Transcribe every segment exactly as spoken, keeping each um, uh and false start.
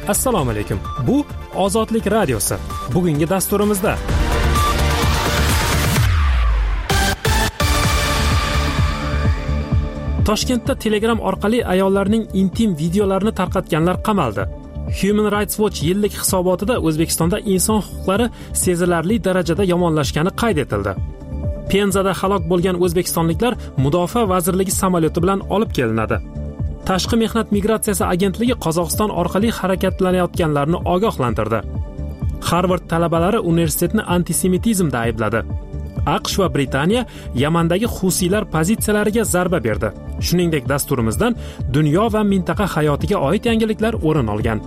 Assalomu alaykum. Bu Ozodlik radiosi. Bugungi dasturimizda Toshkentda Telegram orqali ayollarning intim videolarini tarqatganlar qamaldi. Human Rights Watch yillik hisobotida O'zbekistonda inson huquqlari sezilarli darajada yomonlashgani qayd etildi. Penzada halok bo'lgan o'zbekistonliklar Mudofaa vazirligi samolyoti bilan olib kelinadi. Tashqi mehnat migratsiyasi agentligi Qozog'iston orqali harakatlanayotganlarni ogohlantirdi. Harvard talabalari universitetni antisemitizmda aybladi. AQSh va Britaniya Yamandagi Husiylar pozitsiyalariga zarba berdi. Shuningdek, dasturimizdan dunyo va mintaqa hayotiga oid yangiliklar o'rin olgan.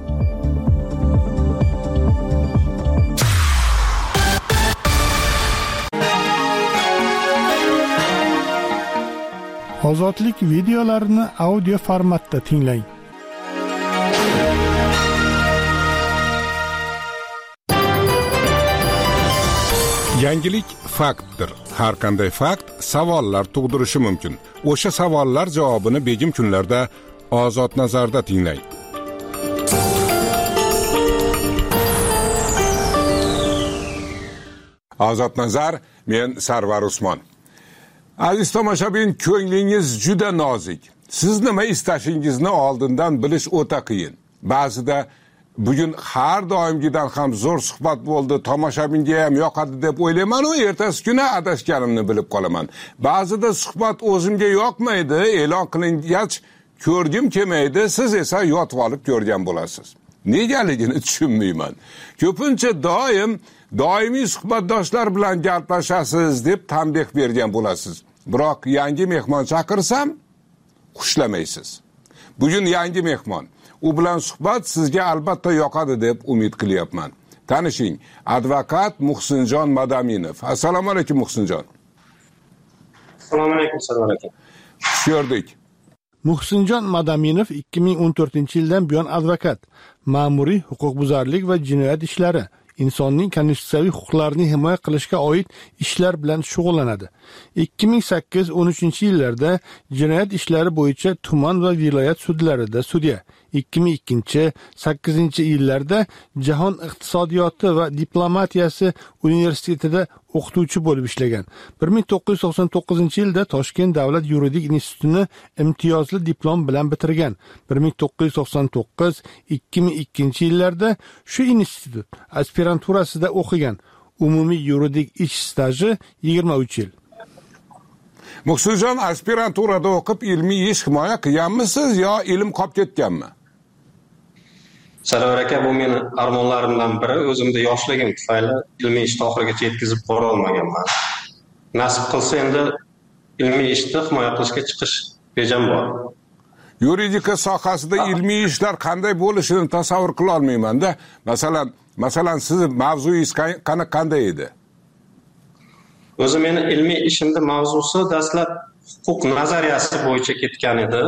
Ozodlik videolarini audio formatda tinglang. Yangilik faktdir. Har qanday fakt savollar tug'dirishi mumkin. O'sha savollar javobini begim kunlarda Ozod nazarda tinglang. Ozod nazar, men Sarvar Usmon. Aziz tomoshabin, ko'nglingiz juda nozik. Siz nima istashingizni oldindan bilish o'ta qiyin. Ba'zida bugun har doimgidan ham zo'r suhbat bo'ldi, tomoshabinga ham yoqadi deb o'ylayman, u ertasi kuni adashganimni bilib qolaman. Ba'zida suhbat o'zimga yoqmaydi, e'lon qilingach ko'rgim kelmaydi, siz esa yotib olib ko'rgan bo'lasiz. Negaligini tushunmayman. Ko'pincha doim doimiy suhbatdoshlar bilan gaplashasiz deb tanbeh bergan bo'lasiz. Biroq yangi mehmon chaqirsam xushlamaysiz. Bugun yangi mehmon. U bilan suhbat sizga albatta yoqadi deb umid qilyapman. Tanishing, advokat Muhsinjon Madaminov. Assalomu alaykum Muhsinjon. Assalomu alaykum Sarvar aka. Ko'rdik. Muhsinjon Madaminov ikki ming o'n to'rtinchi yildan buyon advokat, ma'muriy huquqbuzarlik va jinoyat ishlari, insonning konstitutsiyaviy huquqlarini himoya qilishga oid ishlar bilan shug'ullanadi. ikki ming sakkiz o'n uchinchi yillarda jinoyat ishlari bo'yicha tuman va viloyat sudlarida sudya, ikki ming ikkinchi sakkizinchi yillarda Jahon iqtisodiyoti va diplomatiyasi universitetida o'qituvchi bo'lib ishlagan. bir ming to'qqiz yuz to'qson to'qqizinchi yilda Toshkent davlat yuridik institutini imtiyozli diplom bilan bitirgan. bir ming to'qqiz yuz to'qson to'qqiz ikki ming ikkinchi yillarda shu institut aspiranturasida o'qigan. Umumiy yuridik ish staji yigirma uch yil. Muhsinjon, aspiranturada o'qib ilmiy ish himoya qilganmisiz yo ilm qolib ketganmi? Sarvar aka, bu meni armonlarimdan biri. O'zimda yoshligim tufayli ilmiy ishni oxirigacha yetkazib bora olmaganman. Nasib qilsa endi ilmiy ishni himoya qilishga chiqish rejam bor. Yuridika sohasida ilmiy ishlar qanday bo'lishini tasavvur qila olmayman-da. Masalan, masalan siz mavzuyingiz qanday edi? O'zi meni ilmiy ishimda mavzusi dastlab huquq nazariyasi bo'yicha ketgan edi.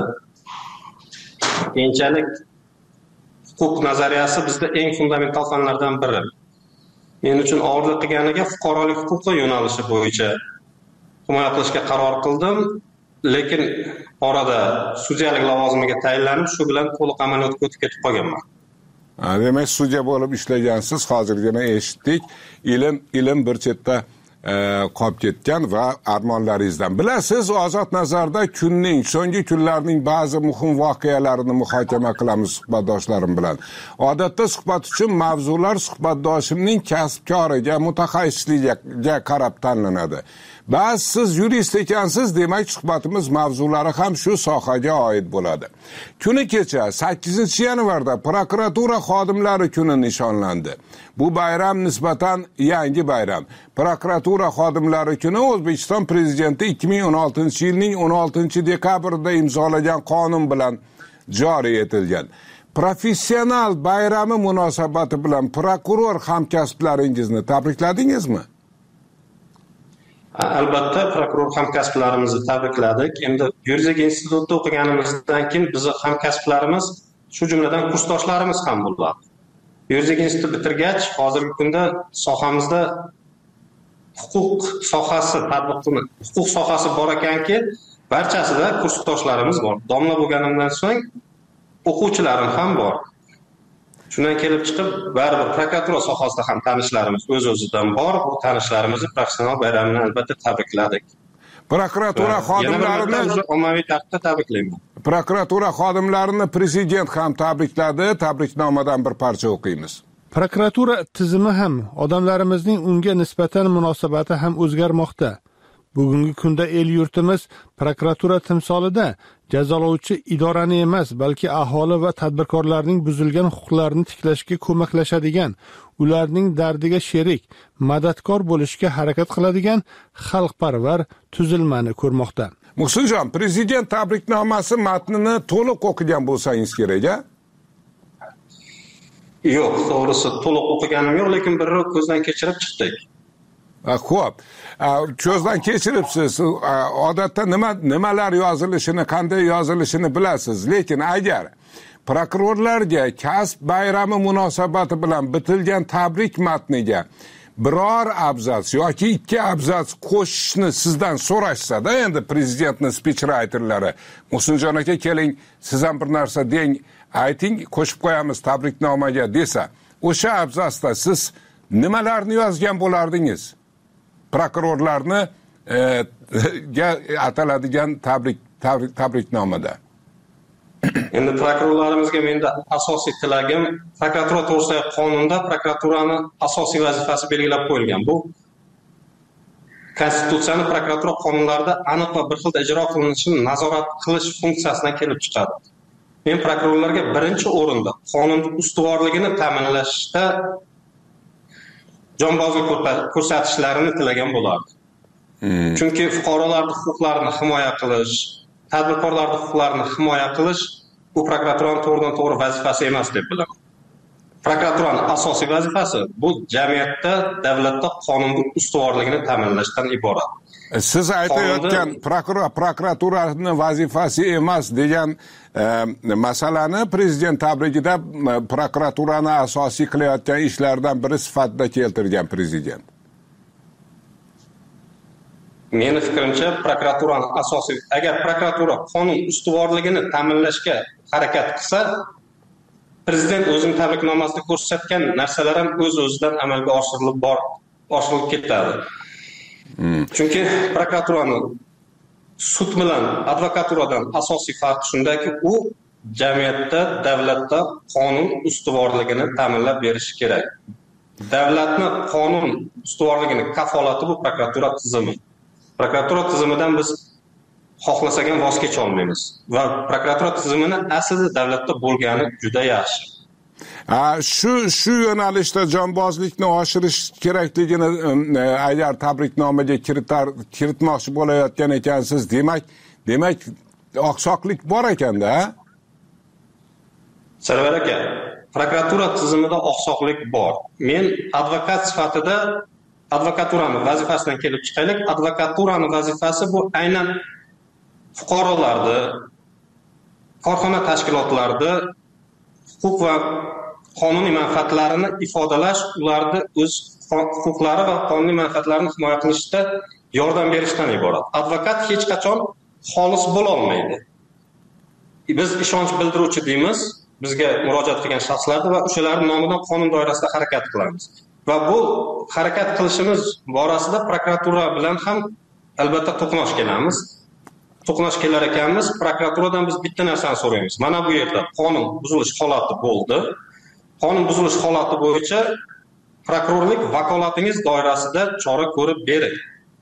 Keyinchalik huquq nazariyasi bizda eng fundamental fanlardan biri. Men uchun og'irlik qilganiga fuqarolik huquqi yo'nalishi bo'yicha himoya qilishga qaror qildim, lekin orada sudyalik lavozimiga tayinlanib, shu bilan to'liq amaliyotga o'tib ketib qolganman. Demak, sudya bo'lib ishlagansiz, hozirgina eshitdik. Ilm ilm bir chetda qolib ketgan va armonlaringizdan. Bilasiz, Ozod nazarda kunning, so'nggi kunlarning ba'zi muhim voqealarini muhokama qilamiz suhbatdoshlarim bilan. Odatda suhbat uchun mavzular suhbatdoshimning kasb-koriga, mutaxassisligiga qarab tanlanadi. Ba'zi siz yurist ekansiz, demak suhbatimiz mavzulari ham shu sohaga oid bo'ladi. Kuni kecha sakkizinchi yanvarda prokuratura xodimlari kuni nishonlandi. Bu bayram nisbatan yangi bayram. Prokuratura xodimlari kuni O'zbekiston prezidenti ikki ming o'n oltinchi yilning o'n oltinchi dekabrida imzolagan qonun bilan joriy etilgan. Professional bayrami munosabati bilan prokuror hamkasblaringizni tabrikladingizmi? Albatta, prokuror hamkasblarimizni tabrikladik. Endi yuridik institutda o'qiganimizdan keyin bizning hamkasblarimiz, shu jumladan kursdoshlarimiz ham bo'ladi. Yuridik institut bitirgach, hozirgi kunda sohamizda huquq sohasi tatbiqini, huquq sohasi bor ekanki, barchasida kursdoshlarimiz bor. Domla bo'lganimdan so'ng o'quvchilarim ham bor. Shundan kelib chiqib, baribir prokuratura sohasida ham tanishlarimiz o'z-o'zidan bor. Bu tanishlarimizni professional bayramini albatta tabrikladik. Prokuratura xodimlarini ommaviy tartibda tabriklayman. Prokuratura xodimlarini prezident ham tabrikladi. Tabriknomadan bir parcha o'qiymiz. Prokuratura tizimi ham, odamlarimizning unga nisbatan munosabati ham o'zgarmoqda. Bugungi kunda el yurtimiz prokuratura timsolida jazolovchi idorani emas, balki aholi va tadbirkorlarning buzilgan huquqlarini tiklashga ko'maklashadigan, ularning dardiga sherik, madadkor bo'lishga harakat qiladigan xalqparvar tuzilmani ko'rmoqda. Muhsinjon, prezident tabriknomasi matnini to'liq o'qigan bo'lsangiz kerak-a? Yo'q, to'g'risi to'liq o'qiganim yo'q, lekin bir ko'zdan kechirib chiqdik. Xo'p, ko'zdan kechiribsiz. Odatda nima nimalar yozilishini, qanday yozilishini bilasiz, lekin agar prokurorlarga kasb bayrami munosabati bilan bitilgan tabrik matniga biror abzats yoki ikki abzats qo'shishni sizdan so'rashsa-da, endi prezidentning speechwriterlari, Muhsinjon aka keling, siz ham bir narsa deng, ayting, qo'shib qo'yamiz tabriknomaga desa, o'sha abzatsda siz nimalarni yozgan bo'lardingiz? Prokurorlarni e, ga ataladigan tabrik tabrik tabriknomada. Endi prokurorlarimizga menda asosiy tilagim, prokuratura to'g'risidagi qonunda prokuraturani asosiy vazifasi belgilab qo'yilgan. Bu Konstitutsiyaning prokuratura qonunlarida aniq va bir xil ijro qilinishini nazorat qilish funksiyasidan kelib chiqadi. Men prokurorlarga birinchi o'rinda qonun ustuvorligini ta'minlashda jonbozlik ko'rsatishlarini tilagan bo'lardi. Hmm. Chunki fuqarolarning huquqlarini himoya qilish, tadbirkorlarning huquqlarini himoya qilish bu prokuraturaning to'g'ridan to'g'ri vazifasi emas deb bilaman. Prokuraturaning asosiy vazifasi bu jamiyatda, davlatda qonunning ustuvorligini ta'minlashdan iborat. Siz aytayotgan prokuraturaning vazifasi emas degan e, masalani prezident tabrigida prokuraturani asosiy qilayotgan ishlardan biri sifatida keltirgan prezident. Meni fikrimcha, prokuraturaning asosiy, agar prokuratura qonun ustuvorligini ta'minlashga harakat qilsa, prezident o'zining tabriknomasida ko'rsatgan narsalar ham o'z-o'zidan amalga oshirilib bor, oshirilib ketadi. Hmm. Chunki prokuraturaning sud bilan advokaturadan asosiy farqi shundaki, u jamiyatda, davlatda qonun ustuvorligini ta'minlab berishi kerak. Davlatni qonun ustuvorligini kafolati bu prokuratura tizimi. Prokuratura tizimidan biz xohlasak ham voz kecha olmaymiz va prokuratura tizimini aslida davlatda bo'lgani juda yaxshi. Shu shu yo'nalishda jonbozlikni oshirish kerakligini agar tabriknomaga kiritar kiritmoqchi bo'layotgan ekansiz, demak, demak oqsoqlik bor ekanda. Sarvar aka, prokuratura tizimida oqsoqlik bor. Men advokat sifatida advokaturaning vazifasidan kelib chiqaylik. Advokaturaning vazifasi bu aynan fuqarolarni, korxona tashkilotlarida huquq va qonuniy manfaatlarini ifodalash, ularni o'z huquqlari va qonuniy manfaatlarini himoya qilishda yordam berishdan iborat. Advokat hech qachon xolis bo'la olmaydi. Biz ishonch bildiruvchi deymiz, bizga murojaat qilgan shaxslarni va o'shalarning nomidan qonun doirasida harakat qilamiz. Va bu harakat qilishimiz borasida prokuratura bilan ham albatta to'qnash kelamiz. To'qnash kelar ekanmiz, prokuraturadan biz bitta narsani so'raymiz. Mana bu yerda qonun buzilish holati bo'ldi. Qonun buzilish holati bo'yicha prokurorlik vakolatingiz doirasida chora ko'rib bering.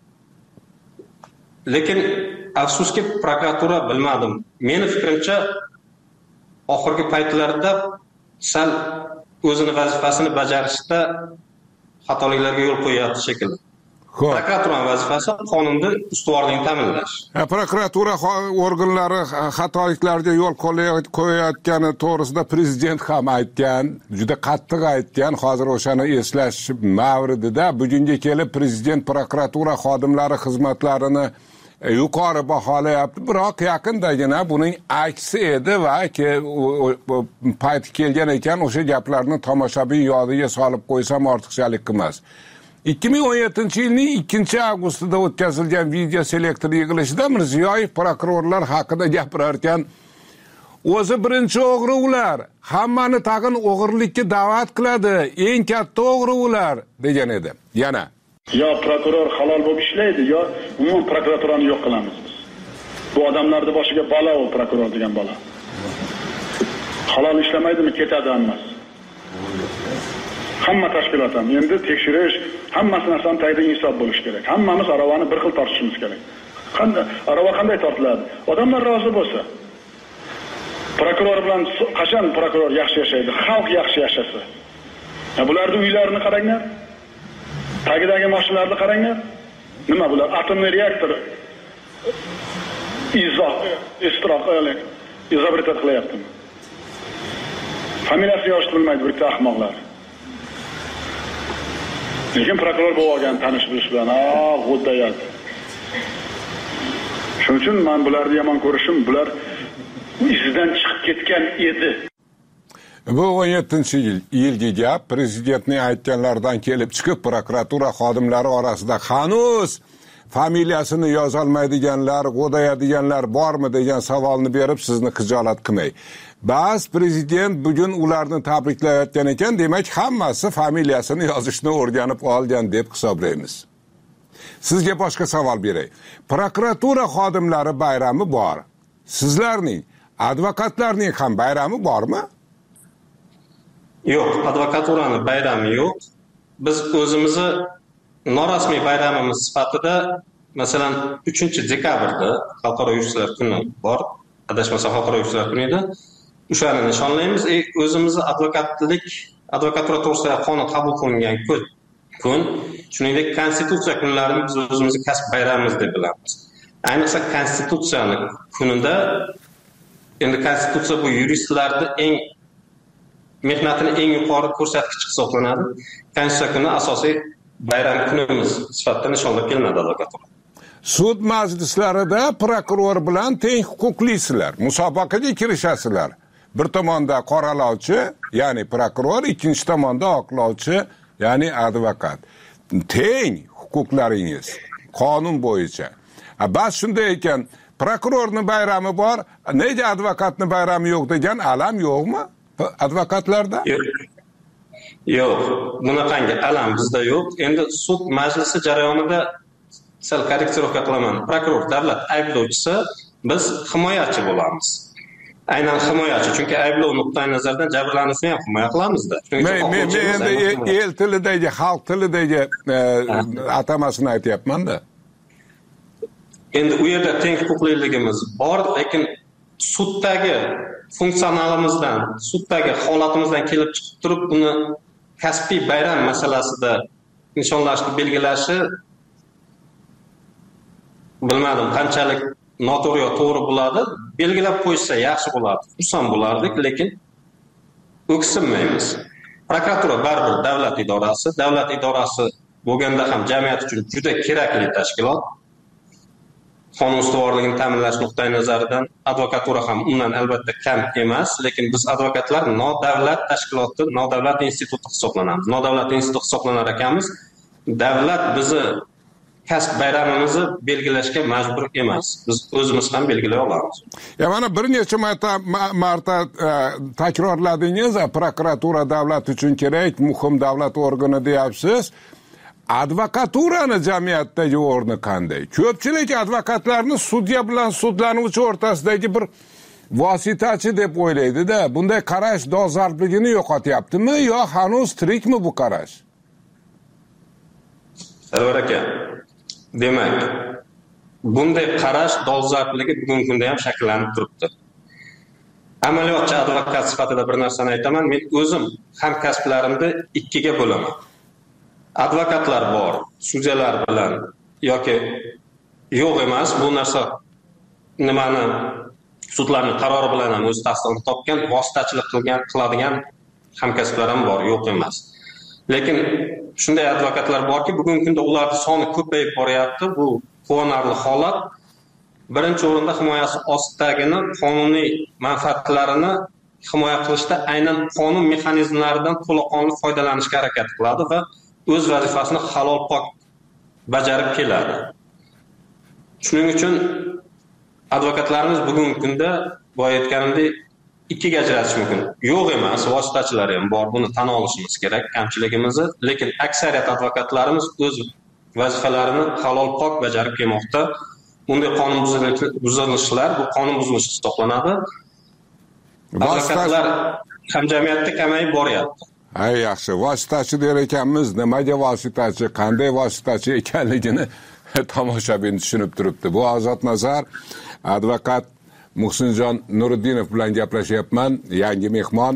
Lekin afsuski prokuratura bilmadim. Meni fikrimcha oxirgi paytlarda sal o'zining vazifasini bajarishda xatoliklarga yo'l qo'yayotgan shekilli. Prokuraturaning vazifasi qonunda ustuvorlikni ta'minlash. Prokuratura organlari xatoliklarga yo'l qo'yayotgani to'g'risida prezident ham aytgan, juda qattiq aytgan. Hozir o'shani eslash mavridida bugunga kelib prezident prokuratura xodimlari xizmatlarini yuqori baholayapti. Biroq yaqindagina buning aksi edi va payti kelgan ekan, o'sha gaplarni tomoshabin yodiga solib qo'ysam ortiqchalik emas. ikki ming o'n yettinchi yilning ikkinchi avgustida o'tkazilgan video selektor yig'ilishida Mirziyoyev prokurorlar haqida gapirarkan, o'zi birinchi o'g'ri ular, hammani tag'in o'g'irlikka da'vat qiladi, eng katta o'g'ri ular degan edi. Yana yo prokuror halol bo'lib ishlaydi, yo umuman prokuraturani yo'q qilamiz biz. Bu odamlarning boshiga balo u prokuror degan bola. Halol ishlamaydimi, ketadi hammasi. Hamma tashkilot ham endi tekshirish, hammasi narsaning tagida insof bo'lish kerak. Hammamiz aravani bir xil tortishimiz kerak. Qanday arava qanday tortiladi? Odamlar rozi bo'lsa. Prokuror bilan qachon prokuror yaxshi yashaydi? Xalq yaxshi yashasa. Ya bularning uylarini qaranglar. Tagidagi mashinalarni qaranglar. Nima bular? Atomli reaktor izoh, istroq, izobritat qilyaptimi? Familiyasi yosh bilmaydi bitta ahmoqlar. Lekin prokuror bo'lib olgan tanish bilish bilan, "Ah, g'o'ddayat." Shuning uchun men bularni yomon ko'rishim, bular izidan chiqib ketgan edi. Bu o'n yettinchi yil yilgi gap prezidentning aytganlaridan kelib chiqib prokuratura xodimlari orasida hanuz familiyasini yozolmaydiganlar, g'o'dayadiganlar bormi degan savolni berib sizni xijolat qilmay. Ba'zi prezident bugun ularni tabriklayotgan ekan, demak hammasi familiyasini yozishni o'rganib olgan deb hisoblaymiz. Sizga boshqa savol beray. Prokuratura xodimlari bayrami bor. Sizlarning, advokatlarning ham bayrami bormi? Yo'q, advokaturani bayrami yo'q. Biz o'zimizni norasmiy bayramimiz sifatida, masalan, uchinchi dekabrda Xalqaro yuristlar kuni bor. Adashmasam Xalqaro yuristlar kuni edi. O'shani nishonlaymiz. E, o'zimizni advokatlik, advokatura to'g'risida qonun qabul qilingan kun, shuningdek konstitutsiya kunlarini biz o'zimizni kasb bayramimiz deb bilamiz. Ayniqsa konstitutsiyani kunida, endi konstitutsiya bu yuristlarning eng mehnatini eng yuqori ko'rsatkich hisoblanadi. Konstitutsiya kuni asosiy bayram kunimiz sifatida nishonlab kelinadi advokatura. Sud majlislarida prokuror bilan teng huquqlisizlar, musobaqaga kirishasizlar. Bir tomonda qoralovchi, ya'ni prokuror, ikkinchi tomonda oqlovchi, ya'ni advokat. Teng huquqlaringiz qonun bo'yicha. Bas shunday ekan, prokurorning bayrami bor, nega advokatning bayrami yo'q degan alam yo'qmi advokatlarda? Yo'q. Yo'q, bunaqangi alam bizda yo'q. Endi sud majlisi jarayonida sal korreksirovka qilaman. Prokuror davlat ayblovchisi, biz himoyachi bo'lamiz. Aynan himoyachi, chunki ayblov nuqtai nazaridan jabrlanuvchini ham himoya qilamiz-da. Men men endi el tilidagi, xalq tilidagi atamasini aytyapman-da. Endi u yerda teng huquqliligimiz bor, lekin suddagi funksionalimizdan, suddagi holatimizdan kelib chiqib turib, buni kasbiy bayram masalasida nishonlashni belgilashi bilmadim qanchalik noto'g'ri yo to'g'ri bo'ladi. Belgilab qo'ysa yaxshi bo'ladi. Xursand bo'lardik, lekin o'ksinmaymiz. Prokuratura baribir davlat idorasi, davlat idorasi bo'lganda ham jamiyat uchun juda kerakli tashkilot. Qonun ustuvorligini ta'minlash nuqtai nazaridan advokatura ham undan albatta kam emas, lekin biz advokatlar nodavlat tashkiloti, nodavlat instituti hisoblanamiz. Nodavlat institut hisoblanar ekanmiz. Davlat bizni kasb bayramimizni belgilashga majbur emas. Biz o'zimiz ham belgilay olamiz. Ya mana bir necha marta marta takrorladingiz, prokuratura davlat uchun kerak, muhim davlat organi deyapsiz. Advokaturani jamiyatdagi o'rni qanday? Ko'pchilik advokatlarni sudya bilan sudlanuvchi o'rtasidagi bir vositachi deb o'ylaydi-da. Bunday qarash dolzarbligini yo'qotyaptimi yo hanuz tirikmi bu qarash? Sarvar aka, demak, bunday qarash dolzarbligi bugungi kunda ham shakllanib turibdi. Amaliyotchi advokat sifatida bir narsani aytaman, men o'zim hamkasblarimni ikkiga bo'laman. Advokatlar bor, sudyalar bilan yoki yo'q emas, bu narsa nimani sudlarning qarori bilan ham o'z tasdig'ini topgan, vositachilik qilgan, qiladigan hamkasblarim bor, yo'q emas. Lekin shunday advokatlar borki, bugungi kunda ularning soni ko'payib boryapti. Bu quvonarli holat. Birinchi o'rinda himoyasi ostidagini qonuniy manfaatlarini himoya qilishda aynan qonun mexanizmlaridan to'laqonli foydalanishga harakat qiladi va o'z vazifasini halol pok bajarib keladi. Shuning uchun advokatlarimiz bugungi kunda boya aytganimdek ikkiga ajratish mumkin. Yo'q emas, vositachilar ham bor, buni tan olishimiz kerak kamchiligimizni, lekin aksariyat advokatlarimiz o'z vazifalarini halol pok bajarib kelmoqda. Bunday qonun buzilishlar bu qonun buzilishi hisoblanadi. Advokatlar hamjamiyatda kamayib boryapti. Hay yaxshi, vositachi der ekanmiz, nimaga vositachi, qanday vositachi ekanligini tomoshabin tushunib turibdi. Bu Ozodnazar advokat Muhsinjon Nuriddinov bilan gaplashyapman, yangi mehmon.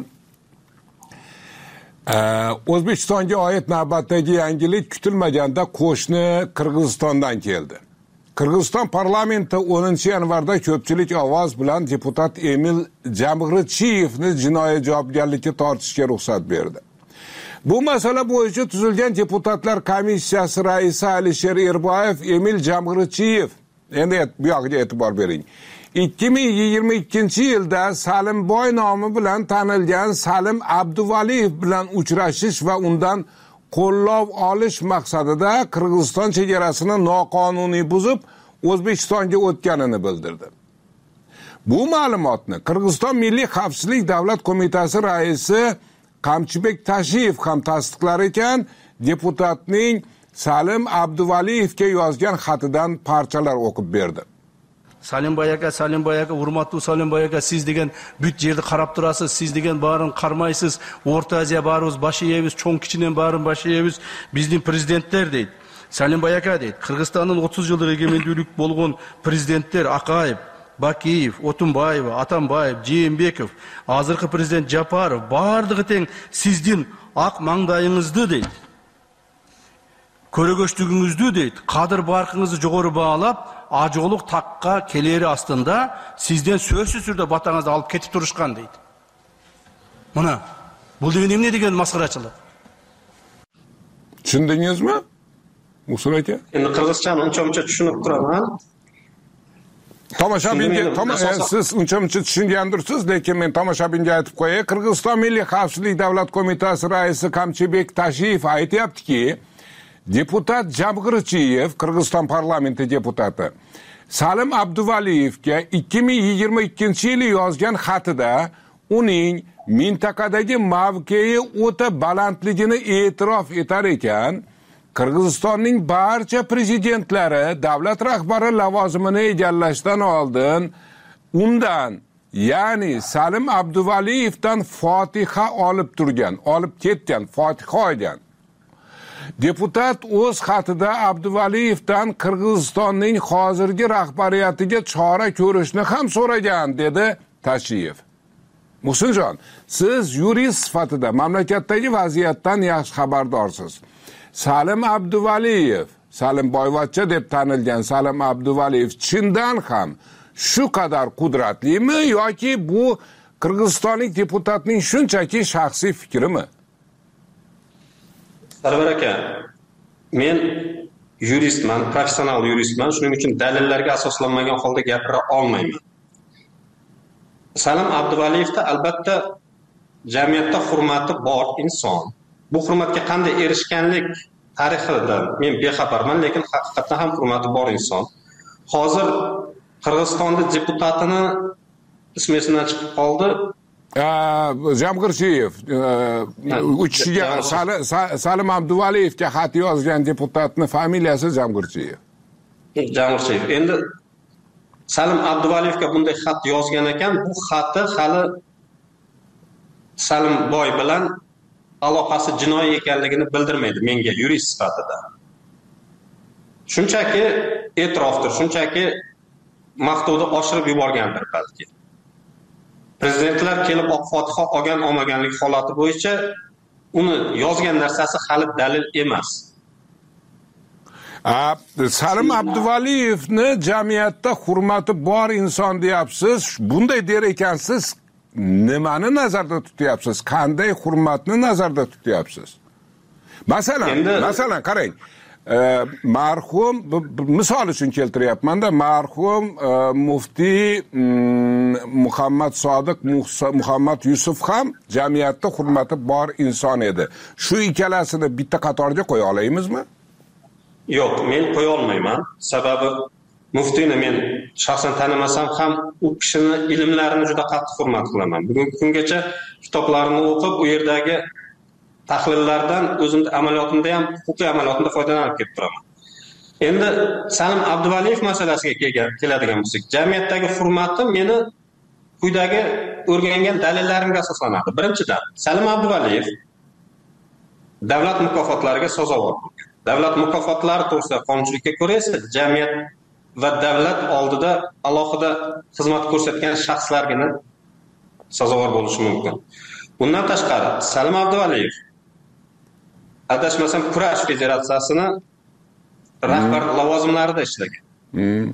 O'zbekistonga oid navbatdagi yangilik kutilmaganda qo'shni Qirg'izistondan keldi. Qirg'iziston parlamenti o'ninchi yanvarda ko'pchilik ovoz bilan deputat Emil Jamg'richiyevni jinoiy javobgarlikka tortishga ruxsat berdi. Bu masala bo'yicha tuzilgan deputatlar komissiyasi raisi Alisher Erboyev Emil Jamg'richiyev, endi bu yoqqa e'tibor bering, ikki ming yigirma ikkinchi yilda Salimboy nomi bilan tanilgan Salim Abduvaliyev bilan uchrashish va undan qo'llov olish maqsadida Qirg'iziston chegarasini noqonuniy buzib O'zbekistonga o'tganini bildirdi. Bu ma'lumotni Qirg'iziston Milliy xavfsizlik davlat qo'mitasi raisi Qamchibek Tashiyev ham tasdiqlar ekan, deputatning Salim Abduvaliyevga yozgan xatidan parchalar o'qib berdi. Salimboy aka, Salimboy aka, hurmatli Salimboy aka, siz degan büt yerni qarab turasiz, siz degan barin qarmaysiz. O'rta Osiyo barimiz başı yeymiz, cho'ng kichinin barin başı yeymiz. Bizning prezidentlar deydi. Salimboy aka deydi. Qirg'izistonning o'ttiz yillik egemenlik bo'lgan prezidentlar Aqayev, Bakiyev, Otunbayeva, Atambayev, Jeenbekov, hozirgi prezident Japarov bardigi teng sizning aq mangdayingizdi deydi. Ko'rgöçlüğünüzdü deydi. Qadir barqınızı jo'g'ori bağlab, ajoluk taqqa keleri aslında sizden sözsüz türde batağınızda alıp ketip turuşkan deydi. Buna, bu degenim ne degen masxarachilik? Tushundingizmi? Musul aka? Endi qirg'izchani uncha-muncha tushunib turaman. Tomoshabinga, siz uncha-muncha tushungandirsiz, lekin men tomoshabinga aytib qo'yay. Qirg'iziston Milliy xavfsizlik davlat qo'mitasi raisi Qamchibek Tashiyev aytayaptiki, deputat Jamg'richiyev, Qirg'iziston parlamenti deputati, Salim Abduvaliyevga ikki ming yigirma ikkinchi yili yozgan xatida uning mintaqadagi mavqei o'ta balandligini e'tirof etar ekan, Qirg'izistonning barcha prezidentlari davlat rahbari lavozimini egallashdan oldin undan, ya'ni Salim Abduvaliyevdan fotiha olib turgan, olib ketgan, fotiha olgan. Deputat o'z xatida Abduvaliyevdan Qirg'izistonning hozirgi rahbariyatiga chora ko'rishni ham so'ragan, dedi Tashiyev. Muhsinjon, siz yurist sifatida mamlakatdagi vaziyatdan yaxshi xabardorsiz. Salim Abduvaliyev, Salim Boyvachcha deb tanilgan Salim Abduvaliyev chindan ham shu qadar qudratlimi yoki bu Qirg'izistonlik deputatning shunchaki shaxsiy fikrimi? Sarvar aka, men yuristman, professional yuristman, shuning uchun dalillarga asoslanmagan holda gapira olmayman. Salim Abduvaliyevda albatta jamiyatda hurmati bor inson. Bu hurmatga qanday erishganlik tarixidan men bexabarman, lekin haqiqatdan ham hurmati bor inson. Hozir Qirg'izistonda deputatini ismi esimdan chiqib qoldi. Jamg'richiyev, uchishiga Salim Abduvaliyevga xat yozgan deputatning familiyasi Jamg'richiyev. Jamg'richiyev. Endi Salim Abduvaliyevga bunday xat yozgan ekan, bu xati hali Salimboy bilan aloqasi jinoiy ekanligini bildirmaydi menga yurist sifatida. Shunchaki e'tirofdir, shunchaki maqtovda oshirib yuborgandir balki. Prezidentlar kelib oq fotiha olgan olmaganlik holati bo'yicha uni yozgan narsasi hali dalil emas. Salim Abduvaliyevni jamiyatda hurmati bor inson deyapsiz. Bunday der ekansiz, nimani nazarda tutyapsiz? Qanday hurmatni nazarda tutyapsiz? Masalan, Endi... masalan qarang. E, marhum, misol uchun keltiryapman-da, marhum e, muftiy Muhammad Sodiq Muhammad Yusuf ham jamiyatda hurmati bor inson edi. Shu ikkalasini bitta qatorga qo'ya olamizmi? Yo'q, men qo'ya olmayman. Sababi muftiyni men shaxsan tanimasam ham u kishini ilmlarini juda qattiq hurmat qilaman. Bugungi kungacha kitoblarini o'qib, u yerdagi tahlillardan o'zimning amaliyotimda ham, huquqiy amaliyotimda foydalanib kelib turaman. Endi Salim Abduvaliyev masalasiga keladigan bo'lsak, jamiyatdagi hurmati meni quyidagi o'rgangan dalillarimga asoslanadi. Birinchidan, Salim Abduvaliyev davlat mukofotlariga sazovor bo'lgan. Davlat mukofotlari to'g'risida qonunchilikka ko'ra esa jamiyat va davlat oldida alohida xizmat ko'rsatgan shaxslargina sazovor bo'lishi mumkin. Bundan tashqari, Salim Abduvaliyev adashmasam kurash federatsiyasini rahbar lavozimlarida ishlagan. Hmm.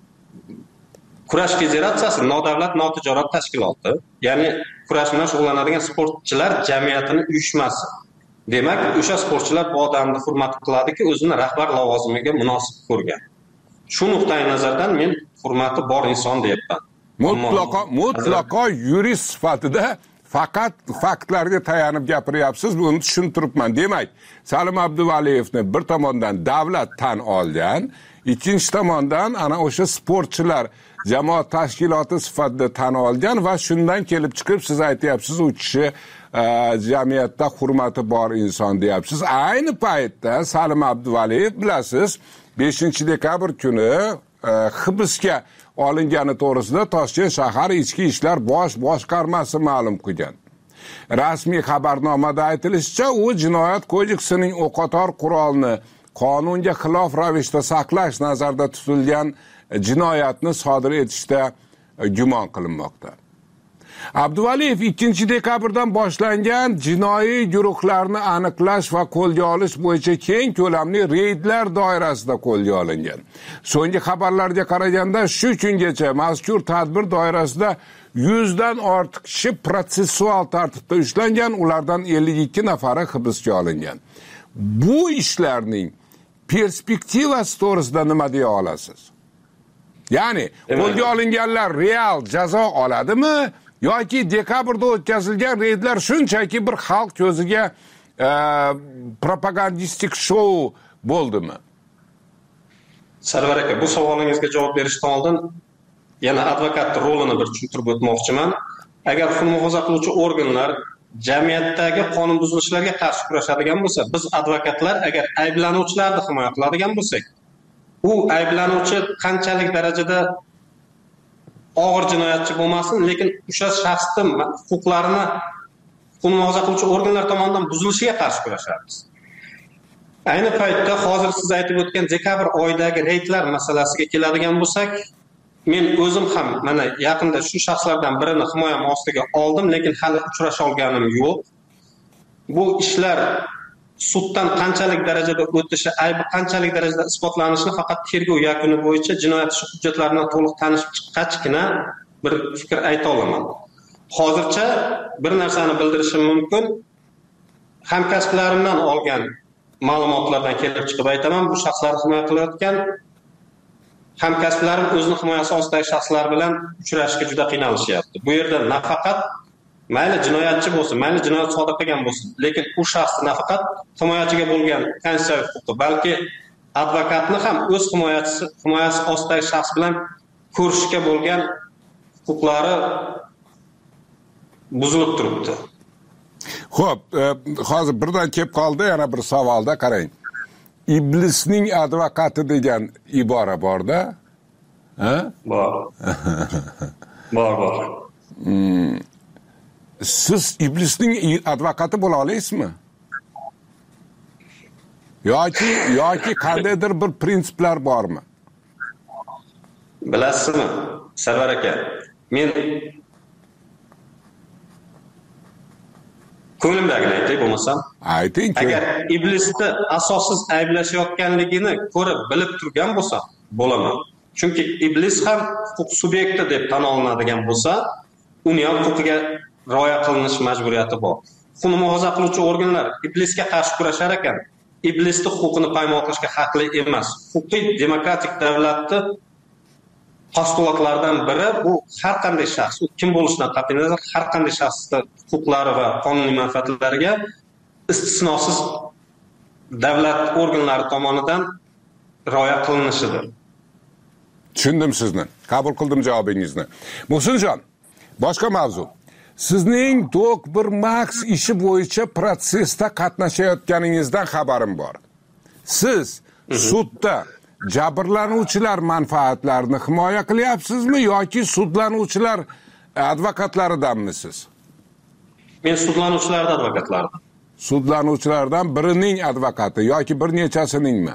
Kurash federatsiyasi nodavlat notijorat tashkiloti, ya'ni kurash bilan shug'ullanadigan sportchilar jamiyatining uyushmasi. Demak, o'sha sportchilar bu odamni hurmat qiladiki, o'zini rahbar lavozimiga munosib ko'rgan. Shu nuqtai nazardan men hurmati bor inson deyapman. Mutlaqo mutlaqo yurist sifatida faqat faktlarga tayanib gapiryapsiz, buni tushuntiribman. Demak, Salim Abduvaliyevni bir tomondan davlat tan olgan, ikkinchi tomondan ana o'sha sportchilar jamoat tashkiloti sifatida tan olgan va shundan kelib chiqib siz aytyapsiz, u kishi jamiyatda hurmati bor inson deyapsiz. Ayni paytda Salim Abduvaliyev bilasiz, beshinchi dekabr kuni hibsga olingani to'g'risida Toshkent shahar ichki ishlar bosh boshqarmasi ma'lum qilgan. Rasmiy xabarnomada aytilishicha, u jinoyat kodeksining o'qotar qurolni qonunga xilof ravishda saqlash nazarda tutilgan jinoyatni sodir etishda gumon qilinmoqda. Abduvaliyev ikkinchi dekabrdan boshlangan jinoiy guruhlarni aniqlash va qo'lga olish bo'yicha keng ko'lamli reydlar doirasida qo'lga olingan. So'nggi xabarlarga qaraganda shu kungacha mazkur tadbir doirasida yuzdan ortiq kishi protsessual tartibda ushlangan, ulardan ellik ikki nafari hibsga olingan. Bu ishlarning perspektivasi to'g'risida nima deya olasiz? Ya'ni qo'lga olinganlar real jazo oladimi? Yoki dekabrda o'tkazilgan reydlar shunchaki bir xalq ko'ziga e, propagandistik shou bo'ldimi? Sarvar aka, bu savolingizga javob berishdan oldin yana advokat rolini bir tushuntirib o'tmoqchiman. Agar huquqni muhofaza qiluvchi organlar jamiyatdagi qonun buzilishlarga qarshi kurashadigan bo'lsa, biz advokatlar agar ayblanuvchilarni himoya qiladigan bo'lsak, u ayblanuvchi qanchalik darajada og'ir jinoyatchi bo'lmasin, lekin o'sha shaxsning huquqlarini huquqni muhofaza qiluvchi organlar tomonidan buzilishiga qarshi kurashamiz. Ayni paytda hozir siz aytib o'tgan dekabr oyidagi reydlar masalasiga keladigan bo'lsak, men o'zim ham mana yaqinda shu shaxslardan birini himoyam ostiga oldim, lekin hali uchrasha olganim yo'q. Bu ishlar suddan qanchalik darajada o'tishi, aybi qanchalik darajada isbotlanishini faqat tergov yakuni bo'yicha jinoyat ishi hujjatlari bilan to'liq tanishib chiqqachgina bir fikr ayta olaman. Hozircha bir narsani bildirishim mumkin. Hamkasblarimdan olgan ma'lumotlardan kelib chiqib aytaman, bu shaxslar himoya qilayotgan hamkasblarim o'zini himoyasi ostidagi shaxslar bilan uchrashishga juda qiynalishyapti. Bu yerda nafaqat mayli jinoyatchi bo'lsin, mayli jinoyat sodir qilgan bo'lsin, lekin u shaxsning nafaqat himoyachiga bo'lgan konstitutsiyaviy huquqi, balki advokatni ham o'z himoyachisi, himoyasi ostidagi shaxs bilan ko'rishga bo'lgan huquqlari buzilib turibdi. Xo'p, e, hozir birdan kelib qoldi yana bir savolda, qarang. Iblisning advokati degan ibora bor-da? Ha? Bor. Bor, bor. Hmm. Siz iblisning advokati bo'la olasizmi? Yoki yoki qandaydir bir prinsiplar bormi? Bilasizmi, Sarvar aka, men ko'nglimdagini aytay bo'lmasam. Ayting. Agar iblisni asossiz ayblashayotganligini ko'rib, bilib turgan bo'lsam, bo'laman. Chunki iblis ham huquq subyekti deb tan olinadigan bo'lsa, uni ham huquqiga rioya qilinish majburiyati bor. Huquqni muhofaza qiluvchi organlar iblisga qarshi kurashar ekan, iblisning huquqini poymol qilishga haqli emas. Huquqiy demokratik davlatni postulatlaridan biri bu har qanday shaxs, u kim bo'lishidan qat'iy nazar, har qanday shaxsning huquqlari va qonuniy manfaatlariga istisnosiz davlat organlari tomonidan rioya qilinishidir. Tushundim sizni. Qabul qildim javobingizni. Muhsinjon, boshqa mavzu. Sizning Dok bir Max ishi bo'yicha protsessda qatnashayotganingizdan xabarim bor. Siz sudda jabrlanuvchilar manfaatlarini himoya qilyapsizmi yoki sudlanuvchilar advokatlaridanmisiz? Men sudlanuvchilardan advokatlaridan. Sudlanuvchilardan birining advokati yoki bir nechasiningmi?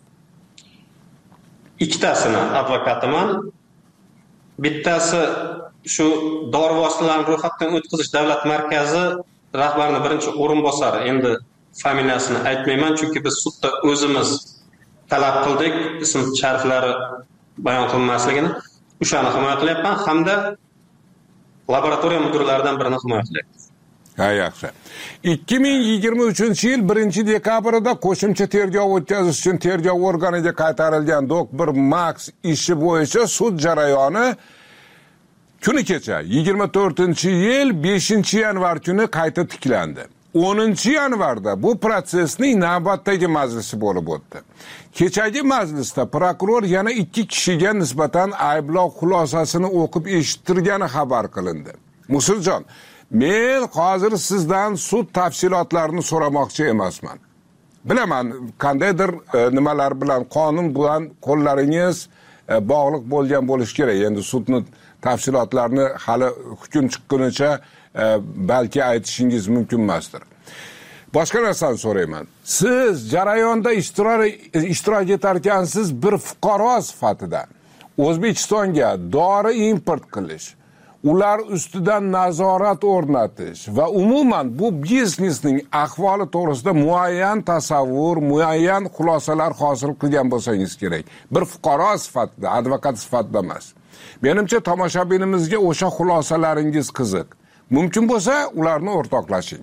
Ikkitasini advokatiman. Bittasi shu dori vositalarini ro'yxatdan o'tkazish davlat markazi rahbarining birinchi o'rinbosari. Endi familiyasini aytmayman, chunki biz sudda o'zimiz talab qildik, ism shariflari bayon qilinmasligini. O'shani himoya qilyapman hamda laboratoriya mudirlaridan birini himoya qilyapman. Ha, yaxshi. ikki ming yigirma uchinchi yil birinchi dekabrida qo'shimcha tergov o'tkazish uchun tergov organiga qaytarilgan Dok bir Max ishi bo'yicha sud jarayoni kuni kecha yigirma to'rtinchi yil beshinchi yanvar kuni qayta tiklandi. o'ninchi yanvarda bu protsessning navbatdagi majlisi bo'lib o'tdi. Kechagi majlisda prokuror yana ikki kishiga nisbatan ayblov xulosasini o'qib eshittirgani xabar qilindi. Muhsinjon, men hozir sizdan sud tafsilotlarini so'ramoqchi emasman. Bilaman, qandaydir e, nimalar bilan qonun bilan qo'llaringiz e, bog'liq bo'lgan bo'lish kerak. Endi sudning tafsilotlarini hali hukm chiqqunicha e, balki aytishingiz mumkin emasdir. Boshqa narsani so'rayman. Siz jarayonda ishtirok ishtirok etarkansiz bir fuqaro sifatida O'zbekistonga dori import qilish, ular ustidan nazorat o'rnatish va umuman bu biznesning ahvoli to'g'risida muayyan tasavvur, muayyan xulosalar hosil qilgan bo'lsangiz kerak. Bir fuqaro sifatida, advokat sifatida emas. Menimcha tomoshabinimizga o'sha xulosalaringiz qiziq. Mumkin bo'lsa, ularni o'rtoqlashing.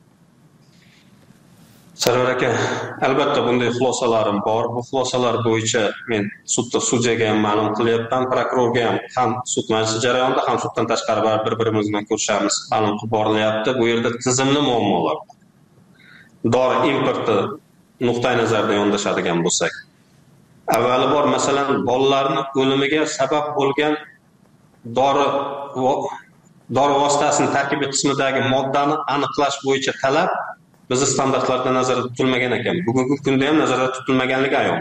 Sarvar aka, albatta bunday xulosalarim bor. Bu xulosalar bo'yicha men sudda sudyaga ham ma'lum qilyapman, prokurorga ham ham sud majlisi jarayonida, ham suddan tashqari bir-birimiz bilan ko'rishamiz, ma'lum qilib borilyapti. Bu yerda tizimli muammolar bor. Dori importi nuqtai nazaridan yondashadigan bo'lsak, avvali bor, masalan, bolalarning o'limiga sabab bo'lgan dori dori vositasining tarkibiy qismidagi moddani aniqlash bo'yicha talab bizi standartlarda nazarda tutilmagan ekan. Bugungi kunda ham nazarda tutilmaganligi ayon.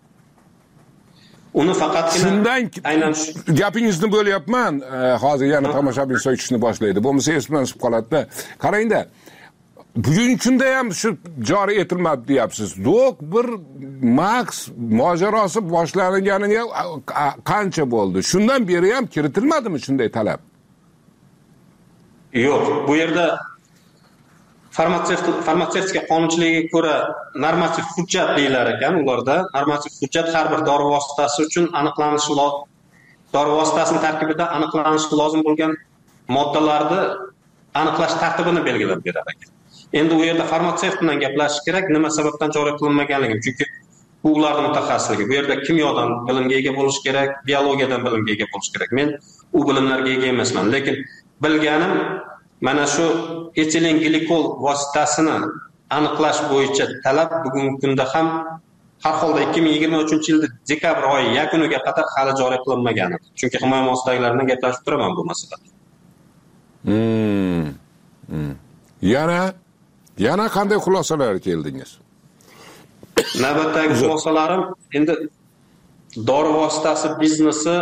Uni faqatgina shundan aynan gapingizni bo'lyapman. Hozir yana tomoshabin so'kishni boshlaydi. Bo'lmasa esdan chiqib qoladi-da. Qarangda. Bugungi kunda ham shu joriy etilmadi deyapsiz. Dok bir Max mojarosi boshlanganiga qancha bo'ldi? Shundan beri ham kiritilmadimi shunday talab? Yo'q, bu yerda farmatsevtika qonunchiligiga ko'ra normativ hujjat deyilar ekan. Ularda normativ hujjat har bir dori vositasi uchun aniqlanishi lozim. Dori vositasining tarkibida aniqlanishi lozim bo'lgan moddalarni aniqlash tartibini belgilab berar ekan. Endi u yerda farmatsevt bilan gaplashish kerak, nima sababdan joriy qilinmaganligi, chunki bu ularning mutaxassisligi. Bu yerda kimyodan bilimga ega bo'lish kerak, biologiyadan bilimga ega bo'lish kerak. Men u bilimlarga ega emasman, lekin bilganim mana shu etilen glikol vositasini aniqlash bo'yicha talab bugungi kunda ham har holda ikki ming yigirma uchinchi yilda dekabr oyi yakuniga qadar hali joriy qilinmagan edi. Chunki himoya muassasalarini bilan gaplashib turaman bu masalada. Hmm. Hmm. Yana yana qanday xulosalarga keldingiz? Navbatdagi xulosalarim endi dori vositasi biznesi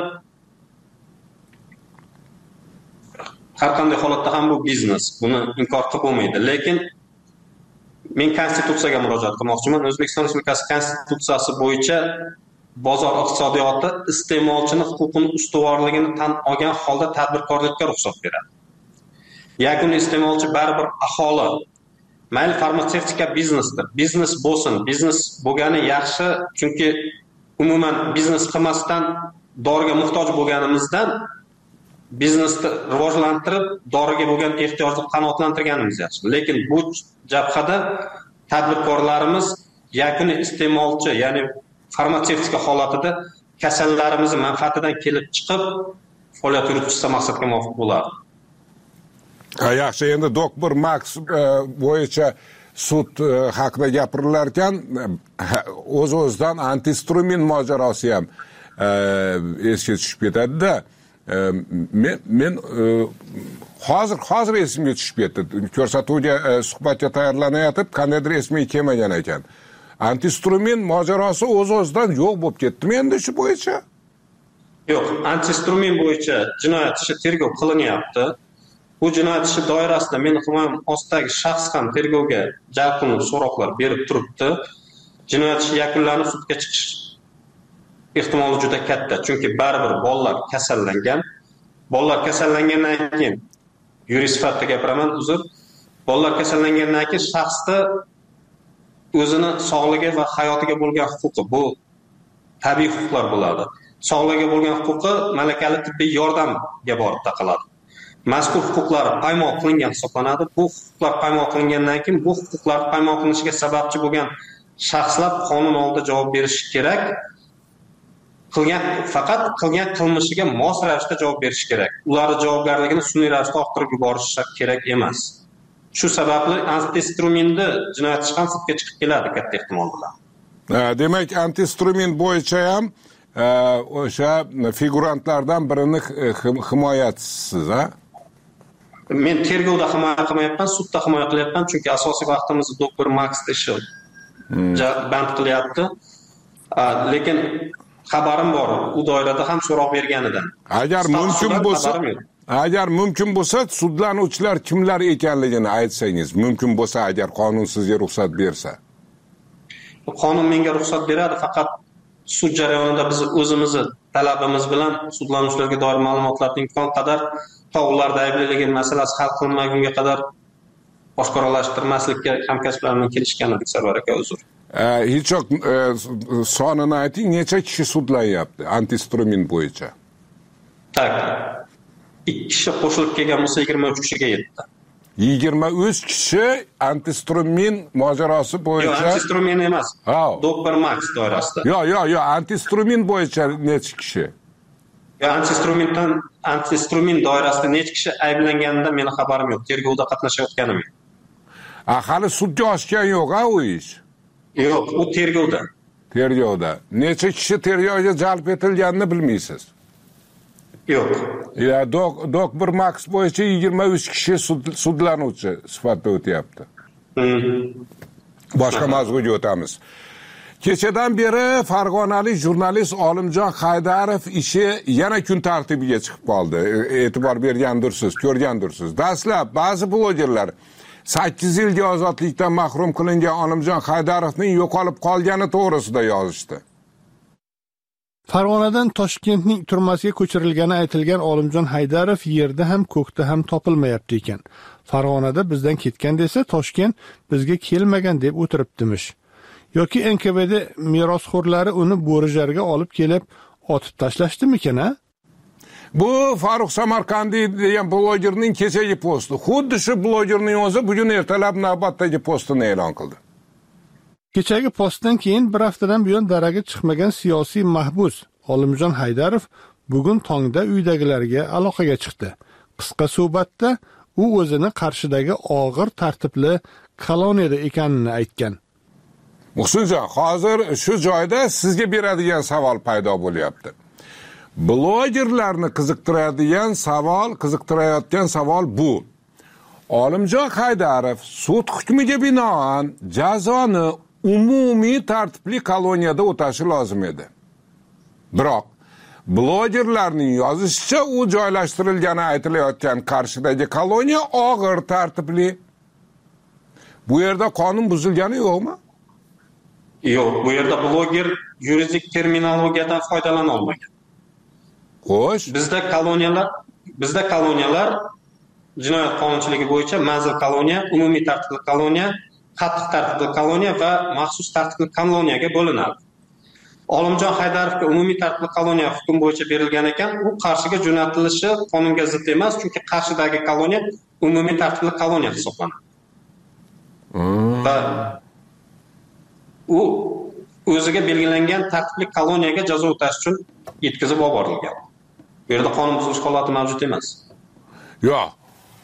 har qanday holatda ham bu biznes. Buni inkor qilib bo'lmaydi. Lekin men konstitutsiyaga murojaat qilmoqchiman. O'zbekiston Respublikasi konstitutsiyasi bo'yicha bozor iqtisodiyoti iste'molchining huquqini ustuvorligini tan olgan holda tadbirkorlikka ruxsat beradi. Yakuniy iste'molchi baribir aholi. Mayli farmatsevtika biznesdir. Biznes bo'lsin. Biznes bo'lgani yaxshi, chunki umuman biznes qilmasdan doriga muhtoj bo'lganimizdan biznesni rivojlantirib, doriga bo'lgan ehtiyojni qanoatlantirganimiz yaxshi. Lekin bu jabhada tadbirkorlarimiz yakuniy iste'molchi, ya'ni farmatsevtika holatida kasallarimiz manfaatidan kelib chiqib faoliyat yuritishsa maqsadga muvofiq bo'ladi. Ha, yaxshi, endi Dok bir Max bo'yicha sud haqida gapirilar ekan, o'z-o'zidan antistrumin mojarosi ham esga tushib ketadi-da. Men men hozir hozir esimga tushib ketdi. Ko'rsatuvga suhbatga tayyorlanayotib, qandaydir esimga kelmagan ekan. Antistrumen mojarosi o'z-o'zidan yo'q bo'lib ketdimi endi shu bo'yicha? Yo'q, antistrumen bo'yicha jinoyat ishi tergov qilinyapti. Bu jinoyat ishi doirasida meni himoyam ostidagi shaxs ham tergovga jalb qilinib so'roqlar berib turibdi. Jinoyat ishi yakunlanib sudga chiqish ehtimoli juda katta, chunki baribir bolalar kasallangan. Bolalar kasallangandan keyin yurist sifatida gapiraman, uzr. Bolalar kasallangandan keyin shaxsda o'zini sog'ligi va hayotiga bo'lgan huquqi, bu tabiiy huquqlar bo'ladi. Sog'ligiga bo'lgan huquqi malakali tibbiy yordamga borib taqaladi. Mazkur huquqlar poymol qilingan hisoblanadi. Bu huquqlar poymol qilingandan keyin bu huquqlar poymol qilinishiga sababchi bo'lgan shaxslar qonun oldida javob berishi kerak. Qilgan faqat qilgan qilmishiga mos ravishda javob berishi kerak. Ularning javobgarligini sun'iy ravishda orttirib yuborish kerak emas. Shu sababli antistrumenni jinoyat ishi ham sudga chiqib keladi katta ehtimol bilan. Demak, antistrumen bo'yicha ham o'sha figurantlardan birini himoyachisiz, ha? Men tergovda himoya qilmayapman, sudda himoya qilyapman, chunki asosiy vaqtimizni doktor Max ishi band qilyapti. Lekin xabarim bor, u doirada ham so'roq berganidan. Agar mumkin bo'lsa, agar mumkin bo'lsa, sudlanuvchilar kimlar ekanligini aytsangiz, mumkin bo'lsa, agar qonun sizga ruxsat bersa. Qonun menga ruxsat beradi, faqat sud jarayonida biz o'zimizni talabimiz bilan sudlanuvchilarga doir ma'lumotlarni imkon qadar to ularda aybliligi masalasi hal qilinmagunga qadar oshkoralashtirmaslikka hamkasblarimning kelishganidir, Sarvar aka, uzr. Hech yo'q, sonini ayting, necha kishi sudlanyapti antistrumen bo'yicha? Tak. ikki kishi qo'shilib kelgan bo'lsa yigirma uch kishiga yetdi. yigirma uch kishi antistrumen mojarosi bo'yicha. Yo'q, antistrumen emas. doktor Max doirasida. Yo'q, yo'q, yo'q, antistrumen bo'yicha necha kishi? Yo'q, antistrumendan antistrumen doirasida necha kishi ayblanganidan meni xabarim yo'q. Tergovda qatnashayotganim yo'q. A, hali sudga oshgan yo'q-a u ish? Yo'q, u tergovda. Tergovda. Necha kishi tergovga jalb etilganini bilmaysiz? Yo'q. Ya, doktor Max bo'yicha yigirma uch kishi sudlanuvchi sifatida o'tyapti. Boshqa mavzuga o'tamiz. Kechadan beri farg'onalik jurnalist Olimjon Haydarov ishi yana kun tartibiga chiqib qoldi. E'tibor bergandirsiz, ko'rgandirsiz. Dastlab ba'zi blogerlar sakkiz yilga ozodlikdan mahrum qilingan Olimjon Haydarovning yo'qolib qolgani to'g'risida yozishdi. Farg'onadan Toshkentning turmasiga ko'chirilgani aytilgan Olimjon Haydarov yerda ham ko'kda ham topilmayapti ekan. Farg'onada bizdan ketgan desa, Toshkent bizga kelmagan deb o'tiribdimish. Yoki N K B D merosxo'rlari uni Bo'rijarga olib kelib otib tashlashdimi-kan, ha? Bu Farruh Samarqandiy degan blogerning kechagi posti. Xuddi shu blogerning o'zi bugun ertalab navbatdagi postini e'lon qildi. Kechagi postdan keyin bir haftadan buyon daraga chiqmagan siyosiy mahbus Olimjon Haydarov bugun tongda uydagilarga aloqaga chiqdi. Qisqa suhbatda u o'zini Qarshidagi og'ir tartibli koloniyada ekanini aytgan. Muhsinjon, hozir shu joyda sizga beradigan savol paydo bo'lyapti. Blogerlarni qiziqtiradigan savol, qiziqtirayotgan savol bu. Olimjon Haydarov sud hukmiga binoan jazoni umumiy tartibli koloniyada o'tashi lozim edi. Biroq blogerlarning yozishicha u joylashtirilgani aytilayotgan Qarshidagi koloniya og'ir tartibli. Bu yerda qonun buzilgani yo'qmi? Yo'q, bu yerda bloger yuridik terminologiyadan foydalana olmagan. Xo'sh, bizda koloniyalar, bizda koloniyalar jinoyat qonunchiligi bo'yicha manzil koloniya, umumiy tartibli koloniya, qattiq tartibli koloniya va maxsus tartibli koloniyaga bo'linadi. Olimjon Haydarovga umumiy tartibli koloniya hukm bo'yicha berilgan ekan, u Qarshiga jo'natilishi qonunga zid emas, chunki Qarshidagi koloniya umumiy tartibli koloniya hisoblanadi. Va u o'ziga belgilangan tartibli koloniyaga jazo o'tash uchun yetkazib yuborilgan. Bu yerda qonun buzilish holati mavjud emas. Yo'q.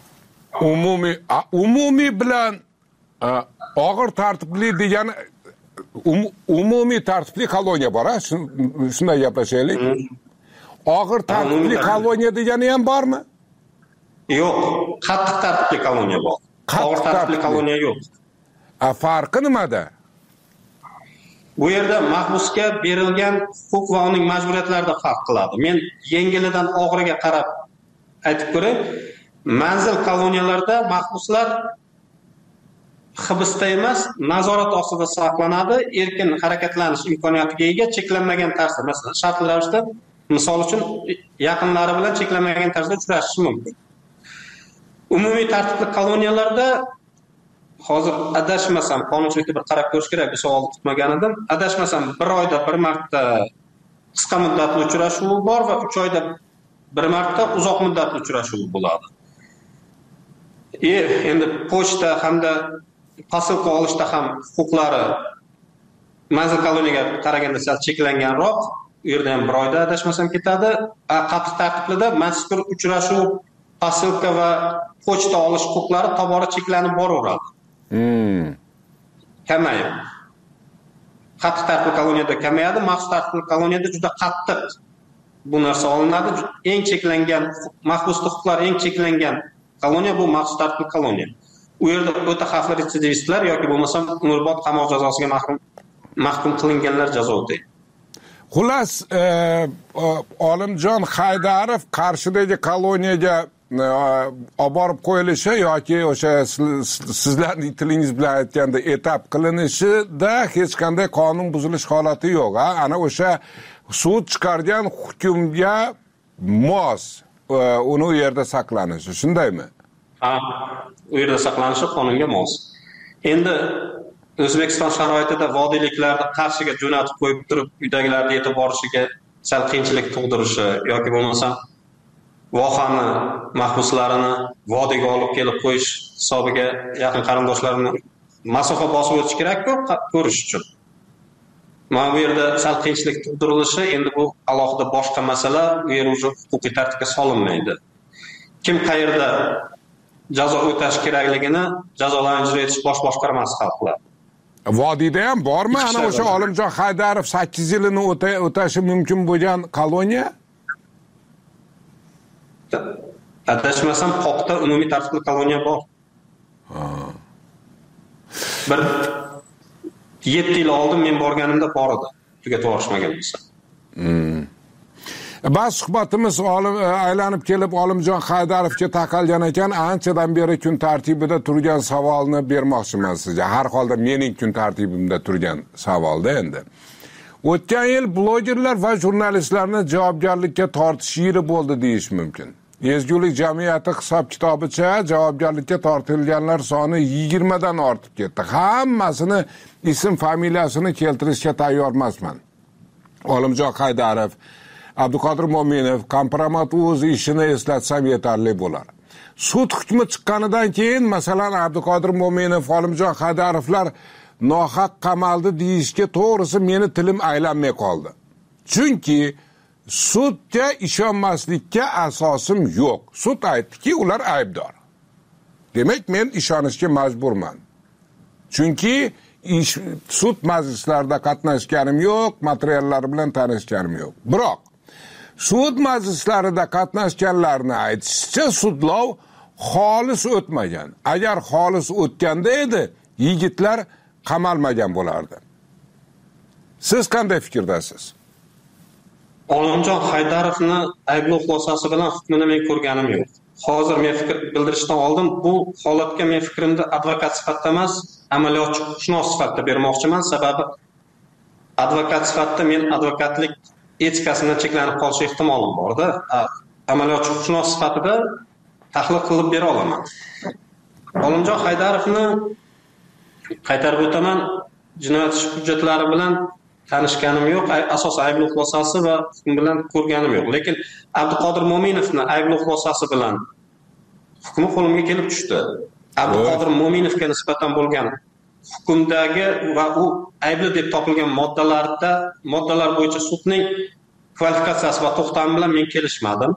Umumiy umumiy bilan og'ir tartibli degani um, umumiy tartibli koloniya bor, ha? Shunday gaplashaylik. Og'ir tartibli koloniya degani ham bormi? Yo'q, qattiq tartibli koloniya bor. Og'ir tartibli koloniya yo'q. A farqi nimada? Bu yerda mahbusga berilgan huquq va uning majburiyatlarida farq qiladi. Men yengilidan og'iriga qarab aytib ko'ray. Manzil koloniyalarda mahbuslar hibsda emas, nazorat ostida saqlanadi, erkin harakatlanish imkoniyatiga ega, cheklanmagan tarzda, masalan, shartli ravishda, misol uchun, yaqinlari bilan cheklanmagan tarzda uchrashishi mumkin. Umumiy tartibli koloniyalarda hozir adashmasam, qonunchilikda bir qarab ko'rish kerak, bu savolni kutmagan edim. Adashmasam, bir oyda bir marta qisqa muddatli uchrashuv bor va uch oyda bir marta uzoq muddatli uchrashuv bo'ladi. E, endi pochta hamda posilka olishda ham huquqlari manzil koloniyaga qaraganda sal cheklanganroq, u yerda ham bir oyda adashmasam ketadi. Qattiq tartiblida mazkur uchrashuv, posilka va pochta olish huquqlari tobora cheklanib boraveradi. Hmm. Kamayadi. Qattiq tartibli koloniyada kamayadi, maxsus tartibli koloniyada juda qattiq bu narsa olinadi. Eng cheklangan mahbus huquqlari eng cheklangan koloniya bu maxsus tartibli koloniya. U yerda o'ta xavfli retsidivistlar yoki bo'lmasa umrbod qamoq jazosiga mahkum mahkum qilinganlar jazo o'taydi. Xullas, e, Olimjon Haydarov Qarshidagi koloniyaga olib borib qo'yilishi yoki o'sha sizlarning tilingiz bilan aytganda etap qilinishida hech qanday qonun buzilish holati yo'q, ha? Ana o'sha sud chiqargan hukmga mos uni u yerda saqlanishi, shundaymi? Ha, u yerda saqlanishi qonunga mos. Endi O'zbekiston sharoitida vodiyliklarni Qarshiga jo'natib qo'yib turib, uydagilarni yetib borishiga sal qiyinchilik tug'dirishi yoki bo'lmasa vohani mahbuslarini vodiyga olib kelib qo'yish hisobiga yaqin qarindoshlarini masofa bosib o'tish kerak-ku ko'rish uchun. Mana bu yerda sal qiyinchilik tug'dirilishi, endi bu alohida boshqa masala, u yer o'zi huquqiy tartibga solinmaydi. Kim qayerda jazo o'tash kerakligini jazolarni ijro etish bosh boshqarmasi hal qiladi. Vodiyda ham bormi ana o'sha Olimjon Haydarov sakkiz yilini o'tashi mumkin bo'lgan koloniya? Adashmasam, Qoqda umumiy tartibli koloniya bor. Bir yetti yil oldin men borganimda bor edi. Tugatib olishmagan bo'lsa. Hmm. Bas suhbatimiz olim aylanib kelib Olimjon Haydarovga taqalgan ekan, anchadan beri kun tartibida turgan savolni bermoqchiman sizga. Har holda mening kun tartibimda turgan savolda endi. O'tgan yil blogerlar va jurnalistlarni javobgarlikka tortish yili bo'ldi deyish mumkin. Ezgulik jamiyati hisob-kitobicha javobgarlikka tortilganlar soni yigirma dan ortib ketdi. Hammasini ism familiyasini keltirishga tayyor emasman. Olimjon Haydarov, Abduqodir Mo'minov, kompromat o'z ishini eslatsam yetarli bo'lar. Sud hukmi chiqqanidan keyin, masalan, Abduqodir Mo'minov, Olimjon Haydarovlar nohaq qamaldi deyishga to'g'risi meni tilim aylanmay qoldi. Chunki sudga ishonmaslikka asosim yo'q. Sud aytdiki, ular aybdor. Demak, men ishonishga majburman. Chunki ish, sud majlislarida qatnashganim yo'q, materiallar bilan tanishganim yo'q. Biroq sud majlislarida qatnashganlarni aytishicha, sudlov xolis o'tmagan. Agar xolis o'tganda edi, yigitlar qamalmagan bo'lardi. Siz qanday fikrdasiz? Olimjon Haydarovni ayblov xulosasi bilan hukmini men ko'rganim yo'q. Hozir men fikr bildirishdan oldin bu holatga men fikrimni advokat sifatida emas, amaliyotchi huquqshunos sifatida bermoqchiman. Sababi advokat sifatida men advokatlik etikasidan cheklanib qolish ehtimolim bor-da. Amaliyotchi huquqshunos sifatida tahlil qilib bera olaman. Olimjon Haydarovni qaytarib o'taman, jinoyat ishi hujjatlari bilan tanishganim yo'q, asosan ayblov xulosasi va hukm bilan ko'rganim yo'q. Lekin Abduqodir Mo'minovni ayblov xulosasi bilan hukmi qo'limga kelib tushdi. Abduqodir Mo'minovga nisbatan bo'lgan hukmdagi va u aybli deb topilgan moddalarda, moddalar bo'yicha sudning kvalifikatsiyasi va to'xtami bilan men kelishmadim.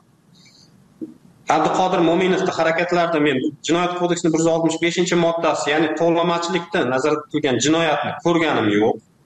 Abduqodir Mo'minovning harakatlarida men Jinoyat kodeksining bir yuz oltmish beshinchi moddasi, ya'ni tovlamachilikda nazarda tutilgan jinoyatni ko'rganim yo'q.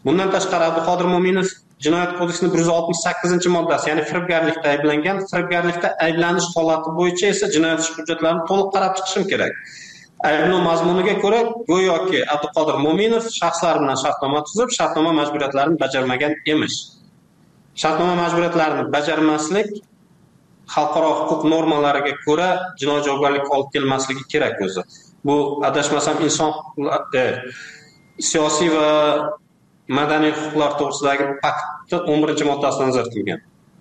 Bundan tashqari Abduqodir Mo'minov Jinoyat kodeksining bir yuz oltmish sakkizinchi moddasi, ya'ni firibgarlikda ayblangan, firibgarlikda ayblanish holati bo'yicha esa jinoyat ishi hujjatlarini to'liq qarab chiqishim kerak. Ayblov mazmuniga ko'ra, go'yoki Abduqodir Mo'minov shaxslar bilan shartnoma tuzib, shartnoma majburiyatlarini bajarmagan emish. Shartnoma majburiyatlarini bajarmaslik xalqaro huquq normalariga ko'ra jinoiy javobgarlikka olib kelmasligi kerak o'zi. Bu adashmasam inson huquqlari, siyosiy va madaniy huquqlar to'g'risidagi paktning o'n birinchi moddasida nazarda tutilgan.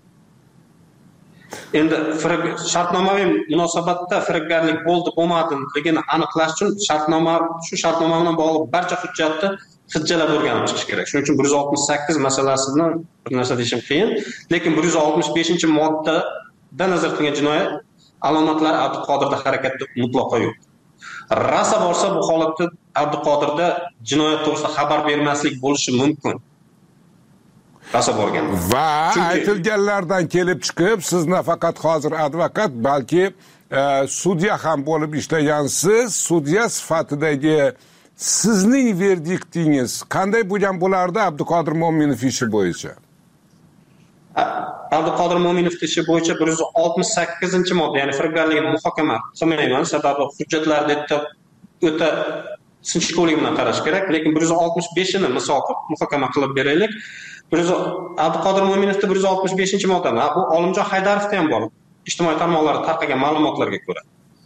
Endi shartnomaviy munosabatda firibgarlik bo'ldi, bo'lmadligini aniqlash uchun shartnoma shu shartnoma bilan bog'liq barcha hujjatni hujjalab o'rganib chiqish kerak. Shuning uchun bir yuz oltmish sakkiz masalasini bir narsa deyishim qiyin, lekin bir yuz oltmish beshinchi moddada nazarda tutilgan jinoyat alomatlari Abduqodirda harakatda mutlaqo yo'q. Rasa borsa bu holatda Abduqodirda jinoyat to'g'risida xabar bermaslik bo'lishi mumkin. Rasa borgan. Va aytilganlardan kelib chiqib, siz nafaqat hozir advokat, balki e, sudya ham bo'lib ishlagansiz. Sudya sifatidagi sizning verdiktingiz qanday bo'lgan bo'lardi Abduqodir Mo'minov ishi bo'yicha? Abduqodir Mo'minov ishi bo'yicha bir yuz oltmish sakkizinchi modda, ya'ni firibgarlikni muhokama qilmayman, sababi hujjatlarda o'ta sinchkovlik bilan qarash kerak, lekin bir yuz oltmish beshini misol muhokama qilib beraylik. Abduqodir Mo'minovda bir yuz oltmish beshinchi modda, bu Olimjon Haydarovda ham bor. Ijtimoiy tarmoqlarda tarqalgan ma'lumotlarga ko'ra.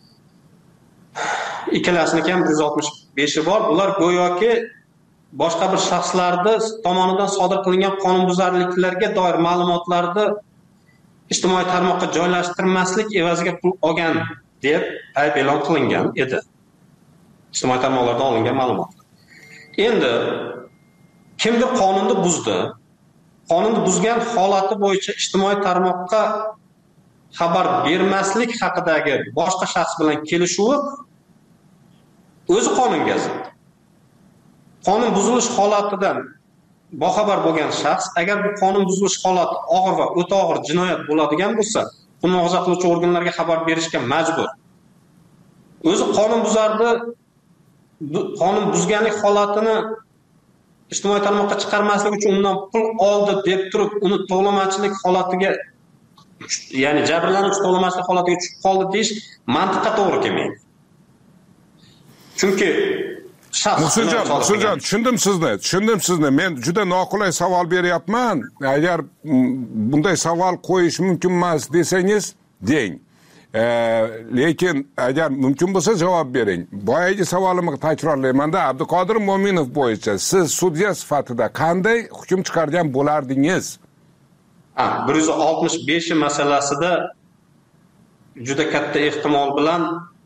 Ikkalasining ham bir yuz oltmish beshi bor. Ular go'yoki boshqa bir shaxslarni tomonidan sodir qilingan qonunbuzarliklarga doir ma'lumotlarni ijtimoiy tarmoqqa joylashtirmaslik evaziga pul olgan deb ayb e'lon qilingan edi. Ijtimoiy tarmoqlardan olingan ma'lumotlar. Endi kimdir qonunni buzdi. Qonunni buzgan holati bo'yicha ijtimoiy tarmoqqa xabar bermaslik haqidagi boshqa shaxs bilan kelishuvi o'zi qonunga zid. Qonun buzilish holatidan boxabar bo'lgan shaxs agar bu qonun buzilish holati og'ir va o'ta og'ir jinoyat bo'ladigan bo'lsa, uni muohaza qiluvchi organlarga xabar berishga majbur. O'zi qonun buzardi, qonun buzganlik holatini ijtimoiy tarmoqqa chiqarmaslik uchun undan pul oldi deb turib, uni to'lamachilik holatiga, ya'ni jabrlanuvchi to'lamachilik holatiga tushib qoldi deyish mantiqqa to'g'ri kelmaydi. Chunki Musuljon, Musuljon, tushundim sizni, tushundim sizni. Men juda noqulay savol beryapman. Agar bunday savol qo'yish mumkin emas desangiz, deng. E, lekin agar mumkin bo'lsa javob bering. Boyagi savolimni takrorlayman-da, Abduqodir Mo'minov bo'yicha siz sudya sifatida qanday hukm chiqargan bo'lardingiz? Ha, bir yuz oltmish besh masalasida juda katta ehtimol bilan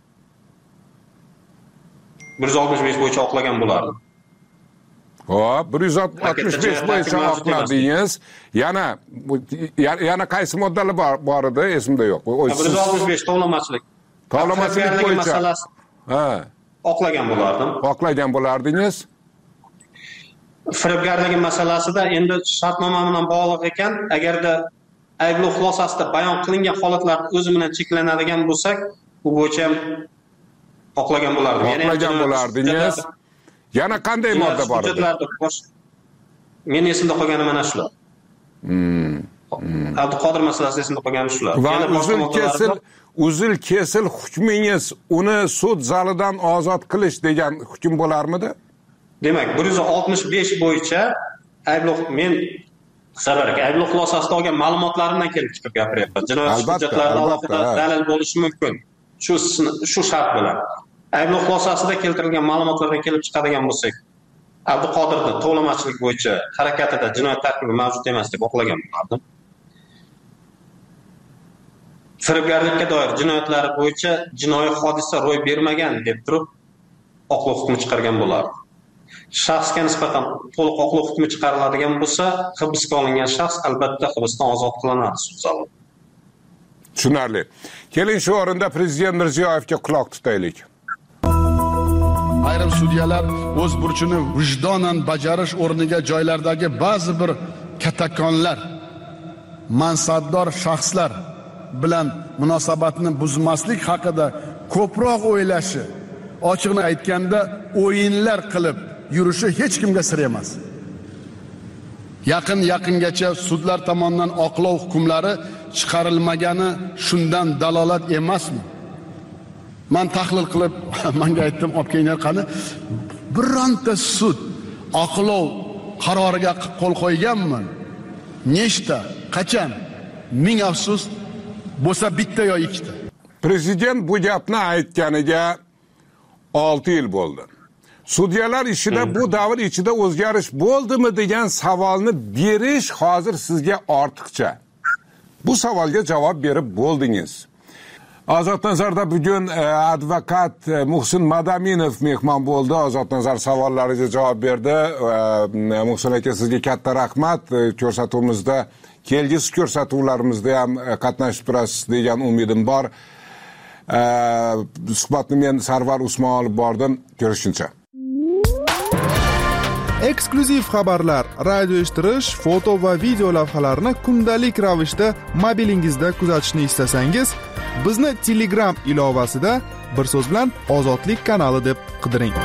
bir yuz oltmish besh bo'yicha oqlagan bo'lardim. Hop, bir yuz oltmish besh bo'yicha oqladingiz. Yana yana qaysi moddalar bor, bor edi, esimda yo'q. bir yuz oltmish besh tovlamachilik. Tovlamachilik bo'yicha. Ha. Oqlagan bo'lardim. Oqlagan bo'lardingiz. Firibgarlik masalasida endi shartnoma bilan bog'liq ekan, agarda ayblov xulosasida bayon qilingan holatlar o'zi bilan cheklanadigan bo'lsak, bu bo'yicha ham oqlagan bo'lardim. Oqlagan bo'lardingiz. Yana qanday modda bor edi? Men esimda qolgani mana shular. Hmm. Abduqodir masalasida esimda qolgani shular. Va uzil kesil, uzil kesil hukmingiz uni sud zalidan ozod qilish degan hukm bo'larmidi? Demak, bir yuz oltmish besh bo'yicha ayblov men sabarak ayblov xulosasida olgan ma'lumotlarimdan kelib chiqib gapiryapman. Jinoyat hujjatlarida alohida dalil bo'lishi mumkin. Shu shu shart bilan. Ayblov xulosasida keltirilgan ma'lumotlardan kelib chiqadigan bo'lsak, Abduqodirni to'lamachilik bo'yicha harakatida jinoyat tarkibi mavjud emas deb oqlagan bo'lardim. Firibgarlikka doir jinoyatlari bo'yicha jinoiy hodisa ro'y bermagan deb turib oqlov hukmi chiqargan bo'lardim. Shaxsga nisbatan to'liq oqlov hukmi chiqariladigan bo'lsa, hibsga olingan shaxs albatta hibsdan ozod qilinadi sud zalida. Tushunarli. Keling shu o'rinda Prezident Mirziyoyevga quloq tutaylik. Ayrim sudyalar o'z burchini vijdonan bajarish o'rniga joylardagi ba'zi bir katakonlar, mansabdor shaxslar bilan munosabatni buzmaslik haqida ko'proq o'ylashi, ochiqni aytganda o'yinlar qilib yurishi hech kimga sir emas. Yaqin yaqingacha sudlar tomonidan oqlov hukmlari chiqarilmagani shundan dalolat emasmi? Men tahlil qilib, menga aytdim, olib kelinglar qani. Bironta sud oqlov qaroriga qo'l qo'yganmi? Nechta? Qachon? Ming afsus, bo'lsa bitta yo ikkita. Prezident bu gapni aytganiga olti yil bo'ldi. Sudyalar ishida bu davr ichida o'zgarish bo'ldimi degan savolni berish hozir sizga ortiqcha. Bu savolga javob berib bo'ldingiz. Ozod Nazarda bugun advokat Muhsin Madaminov mehmon bo'ldi. Ozod Nazar savollariga javob berdi. Muhsin aka, sizga katta rahmat. Ko'rsatuvimizda, kelgusi ko'rsatuvlarimizda ham qatnashib turasiz degan umidim bor. Suhbatni men Sarvar Usmon olib bordim. Ko'rishguncha. Eksklyuziv xabarlar, radio eshittirish, foto va video lavhalarni kundalik ravishda mobilingizda kuzatishni istasangiz, bizni Telegram ilovasida bir so'z bilan Ozodlik kanali deb qidiring.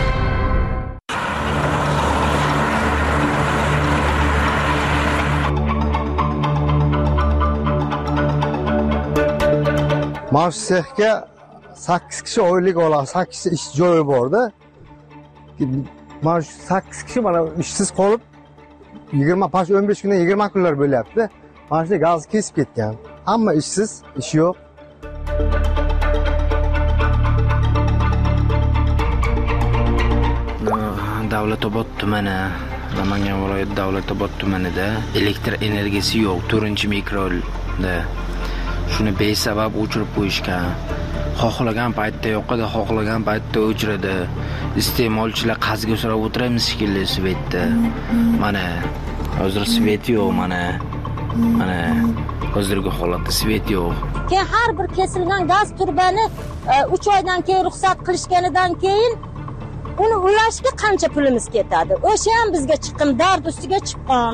Mavsehga sakkiz kishi oylik oladi, sakkiz ish joyi borda. Mana shu sakkiz kishi mana ishsiz qolib yigirma pash o'n besh kundan yigirma kunlar bo'lyapti. Mana shu gaz kesib ketgan. Hamma ishsiz, ish yo'q. Davlatobod tumani, Namangan viloyati Davlatobod tumanida elektr energiyasi yo'q, to'rtinchi mikroda. Shuni besabab o'chirib qo'yishgan. Xohlagan paytda yoqadi, xohlagan paytda o'chiradi. Iste'molchilar qazga so'rab o'tiramiz shekilli svetda. Mana hozir svet yo'q, mana. Mana hozirgi holatda svet yo'q. Keyin har bir kesilgan gaz turbani uch oydan keyin ruxsat qilishganidan keyin uni ulashga qancha pulimiz ketadi? O'sha ham bizga chiqqan, dard ustiga chiqqan.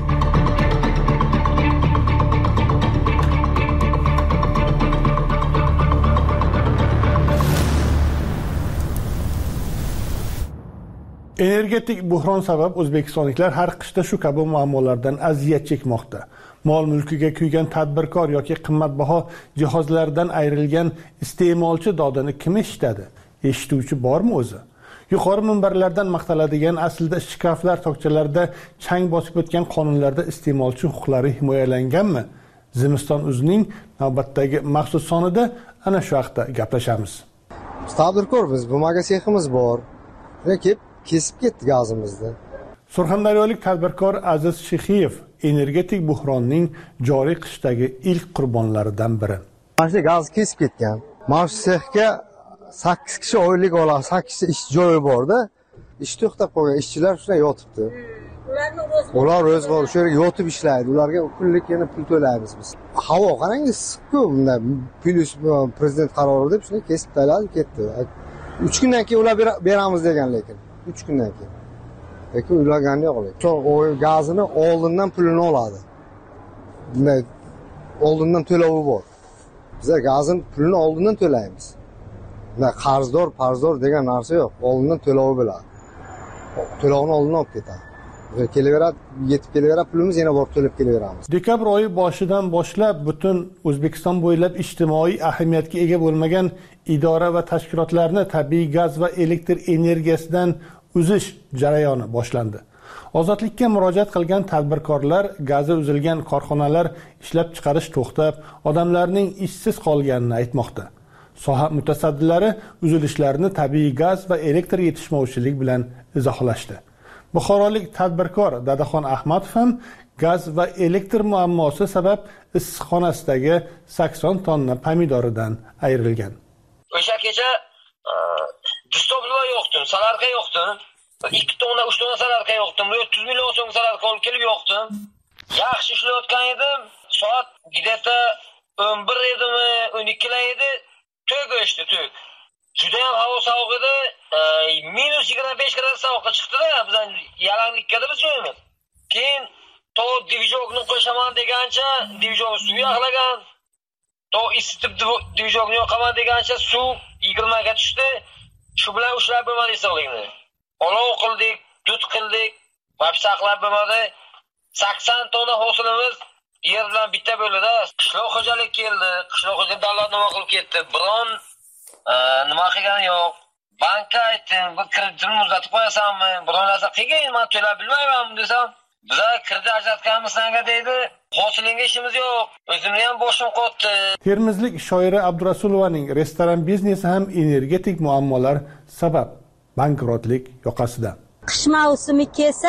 Energetik buhron sabab o'zbekistonliklar har qishda shu kabi muammolardan aziyat chekmoqda. Mol mulkiga kuygan tadbirkor yoki qimmatbaho jihozlardan ayrilgan iste'molchi dodini kim eshitadi? Eshituvchi bormi o'zi? Yuqori minbarlardan maqtaladigan aslida shkaflar, tokchalarda chang bosib o'tgan qonunlarda iste'molchi huquqlari himoyalanganmi? Zimiston o'zining navbatdagi maxsus sonida ana shu haqda gaplashamiz. Tadbirkor biz, bu magaseximiz bor. Rakib kesib ketdi gazimizni. Surxondaryolik tadbirkor Aziz Shexiyev energetik buhronning joriy qishdagi ilk qurbonlaridan biri. Mana shu gaz kesib ketgan. Mana shu sexga sakkiz kishi oylik oladi, sakkiz ish joyi borda. Ish to'xtab qolgan, ishchilar shunday yotibdi. Ular o'zg'or shu yerga yotib ishlaydi. Ularga kunlik yana pul to'laymiz biz. Havo qarang, issiq-ku, bunda plus prezident qarori deb shuni kesib tashladi, ketdi. uch kundan keyin ular beramiz degan, lekin uch kundan keyin. Lekin uylagani yo'q. Shu o'y gazini oldindan pulini oladi. Bunday oldindan to'lovi bor. Biz gazin pulini oldindan to'laymiz. Bunday qarzdor, qarzdor degan narsa yo'q. Oldindan to'lovi bo'ladi. To'lovini oldindan olib ketadi. Kelaveradi, yetib kelaveradi, pulimiz yana borib to'lab kelaveramiz. Dekabr oyi boshidan boshlab butun O'zbekiston bo'ylab ijtimoiy ahamiyatga ega bo'lmagan idora va tashkilotlarni tabiiy gaz va elektr energiyasidan uzish jarayoni boshlandi. Ozodlikka murojaat qilgan tadbirkorlar gazi uzilgan korxonalar ishlab chiqarish to'xtab, odamlarning ishsiz qolganini aytmoqda. Soha mutasaddilari uzilishlarni tabiiy gaz va elektr yetishmovchilik bilan izohlashdi. Buxorolik tadbirkor Dadaxon Ahmadov ham gaz va elektr muammosi sabab issiqxonasidagi sakson tonna pomidoridan ayrilgan. O'sha kecha distoblar yo'qdi, salarqa yo'qdi. ikki tonna, uch tonna salarqa yo'qdi. o'ttiz million so'm salarqa olib kelib yo'qdi. Yaxshi ishlayotgan edim. Soat gideta o'n bir edimi, o'n ikki edi. To'g o'chdi, to'g. Juda ham havo sovuq edi. minus yigirma besh gradus sovuqqa chiqdi-da, bizdan yalanglikda biz joyimiz. Keyin to divizorni qo'shaman degancha, divizor suv yog'lagan. To isitib divizorni yoqaman degancha suv yigirma ga tushdi. Shu bilan ushlab bo'lmadi hisobligini. Olov qildik, dud qildik, vaqt saqlab bo'lmadi. sakson tonna hosilimiz yer bilan bitta bo'ladi. Qishloq xo'jalik keldi. Qishloq xo'jalik davlat nima qilib ketdi? Biron nima qilgani yo'q. Bankka aytdim, bu kreditni uzatib qo'yasanmi? Biron narsa qilgin, men to'lab bilmayman desam, bizlar kredit ajratganmiz senga deydi. Hosilingga ishimiz yo'q. O'zimni ham boshim qotdi. Termizlik shoira Abdurasulovaning restoran biznesi ham energetik muammolar sabab bankrotlik yoqasida. Qish mavsumi kelsa,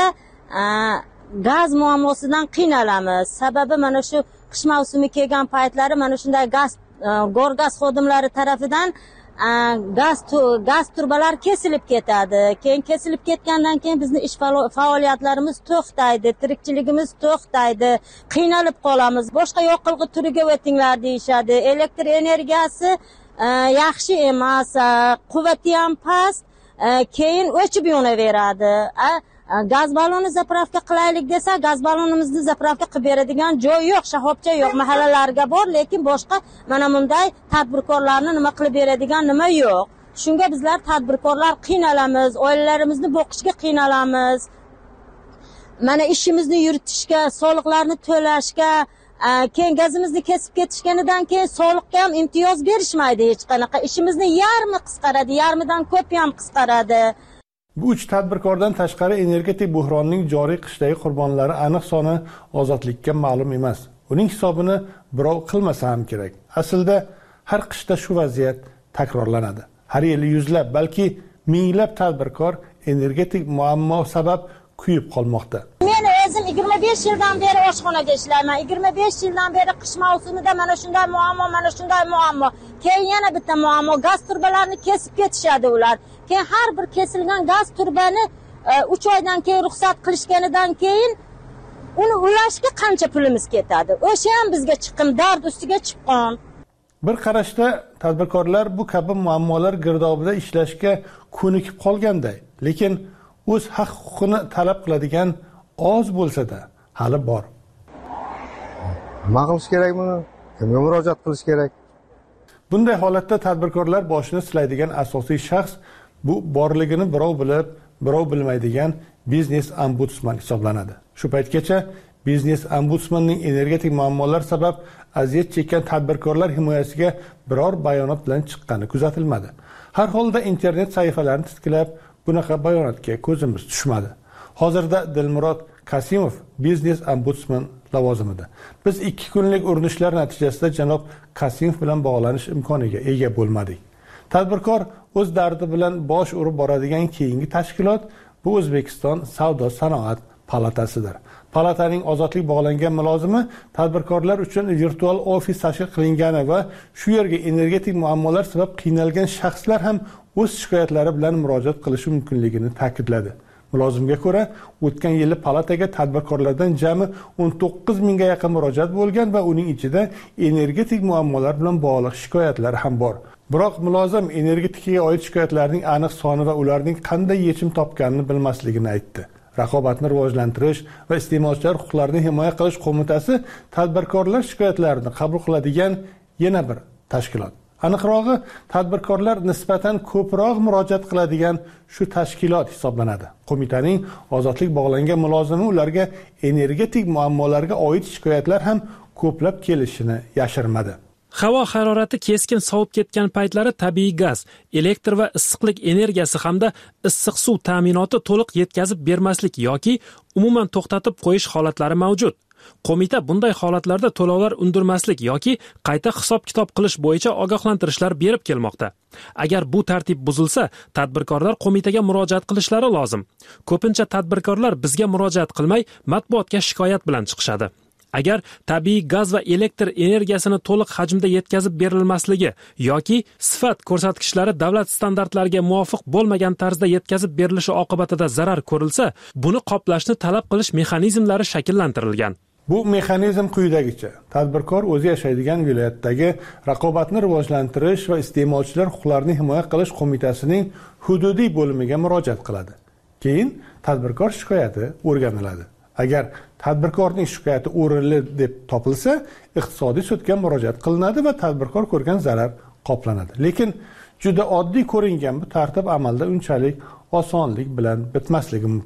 gaz muammosidan qiynalamiz. Sababi mana shu qish mavsumi kelgan paytlari mana shunday gaz gorgaz xodimlari tarafidan gaz gaz turbalar kesilib ketadi. Keyin kesilib ketgandan keyin bizning ish faoliyatlarimiz to'xtaydi, tirikchiligimiz to'xtaydi, qiynalib qolamiz. Boshqa yoqilg'i turiga o'tinglar deyshadi. Elektr energiyasi yaxshi emas, quvvati ham past, keyin o'chib yonaveradi. Gaz baloni zapravka qilaylik desa, gaz balonimizni zapravka qilib beradigan joy yo'q, shahobcha yo'q, mahallalarga bor, lekin boshqa mana bunday tadbirkorlarni nima qilib beradigan nima yo'q. Shunga bizlar tadbirkorlar qiynalamiz, oilalarimizni boqishga qiynalamiz. Mana ishimizni yuritishga, soliqlarni to'lashga, keyin gazimizni kesib ketishganidan keyin soliqqa ham imtiyoz berishmaydi hech qanaqa. Ishimizni yarmi qisqaradi, yarmidan ko'p ham qisqaradi. Bu uch tadbirkordan tashqari energetik buhronning joriy qishdagi qurbonlari aniq soni ozodlikka ma'lum emas. Uning hisobini birov qilmasa ham kerak. Aslida har qishda shu vaziyat takrorlanadi. Har yili yuzlab, balki minglab tadbirkor energetik muammo sabab kuyib qolmoqda. Men o'zim yigirma besh yildan beri oshxonada ishlayman. yigirma besh yildan beri qish mavsumida mana shunday muammo, mana shunday muammo. Keyin yana bitta muammo, gaz turbalarini kesib ketishadi ular. Keyin har bir kesilgan gaz turbani uch oydan keyin ruxsat qilishganidan keyin uni ulashga qancha pulimiz ketadi? O'sha ham bizga chiqim, dard ustiga chiqqan. Bir qarashda tadbirkorlar bu kabi muammolar girdobida ishlashga ko'nikib qolganday, lekin o'z haq-huquqini talab qiladigan oz bo'lsa-da hali bor. Nima qilish kerak buni? Kimga murojaat qilish kerak? Bunday holatda tadbirkorlar boshini silaydigan asosiy shaxs bu borligini birov bilib, birov bilmaydigan biznes ombudsman hisoblanadi. Shu paytgacha biznes ombudsmanning energetik muammolar sabab aziyat chekkan tadbirkorlar himoyasiga biror bayonot bilan chiqqani kuzatilmadi. Har holda internet sahifalarini titkilab, bunaqa bayonotga ko'zimiz tushmadi. Hozirda Dilmurod Kasimov biznes ombudsman lavozimida. Biz ikki kunlik urinishlar natijasida janob Kasimov bilan bog'lanish imkoniga ega bo'lmadik. Tadbirkor o'z dardi bilan bosh urib boradigan keyingi tashkilot bu O'zbekiston Savdo sanoat palatasidir. Palataning ozodlik bog'langan mulozimi tadbirkorlar uchun virtual ofis tashkil qilingani va shu yerga energetik muammolar sabab qiynalgan shaxslar ham o'z shikoyatlari bilan murojaat qilishi mumkinligini ta'kidladi. Mulozimga ko'ra, o'tgan yili palataga tadbirkorlardan jami o'n to'qqiz mingga yaqin murojaat bo'lgan va uning ichida energetik muammolar bilan bog'liq shikoyatlar ham bor. Biroq mulozim energetikaga oid shikoyatlarning aniq soni va ularning qanday yechim topganini bilmasligini aytdi. Raqobatni rivojlantirish va iste'molchilar huquqlarini himoya qilish qo'mitasi tadbirkorlar shikoyatlarini qabul qiladigan yana bir tashkilot. Aniqrog'i, tadbirkorlar nisbatan ko'proq murojaat qiladigan shu tashkilot hisoblanadi. Qo'mitaning ozodlik bog'langan mulozimi ularga energetik muammolarga oid shikoyatlar ham ko'plab kelishini yashirmadi. Havo harorati keskin sovib ketgan paytlari tabiiy gaz, elektr va issiqlik energiyasi hamda issiq suv ta'minoti to'liq yetkazib bermaslik yoki umuman to'xtatib qo'yish holatlari mavjud. Qo'mita bunday holatlarda to'lovlar undirmaslik yoki qayta hisob-kitob qilish bo'yicha ogohlantirishlar berib kelmoqda. Agar bu tartib buzilsa, tadbirkorlar qo'mitaga murojaat qilishlari lozim. Ko'pincha tadbirkorlar bizga murojaat qilmay, matbuotga shikoyat bilan chiqishadi. Agar tabiiy gaz va elektr energiyasini to'liq hajmda yetkazib berilmasligi yoki sifat ko'rsatkichlari davlat standartlariga muvofiq bo'lmagan tarzda yetkazib berilishi oqibatida zarar ko'rilsa, buni qoplashni talab qilish mexanizmlari shakllantirilgan. Bu mexanizm quyidagicha: tadbirkor o'zi yashaydigan viloyatdagi raqobatni rivojlantirish va iste'molchilar huquqlarini himoya qilish qo'mitasining hududiy bo'limiga murojaat qiladi. Keyin tadbirkor shikoyati o'rganiladi. Agar tadbirkorning shikoyati o'rinli deb topilsa, iqtisodiy sudga murojaat qilinadi va tadbirkor ko'rgan zarar qoplanadi. Lekin juda oddiy ko'ringan bu tartib amalda unchalik osonlik bilan bitmasligi mumkin.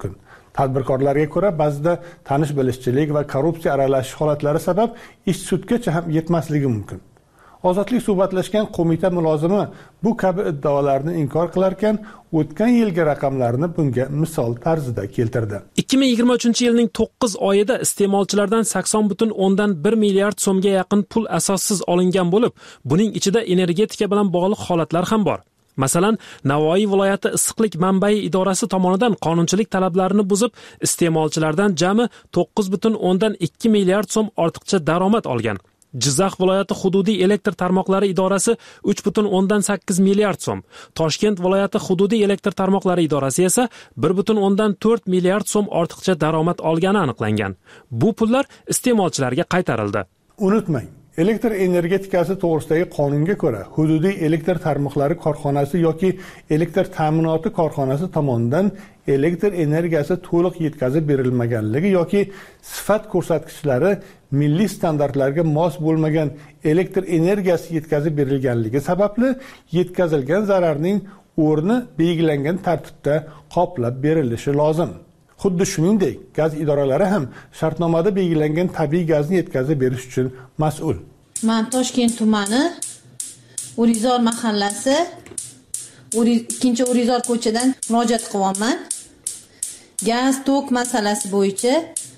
Tadbirkorlarga ko'ra, ba'zida tanish bilishchilik va korrupsiya aralashish holatlari sabab ish sudgacha ham yetmasligi mumkin. Ozodlik suhbatlashgan qo'mita mulozimi bu kabi iddaolarni inkor qilar ekan, o'tgan yilgi raqamlarni bunga misol tarzida keltirdi. ikki ming yigirma uchinchi yilning to'qqiz oyida iste'molchilardan sakson butun o'ndan bir milliard so'mga yaqin pul asossiz olingan bo'lib, buning ichida energetika bilan bog'liq holatlar ham bor. Masalan, Navoiy viloyati issiqlik manbai idorasi tomonidan qonunchilik talablarini buzib, iste'molchilardan jami to'qqiz butun o'ndan ikki milliard so'm ortiqcha daromad olgan. Jizzax viloyati hududiy elektr tarmoqlari idorasi uch butun o'ndan sakkiz milliard so'm, Toshkent viloyati hududiy elektr tarmoqlari idorasi esa bir butun o'ndan to'rt milliard so'm ortiqcha daromad olgani aniqlangan. Bu pullar iste'molchilarga qaytarildi. Unutmang, elektr energetikasi to'g'risidagi qonunga ko'ra, hududiy elektr tarmoqlari korxonasi yoki elektr ta'minoti korxonasi tomonidan elektr energiyasi to'liq yetkazib berilmaganligi yoki sifat ko'rsatkichlari milliy standartlarga mos bo'lmagan elektr energiyasi yetkazib berilganligi sababli yetkazilgan zararning o'rni belgilangan tartibda qoplab berilishi lozim. Xuddi shuningdek, gaz idoralari ham shartnomada belgilangan tabiiy gazni yetkazib berish uchun mas'ul. Men Toshkent tumani Urizor mahallasi ikkinchi Urizor ko'chadan murojaat qilyapman. Gaz, tok masalasi bo'yicha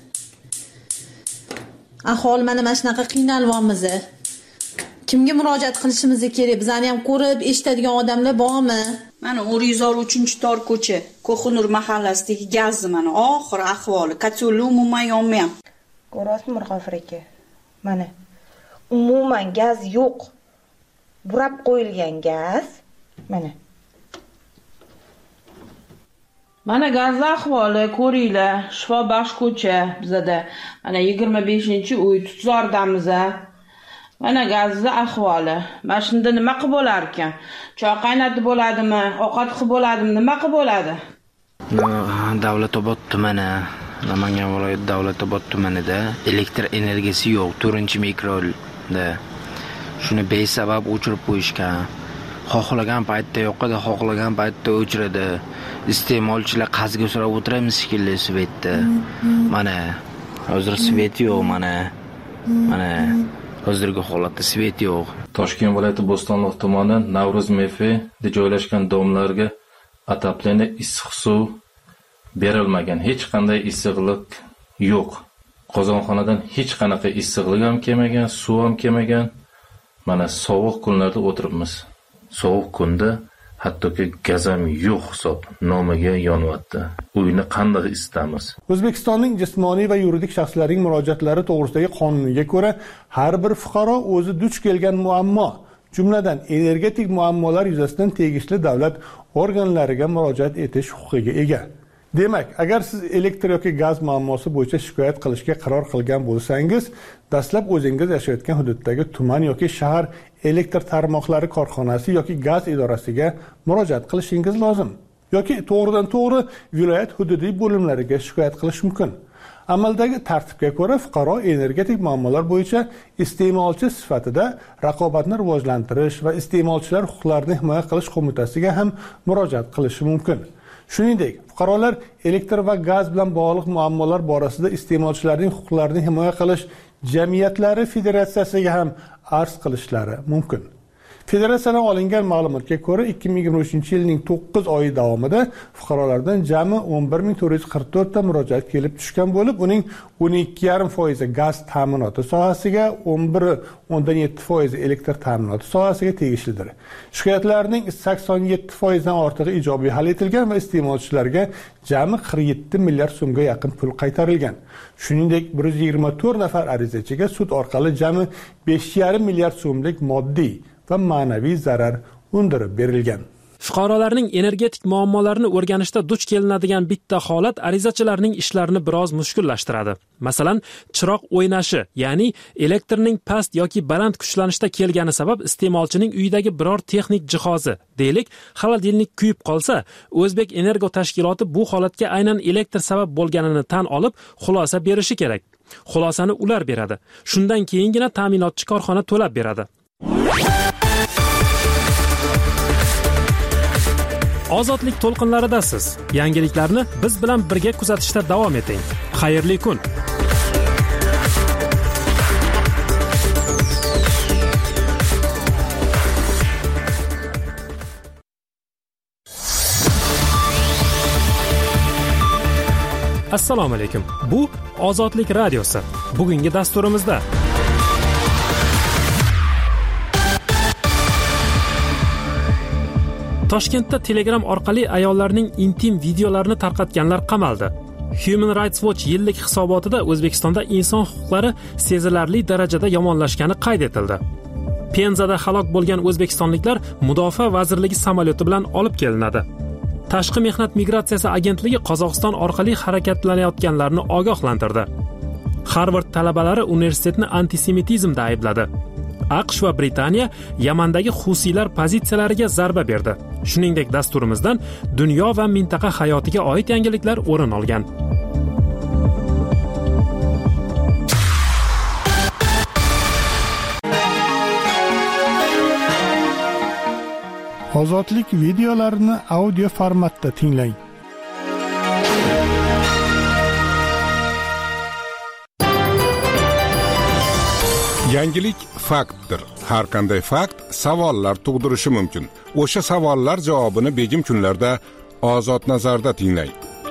aholi mana mana shunaqa qiynalyapmiz. Kimga murojaat qilishimiz kerak? Bizani ham ko'rib, eshitadigan odamlar bormi? Mana Urizor uchinchi tor ko'cha, Ko'xinur mahallasidagi gazni mana oxir ahvoli, kotyolni umuman yonmayapti. Ko'rasizmi Mirg'ofur aka? Mana umuman gaz yo'q. Burab qo'yilgan gaz. Mana. Mana gaz ahvoli ko'ringlar, Shifobaxsh ko'cha bizada. Mana yigirma beshinchi uy Tutzordamiz. Mana gazni ahvoli. Mana shunda nima qilib bo'lar ekan? Choy qaynatib bo'ladimi? Ovqat qilib bo'ladimi? Nima qilib bo'ladi? Davlatobod tumani, Namangan viloyati Davlatobod tumanida elektr energiyasi yo'q, to'rtinchi mikroda. Shuni besabab o'chirib qo'yishgan. Xohlagan paytda yoqadi, xohlagan paytda o'chiradi. Iste'molchilar qazga so'rab o'tiramiz shekilli svetda. Mana hozir svet yo'q, mana. Mana hozirgi holatda svet yo'q. Toshkent viloyati Bo'stonliq tumani Navro'z mefida joylashgan domlarga ataplanish issiq suv berilmagan. Hech qanday issiqlik yo'q. Qozonxonadan hech qanaqa issiqlik ham kelmagan, suv ham kelmagan. Mana sovuq kunlarda o'tiribmiz. Sovuq kunda hattoki gaz ham yo'q hisob, nomiga yonyapti. Uyni qanday isitamiz? O'zbekistonning jismoniy va yuridik shaxslarining murojaatlari to'g'risidagi qonuniga ko'ra, har bir fuqaro o'zi duch kelgan muammo, jumladan energetik muammolar yuzasidan tegishli davlat organlariga murojaat etish huquqiga ega. Demak, agar siz elektr yoki gaz muammosi bo'yicha shikoyat qilishga qaror qilgan bo'lsangiz, dastlab o'zingiz yashayotgan hududdagi tuman yoki shahar elektr tarmoqlari korxonasi yoki gaz idorasiga murojaat qilishingiz lozim. Yoki to'g'ridan to'g'ri viloyat hududiy bo'limlariga shikoyat qilish mumkin. Amaldagi tartibga ko'ra, fuqaro energetik muammolar bo'yicha iste'molchi sifatida Raqobatni rivojlantirish va iste'molchilar huquqlarini himoya qilish qo'mitasiga ham murojaat qilishi mumkin. Shuningdek, fuqarolar elektr va gaz bilan bog'liq muammolar borasida iste'molchilarning huquqlarini himoya qilish jamiyatlari federatsiyasiga ham arz qilishlari mumkin. Federatsiyadan olingan ma'lumotga ko'ra, ikki ming yigirma uchinchi yilning to'qqiz oyi davomida fuqarolardan jami o'n bir ming to'rt yuz qirq to'rt ta murojaat kelib tushgan bo'lib, uning o'n ikki yarim foiz gaz ta'minoti sohasiga, o'n bir o'ndan yetti foiz elektr ta'minoti sohasiga tegishlidir. Shikoyatlarning sakson yetti foiz dan ortig'i ijobiy hal etilgan va iste'molchilarga jami qirq yetti milliard so'mga yaqin pul qaytarilgan. Shuningdek, bir yuz yigirma to'rt nafar arizachiga sud orqali jami besh yarim milliard so'mlik moddiy va ma'naviy zarar undirib berilgan. Fuqarolarning energetik muammolarini o'rganishda duch kelinadigan bitta holat arizachilarning ishlarini biroz mushkullashtiradi. Masalan, chiroq o'ynashi, ya'ni elektrning past yoki baland kuchlanishda kelgani sabab iste'molchining uyidagi biror texnik jihozi, deylik, xolodilnik kuyib qolsa, O'zbek Energo tashkiloti bu holatga aynan elektr sabab bo'lganini tan olib, xulosa berishi kerak. Xulosani ular beradi. Shundan keyingina ta'minotchi korxona to'lab beradi. Ozodlik to'lqinlaridasiz. Yangiliklarni biz bilan birga kuzatishda davom eting. Xayrli kun. Assalomu alaykum. Bu Ozodlik radiosi. Bugungi dasturimizda Toshkentda Telegram orqali ayollarning intim videolarini tarqatganlar qamaldi. Human Rights Watch yillik hisobotida O'zbekistonda inson huquqlari sezilarli darajada yomonlashgani qayd etildi. Penzada halok bo'lgan o'zbekistonliklar Mudofaa vazirligi samolyoti bilan olib kelinadi. Tashqi mehnat migratsiyasi agentligi Qozog'iston orqali harakatlanayotganlarni ogohlantirdi. Harvard talabalari universitetni antisemitizmda aybladi. AQSh va Britaniya Yamandagi Husiylar pozitsiyalariga zarba berdi. Shuningdek, dasturimizdan dunyo va mintaqa hayotiga oid yangiliklar o'rin olgan. Ozodlik videolarini audio formatda tinglang. Yangilik faktdir. Har qanday fakt savollar tug'dirishi mumkin. O'sha savollar javobini begim kunlarda Ozod nazarda tinglang.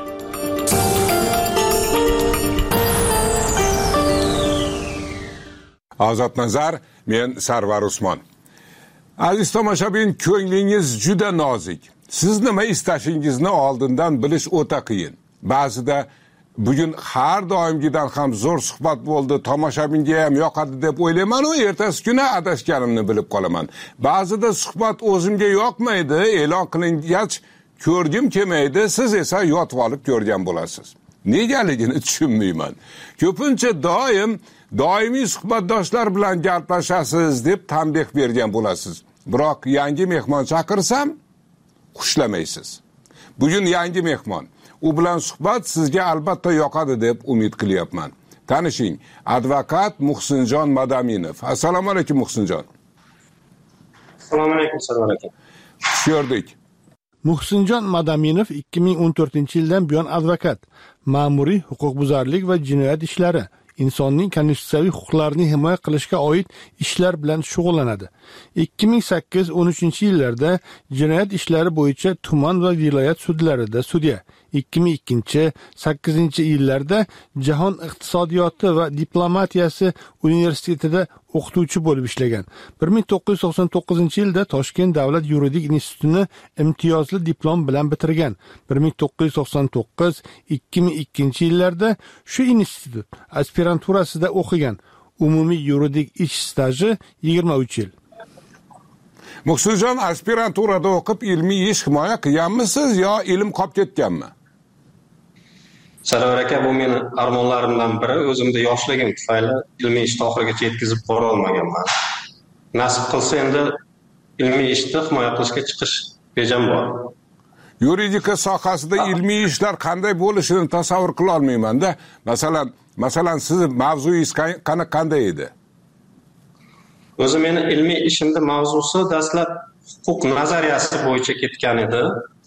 Ozod nazar, men Sarvar Usmon. Aziz tomoshabin, ko'nglingiz juda nozik. Siz nima istashingizni oldindan bilish o'ta qiyin. Ba'zida bugun har doimgidan ham zo'r suhbat bo'ldi, tomoshabinga ham yoqadi deb o'ylayman, u ertasi kuni adashganimni bilib qolaman. Ba'zida suhbat o'zimga yoqmaydi, e'lon qilingach ko'rgim kelmaydi, siz esa yotib olib ko'rgan bo'lasiz. Negaligini tushunmayman. Ko'pincha doim doimiy suhbatdoshlar bilan gaplashasiz deb tanbeh bergan bo'lasiz. Biroq yangi mehmon chaqirsam xushlamaysiz. Bugun yangi mehmon. U bilan suhbat sizga albatta yoqadi deb umid qilyapman. Tanishing, advokat Muhsinjon Madaminov. Assalomu alaykum Muhsinjon. Assalomu alaykum Sarvar aka. Xush ko'rdik. Muhsinjon Madaminov ikki ming o'n to'rtinchi yildan buyon advokat, ma'muriy huquqbuzarlik va jinoyat ishlari, insonning konstitutsiyaviy huquqlarini himoya qilishga oid ishlar bilan shug'ullanadi. ikki ming sakkiz o'n uchinchi yillarda jinoyat ishlari bo'yicha tuman va viloyat sudlarida sudya, ikki ming ikkinchi sakkizinchi yillarda Jahon iqtisodiyoti va diplomatiyasi universitetida o'qituvchi bo'lib ishlagan. bir ming to'qqiz yuz to'qson to'qqizinchi yilda Toshkent davlat yuridik institutini imtiyozli diplom bilan bitirgan. bir ming to'qqiz yuz to'qson to'qqiz ikki ming ikkinchi yillarda shu institut aspiranturasida o'qigan. Umumiy yuridik ish staji yigirma uch yil. Muhsinjon, aspiranturada o'qib ilmiy ish himoya qilganmisiz yo ilm qolib ketganmi? Sarvar aka, bu meni armonlarimdan biri. O'zimda yoshligim tufayli ilmiy ishni oxirigacha yetkazib bora olmaganman. Nasib qilsa endi ilmiy ishni himoya qilishga chiqish rejam bor. Yuridika sohasida ilmiy ishlar qanday bo'lishini tasavvur qila olmayman-da. Masalan, masalan siz mavzuyingiz qanday edi? O'zi meni ilmiy ishimda mavzusi dastlab huquq nazariyasi bo'yicha ketgan edi.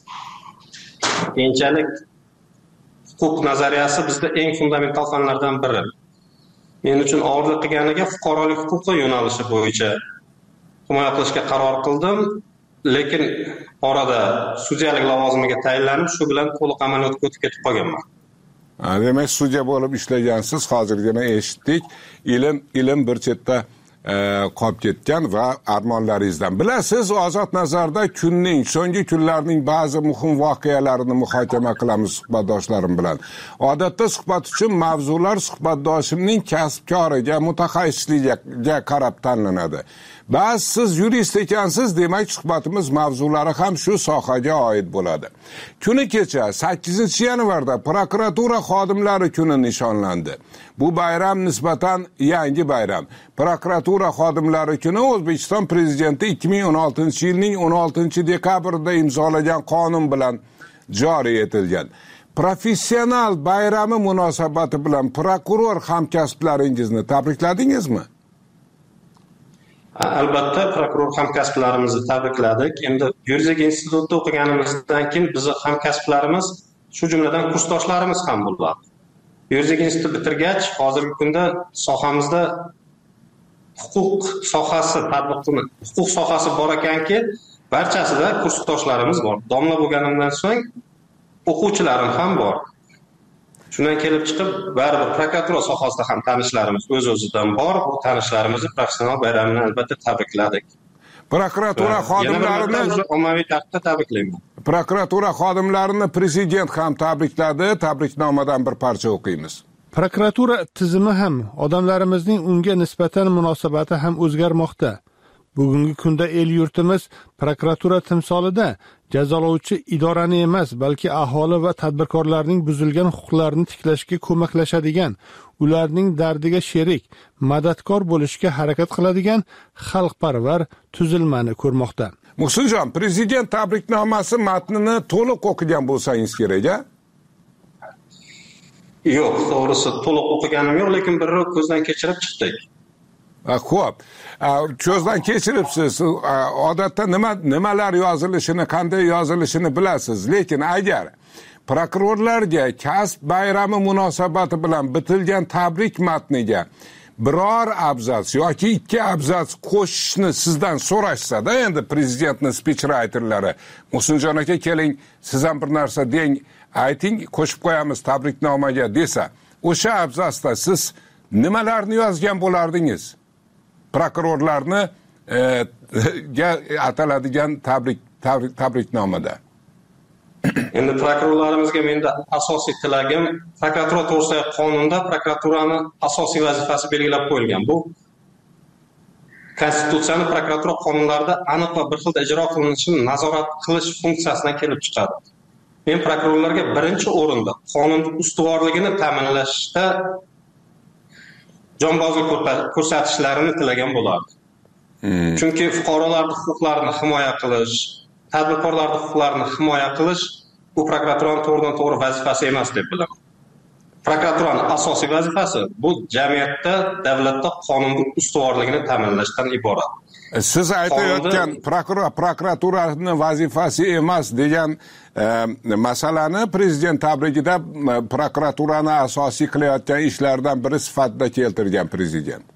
Keyinchalik huquq nazariyasi bizda eng fundamental fanlardan biri. Men uchun og'irlik qilganiga fuqarolik huquqi yo'nalishi bo'yicha himoya qilishga qaror qildim, lekin orada sudyalik lavozimiga tayinlanib, shu bilan to'liq amaliyotga o'tib ketib qolganman. Demak, sudya bo'lib ishlagansiz, hozirgina eshitdik. Ilm ilm bir chetda qolib ketgan va armonlaringizdan. Bilasiz, Ozod nazarda kunning, so'nggi kunlarning ba'zi muhim voqealarini muhokama qilamiz suhbatdoshlarim bilan. Odatda suhbat uchun mavzular suhbatdoshimning kasb-koriga, mutaxassisligiga qarab tanlanadi. Ba'zi siz yurist ekansiz, demak suhbatimiz mavzulari ham shu sohaga oid bo'ladi. Kuni kecha sakkizinchi yanvarda prokuratura xodimlari kuni nishonlandi. Bu bayram nisbatan yangi bayram. Prokuratura xodimlari kuni O'zbekiston prezidenti ikki ming o'n oltinchi yilning o'n oltinchi dekabrida imzolagan qonun bilan joriy etilgan. Professional bayrami munosabati bilan prokuror hamkasblaringizni tabrikladingizmi? Albatta prokuror hamkasblarimizni tabrikladik. Endi yuridik institutda o'qiganimizdan keyin bizni hamkasblarimiz, shu jumladan kursdoshlarimiz ham bo'ladi. Yuridik institut bitirgach, hozirgi kunda sohamizda huquq sohasi tatbiqini, huquq sohasi bor ekanki, barchasida kursdoshlarimiz bor. Domla bo'lganimdan so'ng o'quvchilarim ham bor. Shundan kelib chiqib, baribir prokuratura sohasida ham tanishlarimiz o'z-o'zidan bor. Bu tanishlarimizni professional bayramini albatta tabrikladik. Prokuratura xodimlarini ommaviy tartibda tabriklayman. Prokuratura xodimlarini prezident ham tabrikladi. Tabriknomadan bir parcha o'qiymiz. Prokuratura tizimi ham odamlarimizning unga nisbatan munosabati ham o'zgarmoqda. Bugungi kunda el yurtimiz prokuratura timsolida jazolovchi idorani emas, balki aholi va tadbirkorlarning buzilgan huquqlarini tiklashga ko'maklashadigan, ularning dardiga sherik, madadkor bo'lishga harakat qiladigan xalqparvar tuzilmani ko'rmoqda. Muhsinjon, prezident tabriknomasi matnini to'liq o'qigan bo'lsangiz kerak-a? Yo'q, to'g'risi to'liq o'qiganim yo'q, lekin bir ko'zdan kechirib chiqdik. Xo'p, ko'zdan kechiribsiz. Odatda nima nimalar yozilishini, qanday yozilishini bilasiz, lekin agar prokurorlarga kasb bayrami munosabati bilan bitilgan tabrik matniga biror abzats yoki ikki abzats qo'shishni sizdan so'rashsa-da, endi prezidentning speech writerlari, Muhsinjon aka keling, siz ham bir narsa deng, ayting, qo'shib qo'yamiz tabriknomaga desa, o'sha abzatsda siz nimalarni yozgan bo'lardingiz? Prokurorlarni e, ga ataladigan tabrik tabrik tabriknomada. Endi prokurorlarimizga menda asosiy tilagim, prokuratura to'g'risidagi qonunda prokuraturani asosiy vazifasi belgilab qo'yilgan. Bu Konstitutsiyaning prokuratura qonunlarida aniq va bir xil ijro qilinishini nazorat qilish funksiyasidan kelib chiqadi. Men prokurorlarga birinchi o'rinda qonunning ustuvorligini ta'minlashda jonbozlik ko'rsatishlarini tilagan bo'lardi. Hmm. Chunki fuqarolarning huquqlarini himoya qilish, tadbirkorlarning huquqlarini himoya qilish bu prokuraturaning to'g'ridan-to'g'ri vazifasi emas deb bilaman. Prokuraturaning asosiy vazifasi bu jamiyatda, davlatda qonunning ustuvorligini ta'minlashdan iborat. Siz aytayotgan prokuraturaning vazifasi emas degan e, masalani prezident tabrigida prokuraturani asosiy qilayotgan ishlardan biri sifatida keltirgan prezident.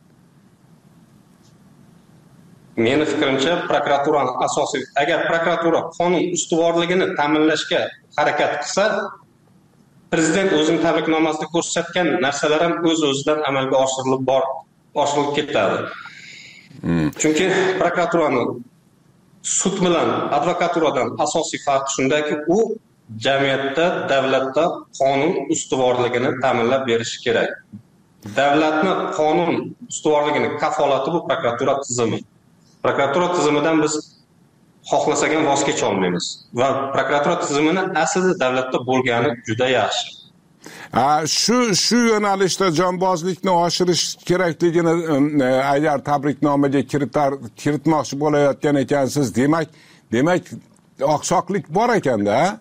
Meni fikrimcha, prokuraturaning asosiy, agar prokuratura qonun ustuvorligini ta'minlashga harakat qilsa, prezident o'zining tabriknomasida ko'rsatgan narsalar ham o'z-o'zidan amalga oshirilib bor, oshirilib ketadi. Hmm. Chunki prokuraturaning sud bilan advokaturadan asosiy farqi shundaki, u jamiyatda, davlatda qonun ustuvorligini ta'minlab berishi kerak. Davlatni qonun ustuvorligini kafolati bu prokuratura tizimi. Prokuratura tizimidan biz xohlasak ham voz kecha olmaymiz va prokuratura tizimini aslida davlatda bo'lgani juda yaxshi. Ha, shu shu yo'nalishda jonbozlikni oshirish kerakligini agar tabriknomaga kiritar kiritmoqchi bo'layotgan ekansiz, demak, demak oqsoqlik bor ekanda, ha?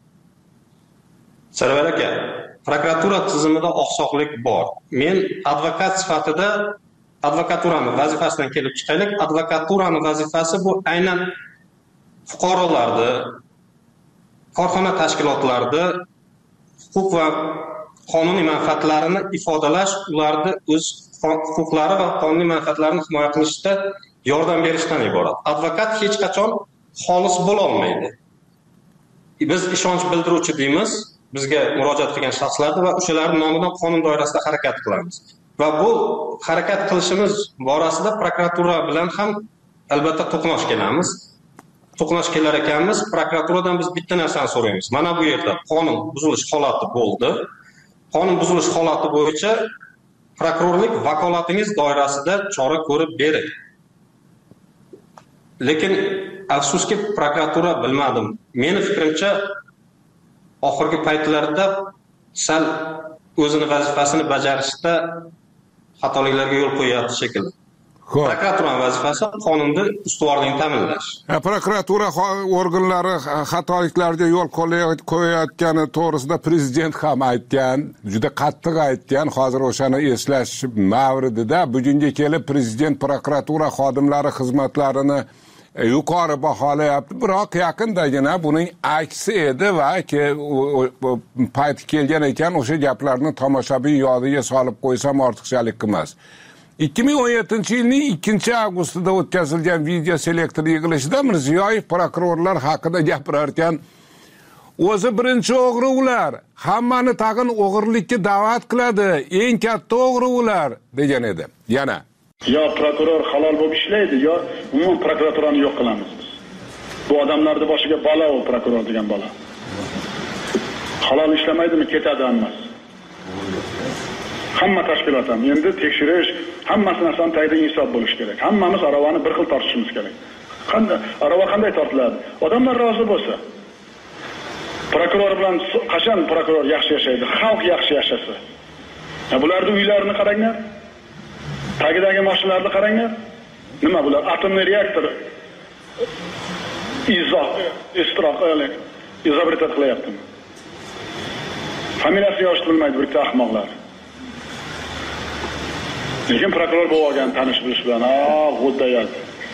Sarvar aka, prokuratura tizimida oqsoqlik bor. Men advokat sifatida advokaturaning vazifasidan kelib chiqaylik. Advokaturaning vazifasi bu aynan fuqarolarni, korxona tashkilotlarida huquq va qonuniy manfaatlarini ifodalash, ularni o'z huquqlari va qonuniy manfaatlarini himoya qilishda yordam berishdan iborat. Advokat hech qachon xolis bo'la olmaydi. Biz ishonch bildiruvchi deymiz, bizga murojaat qilgan shaxslarni va o'shalarning nomidan qonun doirasida harakat qilamiz. Va bu harakat qilishimiz borasida prokuratura bilan ham albatta to'qnash kelamiz. To'qnash kelar ekanmiz, prokuraturadan biz bitta narsani so'raymiz. Mana bu yerda qonun buzilish holati bo'ldi. Qonun buzilish holati bo'yicha prokurorlik vakolatingiz doirasida chora ko'rib bering. Lekin afsuski prokuratura bilmadim. Meni fikrimcha oxirgi paytlarda sal o'zining vazifasini bajarishda xatoliklarga yo'l qo'yayapti shekilli. Prokuratura vazifasi qonunda ustuvorlikni ta'minlash. Prokuratura organlari xatoliklarga yo'l qo'yayotgani to'g'risida prezident ham aytgan, juda qattiq aytgan. Hozir o'shani eslash mavridida bugunga kelib prezident prokuratura xodimlari xizmatlarini yuqori baholayapti, biroq yaqindagina buning aksi edi va payti kelgan ekan o'sha gaplarni tomoshabin yodiga solib qo'ysam ortiqchalik emas. ikki ming o'n yettinchi yilning ikkinchi avgustida o'tkazilgan video selektor yig'ilishida Mirziyoyev prokurorlar haqida gapirar ekan, o'zi birinchi o'g'ri ular, hammani tag'in o'g'irlikka da'vat qiladi, eng katta o'g'ri ular degan edi. Yana yo prokuror halol bo'lib ishlaydi, yo umuman prokuraturani yo'q qilamiz biz. Bu odamlarning boshiga balo u prokuror degan balo. Halol ishlamaydimi, ketadi hammasi. Hamma tashkilot ham endi tekshirish, hammasi narsaning tagida insof bo'lishi kerak. Hammamiz aravani bir xil tortishimiz kerak. Qanday arava qanday tortiladi? Odamlar rozi bo'lsa. Prokuror bilan qachon prokuror yaxshi yashaydi? Xalq yaxshi yashasa. Ya bularning uylarini qaranglar. Tagidagi mashinalarni qaranglar. Nima bular? Atomli reaktor izoh, istroq, izobritat qilyaptimi? Familiyasi yosh bilmaydi bitta ahmoqlar. Lekin prokuror bo'lib olgan tanish bilish bilan, "Ah, g'o'ddayat."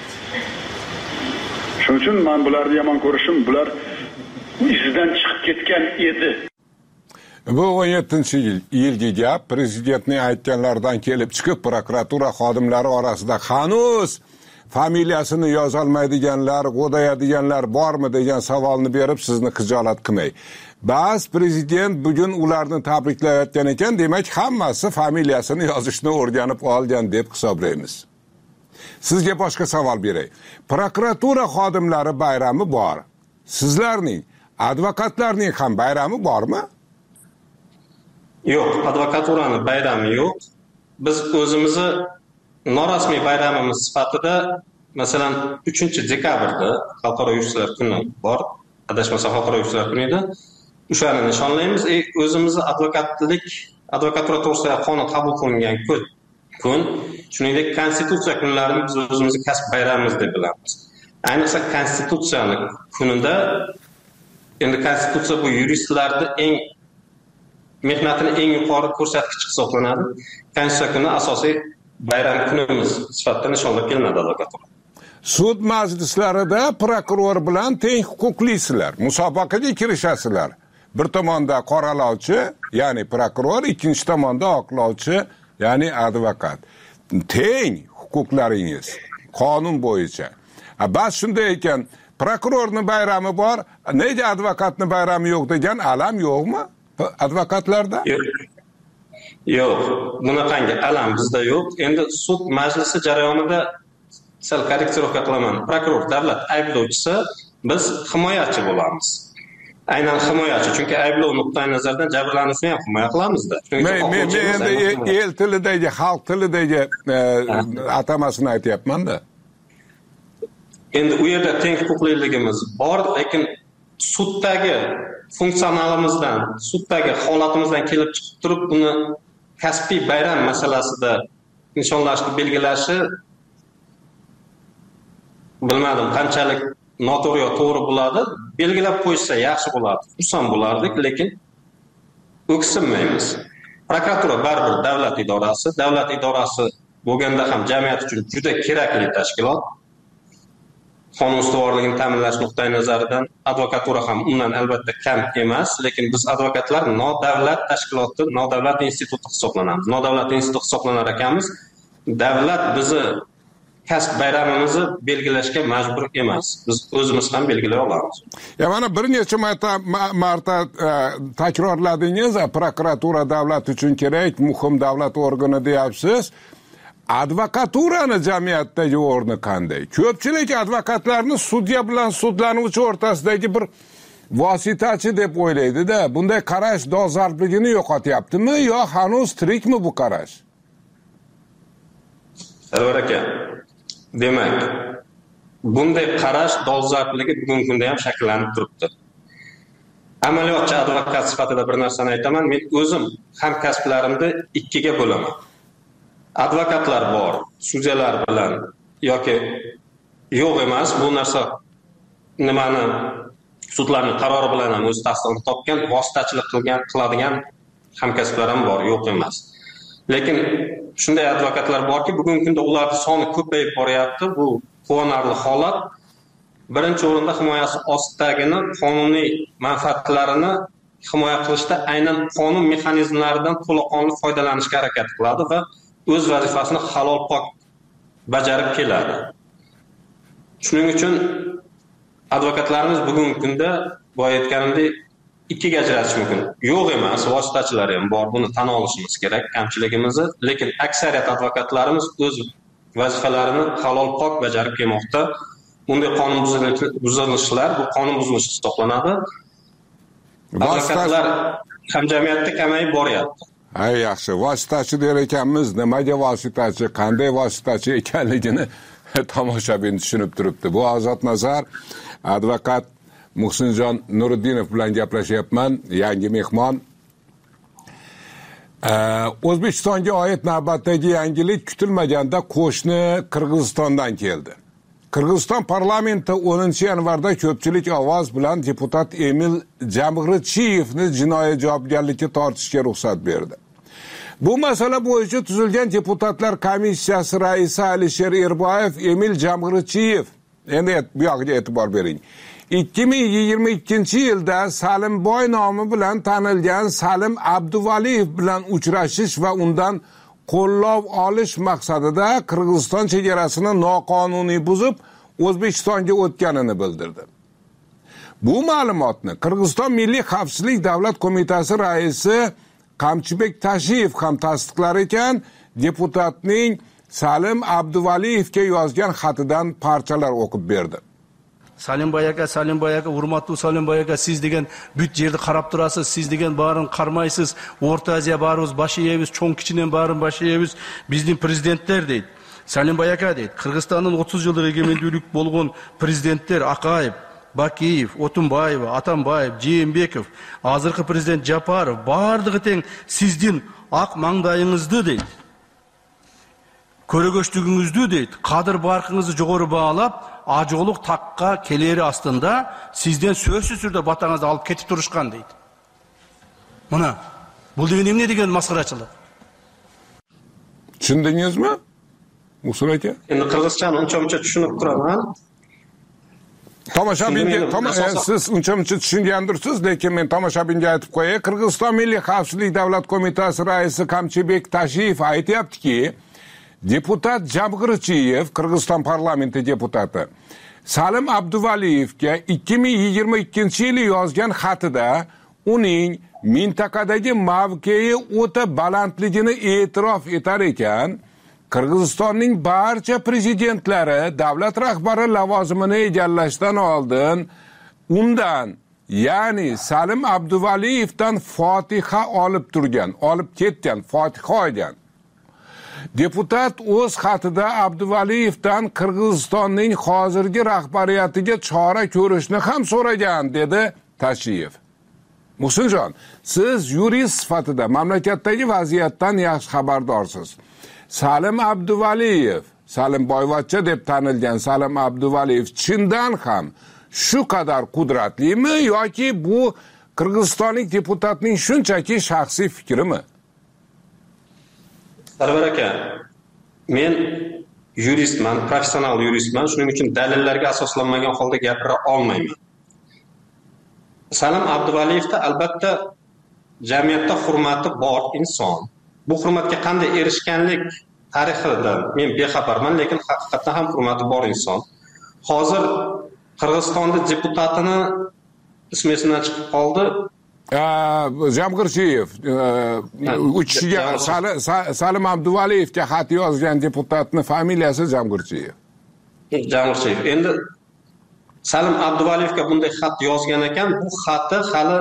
Shuning uchun men bularni yomon ko'rishim, bular izidan chiqib ketgan edi. Bu o'n yettinchi yil yilgi gap prezidentning aytganlaridan kelib chiqib prokuratura xodimlari orasida hanuz familiyasini yozolmaydiganlar, g'o'dayadiganlar bormi degan savolni berib sizni xijolat qilmay. Ba'zi prezident bugun ularni tabriklayotgan ekan, demak hammasi familiyasini yozishni o'rganib olgan deb hisoblaymiz. Sizga boshqa savol beray. Prokuratura xodimlari bayrami bor. Sizlarning, advokatlarning ham bayrami bormi? Yo'q, advokaturani bayrami yo'q. Biz o'zimizni norasmiy bayramimiz sifatida, masalan, uchinchi dekabrda Xalqaro yuristlar kuni bor. Adashmasam Xalqaro yuristlar kuni edi. O'shani nishonlaymiz. E, o'zimizni advokatlik, advokatura to'g'risida qonun qabul qilingan kun, shuningdek konstitutsiya kunlarini biz o'zimizning kasb bayramimiz deb bilamiz. Ayniqsa konstitutsiyani kunida, endi konstitutsiya bu yuristlarning eng mehnatini eng yuqori ko'rsatkich hisoblanadi. Konstitutsiya kuni asosiy bayram kunimiz sifatida nishonlab kelinadi advokatura. Sud majlislarida prokuror bilan teng huquqlisizlar, musobaqaga kirishasizlar. Bir tomonda qoralovchi, ya'ni prokuror, ikkinchi tomonda oqlovchi, ya'ni advokat. Teng huquqlaringiz qonun bo'yicha. Bas shunday ekan, prokurorning bayrami bor, nega advokatning bayrami yo'q degan alam yo'qmi advokatlarda? Yo'q, bunaqangi alam bizda yo'q. Endi sud majlisi jarayonida sal korreksirovka qilaman. Prokuror davlat ayblovchisi, biz himoyachi bo'lamiz. Aynan himoyachi, chunki ayblov nuqtai nazaridan jabrlanuvchini ham himoya qilamiz-da. Men men endi el tilidagi, xalq tilidagi atamasini aytyapman-da. Endi u yerda teng huquqliligimiz bor, lekin suddagi funksionalimizdan, suddagi holatimizdan kelib chiqib turib, buni kasbiy bayram masalasida nishonlashni belgilashi bilmadim qanchalik noto'g'ri yo to'g'ri bo'ladi. Belgilab qo'ysa yaxshi bo'ladi. Xursand bo'lardik, lekin o'ksinmaymiz. Prokuratura baribir davlat idorasi, davlat idorasi bo'lganda ham jamiyat uchun juda kerakli tashkilot. Qonun ustuvorligini ta'minlash nuqtai nazaridan advokatura ham undan albatta kam emas, lekin biz advokatlar nodavlat tashkiloti, nodavlat instituti hisoblanamiz. Nodavlat institut hisoblanar ekanmiz. Davlat bizni kasb bayramimizni belgilashga majbur emas. Biz o'zimiz ham belgilay olamiz. Ya mana bir necha marta marta takrorladingiz, prokuratura davlat uchun kerak, muhim davlat organi deyapsiz. Advokaturani jamiyatdagi o'rni qanday? Ko'pchilik advokatlarni sudya bilan sudlanuvchi o'rtasidagi bir vositachi deb o'ylaydi-da. Bunday qarash dolzarbligini yo'qotyaptimi yo hanuz tirikmi bu qarash? Sarvar aka, demak, bunday qarash dolzarbligi bugungi kunda ham shakllanib turibdi. Amaliyotchi advokat sifatida bir narsani aytaman, men o'zim hamkasblarimni ikkiga bo'laman. Advokatlar bor, sudyalar bilan yoki yo'q emas, bu narsa nimani sudlarning qarori bilan ham o'z tasdig'ini topgan, vositachilik qilgan qiladigan hamkasblar ham bor, yo'q emas. Lekin shunday advokatlar borki, bugungi kunda ularning soni ko'payib boryapti. Bu quvonarli holat. Birinchi o'rinda himoyasi ostidagini qonuniy manfaatlarini himoya qilishda aynan qonun mexanizmlaridan to'laqonli foydalanishga harakat qiladi va o'z vazifasini halol pok bajarib keladi. Shuning uchun advokatlarimiz bugungi kunda boya aytganimdek ikkiga ajratish mumkin. Yo'q emas, vositachilar ham bor, buni tan olishimiz kerak kamchiligimizni, lekin aksariyat advokatlarimiz o'z vazifalarini halol pok bajarib kelmoqda. Bunday qonun buzilishlar bu qonun buzilishi hisoblanadi. Advokatlar hamjamiyatda kamayib boryapti. Ay yaxshi, vositachi der ekanmiz, nimaga vositachi, qanday vositachi ekanligini tomoshabin tushunib turibdi. Bu Ozod Nazar, advokat Muhsinjon Nuriddinov bilan gaplashyapman, yangi mehmon. O'zbekistonga oid navbatdagi yangilik kutilmaganda qo'shni Qirg'izistondan keldi. Qirg'iziston parlamenti o'ninchi yanvarda ko'pchilik ovoz bilan deputat Emil Jamg'richiyevni jinoiy javobgarlikka tortishga ruxsat berdi. Bu masala bo'yicha tuzilgan deputatlar komissiyasi raisi Alisher Erboyev Emil Jamg'richiyev, endi bu yoqqa e'tibor bering, ikki ming yigirma ikkinchi yilda Salimboy nomi bilan tanilgan Salim Abduvaliyev bilan uchrashish va undan qo'llov olish maqsadida Qirg'iziston chegarasini noqonuniy buzib O'zbekistonga o'tganini bildirdi. Bu ma'lumotni Qirg'iziston Milliy xavfsizlik davlat qo'mitasi raisi Qamchibek Tashiyev ham tasdiqlar ekan, deputatning Salim Abduvaliyevga yozgan xatidan parchalar o'qib berdi. Salimboy aka, Salimboy aka, hurmatli Salimboy aka, siz degan büt yerni qarab turasiz, siz degan barin qarmaysiz, O'rta Osiyo barimiz bashi yeymiz, cho'ng kichinen barin bashi yeymiz, bizning prezidentlar deydi. Salimboy aka deydi, Qirg'izistonning o'ttiz yillik egemenlik bo'lgan prezidentlar Aqayev, Bakiyev, O'tunboyev, Atamboyev, Jeenbekov, hozirgi prezident Japarov bardig'i teng sizning oq mangdayingizdi deydi. Ko'rgöçlüğünüzdü deydi. Qadir barqınızı jo'g'ori bağlab, ajoluq taqqa keleri aslında sizden sözsüz türde batağınızı alıp ketip turuşkan deydi. Buna, bu degenim ne degen masxarachilik? Tushundingizmi? Muhsin aka? Endi Qirg'izchani uncha-muncha tushunib turaman. Tomoshabinga, siz uncha-muncha tushungandirsiz, lekin men tomoshabinga aytib qo'yay. Qirg'iziston Milliy xavfsizlik davlat qo'mitasi raisi Qamchibek Tashiyev aytyaptiki, deputat Jamg'richiyev, Qirg'iziston parlamenti deputati, Salim Abduvaliyevga ikki ming yigirma ikkinchi yili yozgan xatida uning mintaqadagi mavqei o'ta balandligini e'tirof etar ekan, Qirg'izistonning barcha prezidentlari davlat rahbari lavozimini egallashdan oldin undan, ya'ni Salim Abduvaliyevdan fotiha olib turgan, olib ketgan, fotiha olgan. Deputat o'z xatida Abduvaliyevdan Qirg'izistonning hozirgi rahbariyatiga chora ko'rishni ham so'ragan, dedi Tashiyev. Muhsinjon, siz yurist sifatida mamlakatdagi vaziyatdan yaxshi xabardorsiz. Salim Abduvaliyev, Salim Boyvachcha deb tanilgan Salim Abduvaliyev chindan ham shu qadar qudratlimi yoki bu Qirg'izistonlik deputatning shunchaki shaxsiy fikrimi? Sarvar aka, men yuristman, professional yuristman, shuning uchun dalillarga asoslanmagan holda gapira olmayman. Salim Abduvaliyevda albatta jamiyatda hurmati bor inson. Bu hurmatga qanday erishganlik tarixidan men bexabarman, lekin haqiqatdan ham hurmati bor inson. Hozir Qirg'izistonda deputatini ismi esimdan chiqib qoldi. Jamg'richiyev, uchishiga Salim Abduvaliyevga xat yozgan deputatning familiyasi Jamg'richiyev. Jamg'richiyev. Endi Salim Abduvaliyevga bunday xat yozgan ekan, bu xati hali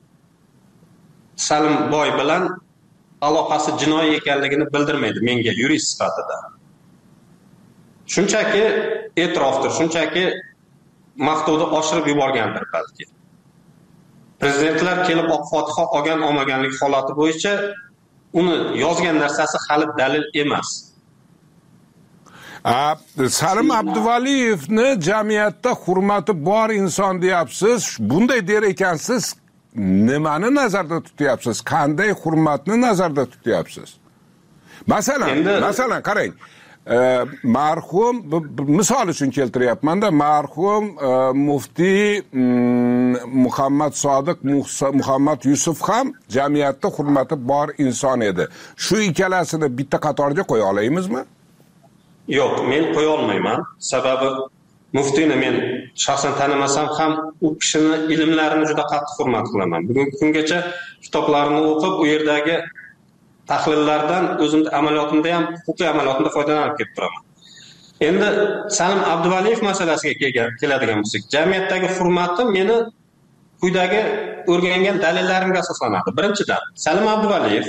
Salimboy bilan aloqasi jinoiy ekanligini bildirmaydi menga yurist sifatida. Shunchaki e'tirofdir, shunchaki maqtovni oshirib yuborgandir balki. Prezidentlar kelib oq fotiha olgan olmaganlik holati bo'yicha uni yozgan narsasi hali dalil emas. Salim Abduvaliyevni jamiyatda hurmati bor inson deyapsiz. Bunday der ekansiz, nimani nazarda tutyapsiz? Qanday hurmatni nazarda tutyapsiz? Masalan, masalan qarang. E, marhum misol uchun keltiryapman-da, marhum e, muftiy Muhammad Sodiq Muhammad Yusuf ham jamiyatda hurmati bor inson edi. Shu ikkalasini bitta qatorga qo'ya olamizmi? Yo'q, men qo'ya olmayman. Sababi muftiyni men shaxsan tanimasam ham u kishini ilmlarini juda qattiq hurmat qilaman. Bugungi kungacha kitoblarini o'qib, u yerdagi tahlillardan o'zimning amaliyotimda ham, huquqiy amaliyotimda foydalanib kelib turaman. Endi Salim Abduvaliyev masalasiga keladigan bo'lsak, jamiyatdagi hurmatim meni quyidagi o'rgangan dalillarimga asoslanadi. Birinchidan, Salim Abduvaliyev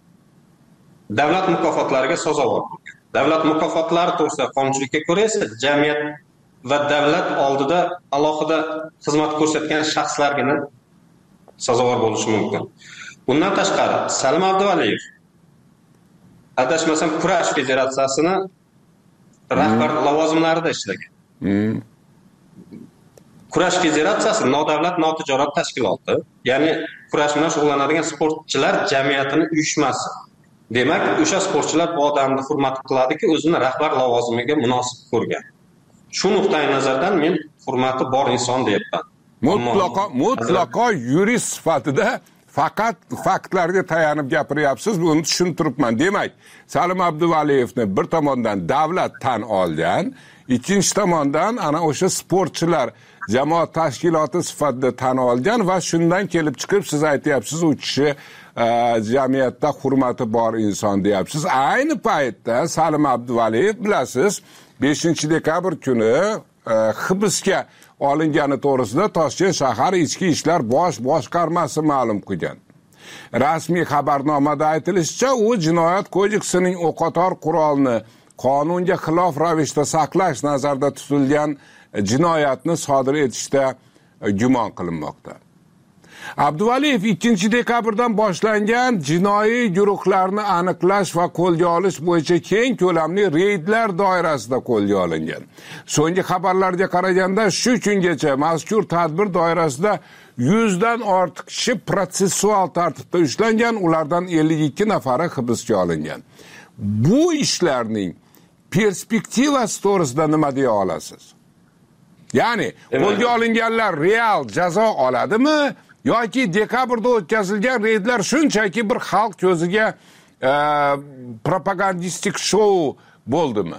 davlat mukofotlariga sazovor bo'lgan. Davlat mukofotlari to'g'risida qonunchilikka ko'ra esa jamiyat va davlat oldida alohida xizmat ko'rsatgan shaxslargina sazovor bo'lishi mumkin. Bundan tashqari, Salim Abduvaliyev adashmasam kurash federatsiyasini rahbar lavozimlarida ishlagan. Hmm. Kurash federatsiyasi nodavlat notijorat tashkiloti, ya'ni kurash bilan shug'ullanadigan sportchilar jamiyatining uyushmasi. Demak, o'sha sportchilar bu odamni hurmat qiladiki, o'zini rahbar lavozimiga munosib ko'rgan. Shu nuqtai nazardan men hurmati bor inson deyapman. Mutlaqo mutlaqo yurist sifatida faqat faktlarga tayanib gapiryapsiz, buni tushuntiribman. Demak, Salim Abduvaliyevni bir tomondan davlat tan olgan, ikkinchi tomondan ana o'sha sportchilar jamoat tashkiloti sifatida tan olgan va shundan kelib chiqib siz aytyapsiz, u kishi jamiyatda hurmati bor inson deyapsiz. Ayni paytda Salim Abduvaliyev bilasiz, beshinchi dekabr kuni hibsga olingani to'g'risida Toshkent shahar ichki ishlar bosh boshqarmasi ma'lum qilgan. Rasmiy xabarnomada aytilishicha, u jinoyat kodeksining o'qotar qurolni qonunga xilof ravishda saqlash nazarda tutilgan jinoyatni sodir etishda gumon qilinmoqda. Abduvaliyev ikkinchi dekabrdan boshlangan jinoiy guruhlarni aniqlash va qo'lga olish bo'yicha keng ko'lamli reydlar doirasida qo'lga olingan. So'nggi xabarlarga qaraganda shu kungacha mazkur tadbir doirasida yuzdan ortiq kishi protsessual tartibda ushlangan, ulardan ellik ikki nafari hibsga olingan. Bu ishlarning perspektivasi to'g'risida nima deya olasiz? Ya'ni qo'lga olinganlar real jazo oladimi? Yoki dekabrda o'tkazilgan reydlar shunchaki bir xalq ko'ziga e, propagandistik shou bo'ldimi?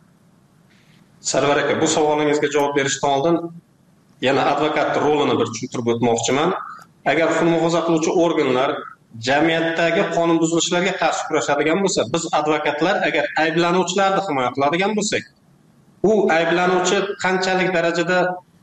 Sarvar aka, bu savolingizga javob berishdan oldin yana advokat rolini bir tushuntirib o'tmoqchiman. Agar huquqni muhofaza qiluvchi organlar jamiyatdagi qonun buzilishlarga qarshi kurashadigan bo'lsa, biz advokatlar agar ayblanuvchilarni himoya qiladigan bo'lsak, u ayblanuvchi qanchalik darajada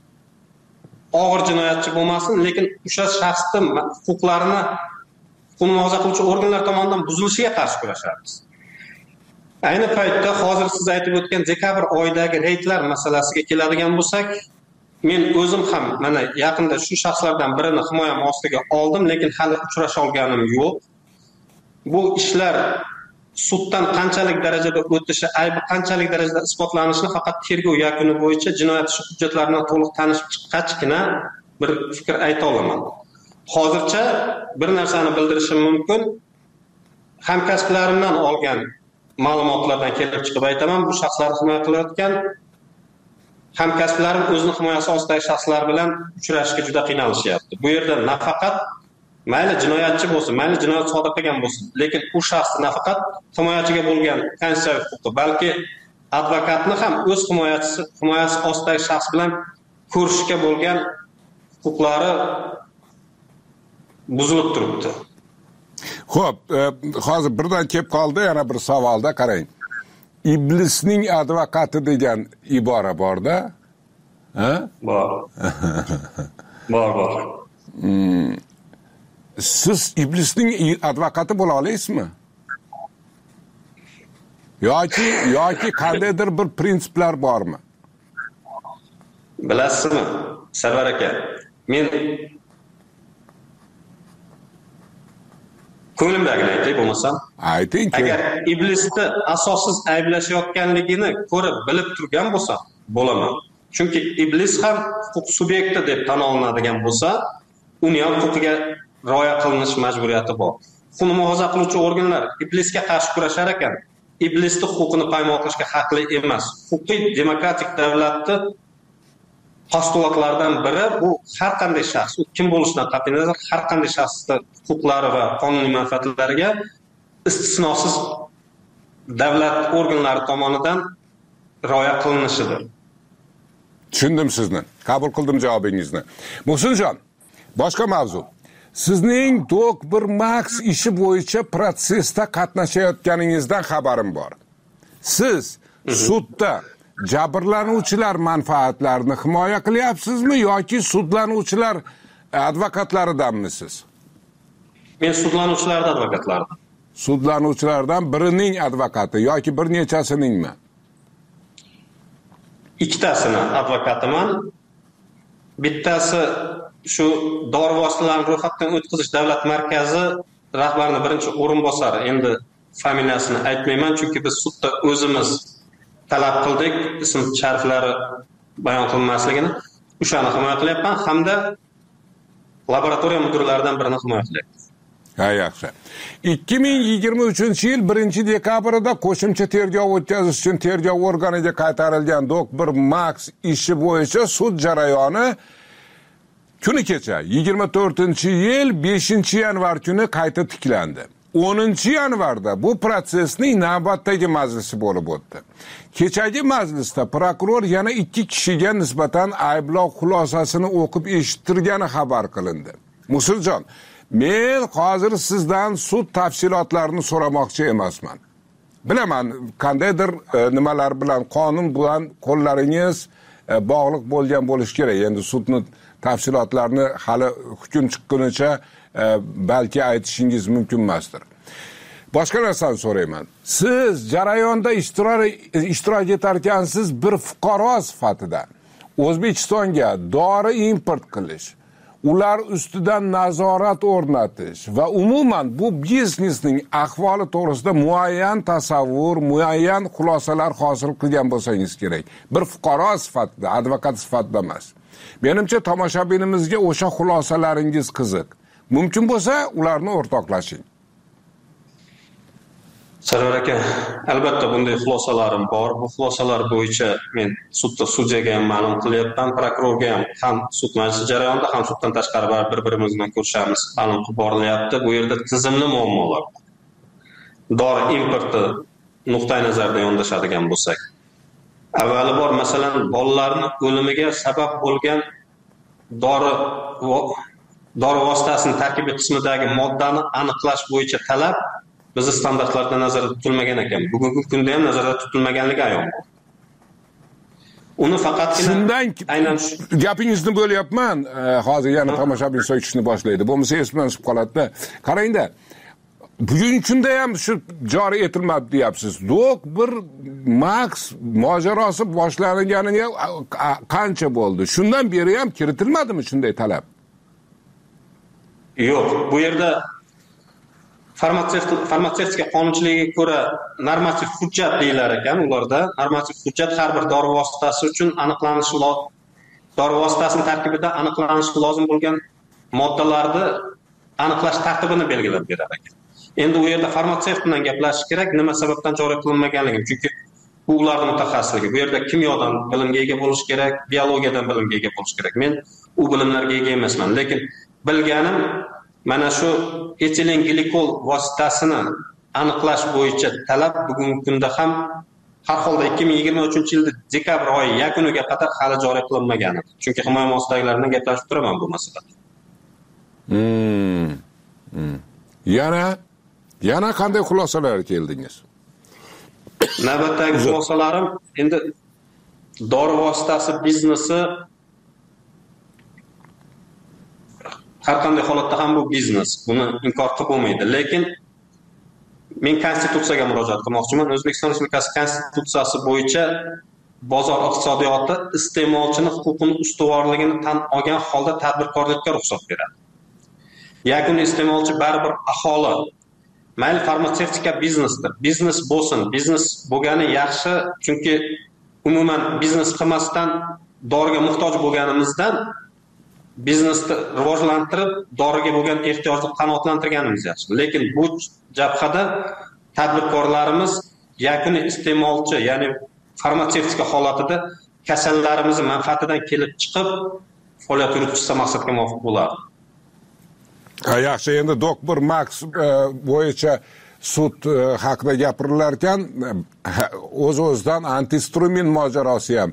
og'ir jinoyatchi bo'lmasin, lekin o'sha shaxsning huquqlarini huquqni muhofaza qiluvchi organlar tomonidan buzilishiga qarshi kurashamiz. Ayni paytda hozir siz aytib o'tgan dekabr oyidagi reydlar masalasiga keladigan bo'lsak, men o'zim ham mana yaqinda shu shaxslardan birini himoyam ostiga oldim, lekin hali uchrasha olganim yo'q. Bu ishlar suddan qanchalik darajada o'tishi, aybi qanchalik darajada isbotlanishini faqat tergov yakuni bo'yicha jinoyat ishi hujjatlaridan to'liq tanishib chiqqachgina bir fikr ayta olaman. Hozircha bir narsani bildirishim mumkin. Hamkasblarimdan olgan ma'lumotlardan kelib chiqib aytaman, bu shaxslarni himoya qilayotgan hamkasblarim o'zini himoyasi ostidagi shaxslar bilan uchrashishga juda qiynalishyapti. Bu yerda nafaqat mayli jinoyatchi bo'lsin, mayli jinoyat sodir qilgan bo'lsin, lekin u shaxsning nafaqat himoyachiga bo'lgan konstitutsiyaviy huquqi, balki advokatni ham o'z himoyachisi, himoyasi ostidagi shaxs bilan ko'rishishga bo'lgan huquqlari buzilib turibdi. Xo'p, e, hozir birdan kelib qoldi yana bir savolda, qarang. Iblisning advokati degan ibora bor-da? Ha? Bor. Bor, bor. Hmm. Siz iblisning advokati bo'la olasizmi? Yoki yoki qandaydir bir prinsiplar bormi? Bilasizmi, Sarvar aka, men ko'nglimdagini aytay bo'lmasam. Ayting. Agar iblisni asossiz ayblashayotganligini ko'rib bilib turgan bo'lsam, bo'laman. Chunki iblis ham huquq subyekti deb tan olinadigan bo'lsa, uni ham huquqiga rioya qilinish majburiyati bor. Huquqni muhofaza qiluvchi organlar iblisga qarshi kurashar ekan, iblisni huquqini poymol qilishga haqli emas. Huquqiy demokratik davlatni postulatlardan biri bu har qanday shaxs, u kim bo'lishidan qat'iy nazar, har qanday shaxsning huquqlari va qonuniy manfaatlariga istisnosiz davlat organlari tomonidan rioya qilinishidir. Tushundim sizni. Qabul qildim javobingizni. Muhsinjon, boshqa mavzu. Sizning Doc bir Max ishi bo'yicha protsessda qatnashayotganingizdan xabarim bor. Siz sudda jabrlanuvchilar manfaatlarini himoya qilyapsizmi yoki sudlanuvchilar advokatlaridanmisiz? Men sudlanuvchilardan advokatlaridan. Sudlanuvchilardan birining advokati yoki bir nechasiningmi? Ikkitasini advokatiman. Bittasi shu dori vositalarini ro'yxatdan o'tkazish davlat markazi rahbarining birinchi o'rinbosari. Endi familiyasini aytmayman, chunki biz sudda o'zimiz talab qildik, ism shariflari bayon qilinmasligini. O'shani himoya qilyapman hamda laboratoriya mudirlaridan birini himoya qilyapman. Ha, yaxshi. ikki ming yigirma uchinchi yil birinchi dekabrida qo'shimcha tergov o'tkazish uchun tergov organiga qaytarilgan Doc bir Max ishi bo'yicha sud jarayoni kuni kecha yigirma to'rtinchi yil beshinchi yanvar kuni qayta tiklandi. o'ninchi yanvarda bu protsessning navbatdagi majlisi bo'lib o'tdi. Kechagi majlisda prokuror yana ikki kishiga nisbatan ayblov xulosasini o'qib eshittirgani xabar qilindi. Muhsinjon, men hozir sizdan sud tafsilotlarini so'ramoqchi emasman. Bilaman, qandaydir e, nimalar bilan qonun bilan qo'llaringiz e, bog'liq bo'lgan bo'lish kerak. Endi sudning tafsilotlarini hali hukm chiqqunicha e, balki aytishingiz mumkin emasdir. Boshqa narsani so'rayman. Siz jarayonda ishtirok ishtirok etarkansiz bir fuqaro sifatida O'zbekistonga dori import qilish, ular ustidan nazorat o'rnatish va umuman bu biznesning ahvoli to'g'risida muayyan tasavvur, muayyan xulosalar hosil qilgan bo'lsangiz kerak. Bir fuqaro sifatida, advokat sifatida emas. Menimcha tomoshabinimizga o'sha xulosalaringiz qiziq. Mumkin bo'lsa, ularni o'rtoqlashing. Sarvar aka, albatta bunday xulosalarim bor. Bu xulosalar bo'yicha men sudda sudyaga ham ma'lum qilyapman, prokurorga ham ham sud majlisi jarayonida, ham suddan tashqari bir-birimiz bilan ko'rishamiz, ma'lum qilib borilyapti. Bu yerda tizimli muammolar. Dori importi nuqtai nazaridan yondashadigan bo'lsak, avvali bor, masalan, bolalarning o'limiga sabab bo'lgan dori dori vositasining tarkibiy qismidagi moddani aniqlash bo'yicha talab bizi standartlarda nazarda tutilmagan ekan. Bugungi kunda ham nazarda tutilmaganligi ayon. Uni faqatgina shundan aynan gapingizni bo'lyapman. Hozir yana tomoshabin so'kishni boshlaydi. Bo'lmasa esdan chiqib qoladi-da. Qarangda. Bugungi kunda ham shu joriy etilmadi deyapsiz. Doc bir Max mojarosi boshlanganiga qancha bo'ldi? Shundan beri ham kiritilmadimi shunday talab? Yo'q, bu yerda farmatsevtika qonunchiligiga ko'ra normativ hujjat deyilar ekan. Ularda normativ hujjat har bir dori vositasi uchun aniqlanishi lozim, dori vositasining tarkibida aniqlanishi lozim bo'lgan moddalarni aniqlash tartibini belgilab berar ekan. Endi u yerda farmatsevt bilan gaplashish kerak, nima sababdan joriy qilinmaganligi, chunki bu ularning mutaxassisligi. Bu yerda kimyodan bilimga ega bo'lish kerak, biologiyadan bilimga ega bo'lish kerak. Men u bilimlarga ega emasman, lekin bilganim mana shu etilen glikol vositasini aniqlash bo'yicha talab bugungi kunda ham har holda ikki ming yigirma uchinchi yil dekabr oyi yakuniga qadar hali joriy qilinmagan. Chunki himoya muassasalarylar bilan gaplashib turaman bu masalada. Hmm. Hmm. Yana yana qanday xulosalarga keldingiz? Navbatdagi xulosalarim endi dori vositasi biznesi har qanday holatda ham bu biznes, buni inkor qilib bo'lmaydi. Lekin men konstitutsiyaga murojaat qilmoqchiman. O'zbekiston Respublikasi konstitutsiyasi bo'yicha bozor iqtisodiyoti iste'molchining huquqini ustuvorligini tan olgan holda tadbirkorlikka ruxsat beradi. Yakuniy iste'molchi baribir aholi mayli farmatsevtika biznesdir. Biznes bo'lsin. Biznes bo'lgani yaxshi, chunki umuman biznes qilmasdan doriga muhtoj bo'lganimizdan biznesni rivojlantirib, doriga bo'lgan ehtiyojni qanoatlantirganimiz yaxshi. Lekin bu jabhada tadbirkorlarimiz yakuniy iste'molchi, ya'ni farmatsevtika holatida kasallarimiz manfaatidan kelib chiqib faoliyat yuritishsa maqsadga muvofiq bo'ladi. Yaxshi, endi doktor Max bo'yicha sud haqida gapirilar ekan, o'z-o'zidan antistrumin mojarosi ham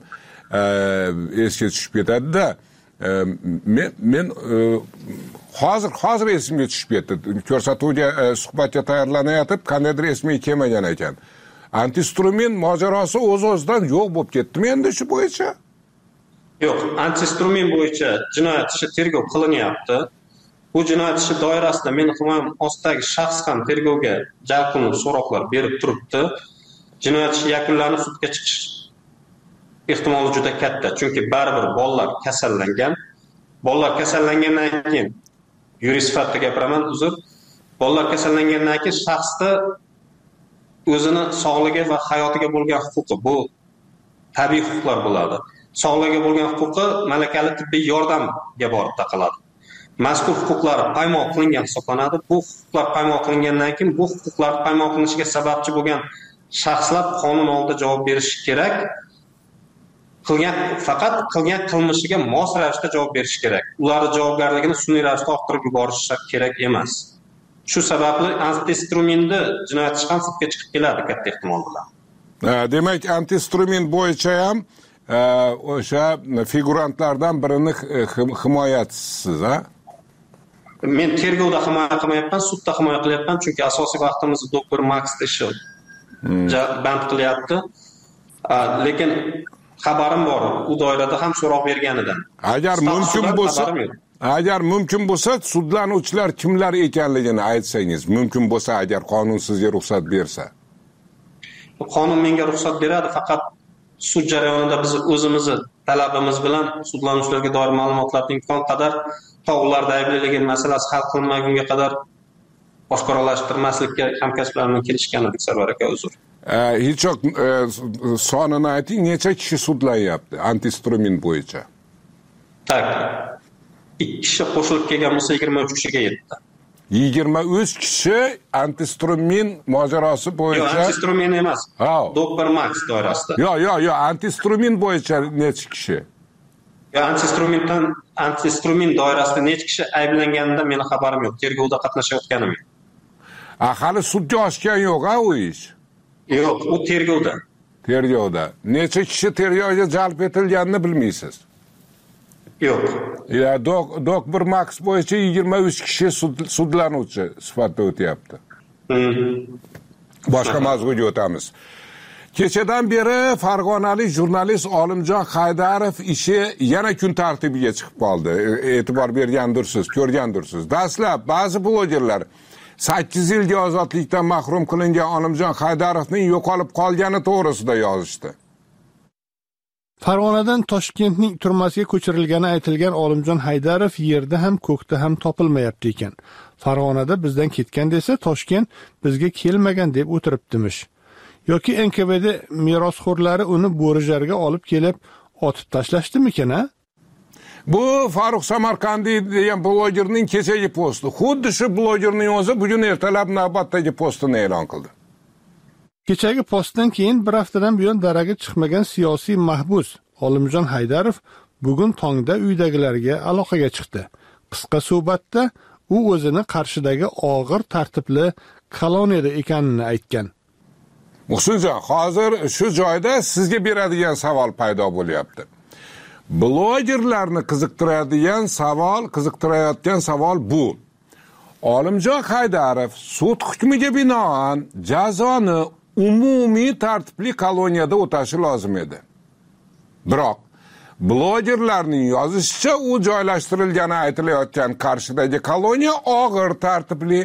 esga tushib ketadi-da. Men men hozir hozir esimga tushib ketdi. Ko'rsatuvga suhbatga tayyorlanayotib, qandaydir esimga kelmagan ekan. Antistrumin mojarosi o'z-o'zidan yo'q bo'lib ketdimi endi shu bo'yicha? Yo'q, antistrumin bo'yicha jinoyat ishi tergov qilinyapti. Bu jinoyat ishi doirasida meni himoyam ostidagi shaxs ham tergovga jalb qilinib so'roqlar berib turibdi. Jinoyat ishi yakunlanib sudga chiqish ehtimoli juda katta, chunki baribir bolalar kasallangan. Bolalar kasallangandan keyin yurist sifatida gapiraman, uzr. Bolalar kasallangandan keyin shaxsda o'zini sog'ligi va hayotiga bo'lgan huquqi, bu tabiiy huquqlar bo'ladi. Sog'ligiga bo'lgan huquqi malakali tibbiy yordamga borib taqaladi. Mazkur huquqlar poymol qilingan hisoblanadi. Bu huquqlar poymol qilingandan keyin bu huquqlar poymol qilinishiga sababchi bo'lgan shaxslar qonun oldida javob berishi kerak. Qilgan faqat qilgan qilmishiga mos ravishda javob berishi kerak. Ularning javobgarligini sun'iy ravishda orttirib yuborish kerak emas. Shu sababli antistruminni jinoyat ishi ham sudga chiqib keladi katta ehtimol bilan. Demak, antistrumin bo'yicha ham o'sha figurantlardan birini himoyachisiz, ha? Men tergovda himoya qilmayapman, sudda himoya qilyapman, chunki asosiy vaqtimizni doktor Max ishi band qilyapti. Lekin xabarim bor, u doirada ham so'roq berganidan. Agar mumkin bo'lsa, agar mumkin bo'lsa, sudlanuvchilar kimlar ekanligini aytsangiz, mumkin bo'lsa, agar qonun sizga ruxsat bersa. Qonun menga ruxsat beradi, faqat sud jarayonida biz o'zimizni talabimiz bilan sudlanuvchilarga doir ma'lumotlarni imkon qadar to ularda aybliligi masalasi hal qilinmagunga qadar oshkoralashtirmaslikka hamkasblar bilan kelishgan edik. Sarvar aka, uzr. Hech yo'q, sonini ayting, necha kishi sudlanyapti antistrumin bo'yicha? Tak. ikki kishi qo'shilib kelgan bo'lsa yigirma uch kishiga yetdi. yigirma uch kishi antistrumin mojarosi bo'yicha. Yo'q, antistrumin emas. doktor Max doirasida. Yo'q, yo'q, yo'q, antistrumin bo'yicha necha kishi? Yo'q, antistrumindan antistrumin doirasida necha kishi ayblanganidan meni xabarim yo'q. Tergovda qatnashayotganim yo'q. A, hali sudga oshgan yo'q-a u ish? Yo'q, u tergovda. Tergovda. Necha kishi tergovga jalb etilganini bilmaysiz? Yo'q. Ya, doktor Max bo'yicha yigirma uch kishi sudlanuvchi sifatida o'tyapti. Boshqa mavzuga o'tamiz. Kechadan beri farg'onalik jurnalist Olimjon Haydarov ishi yana kun tartibiga chiqib qoldi. E'tibor bergandirsiz, ko'rgandirsiz. Dastlab ba'zi blogerlar sakkiz yilga ozodlikdan mahrum qilingan Olimjon Haydarovning yo'qolib qolgani to'g'risida yozishdi. Farg'onadan Toshkentning turmasiga ko'chirilgani aytilgan Olimjon Haydarov yerda ham ko'kda ham topilmayapti ekan. Farg'onada bizdan ketgan desa, Toshkent bizga kelmagan deb o'tiribdimish. Yoki N K B D merosxo'rlari uni Bo'rijarga olib kelib otib tashlashdimikan, ha? Bu Farruh Samarqandiy degan blogerning kechagi posti. Xuddi shu blogerning o'zi bugun ertalab navbatdagi postini e'lon qildi. Kechagi postdan keyin bir haftadan buyon daraga chiqmagan siyosiy mahbus Olimjon Haydarov bugun tongda uydagilarga aloqaga chiqdi. Qisqa suhbatda u o'zini Qarshidagi og'ir tartibli koloniyada ekanini aytgan. Muhsinjon, hozir shu joyda sizga beradigan savol paydo bo'lyapti. Blogerlarni qiziqtiradigan savol, qiziqtirayotgan savol bu. Olimjon Haydarov sud hukmiga binoan jazoni umumiy tartibli koloniyada o'tashi lozim edi. Biroq blogerlarning yozishicha u joylashtirilgani aytilayotgan Qarshidagi koloniya og'ir tartibli.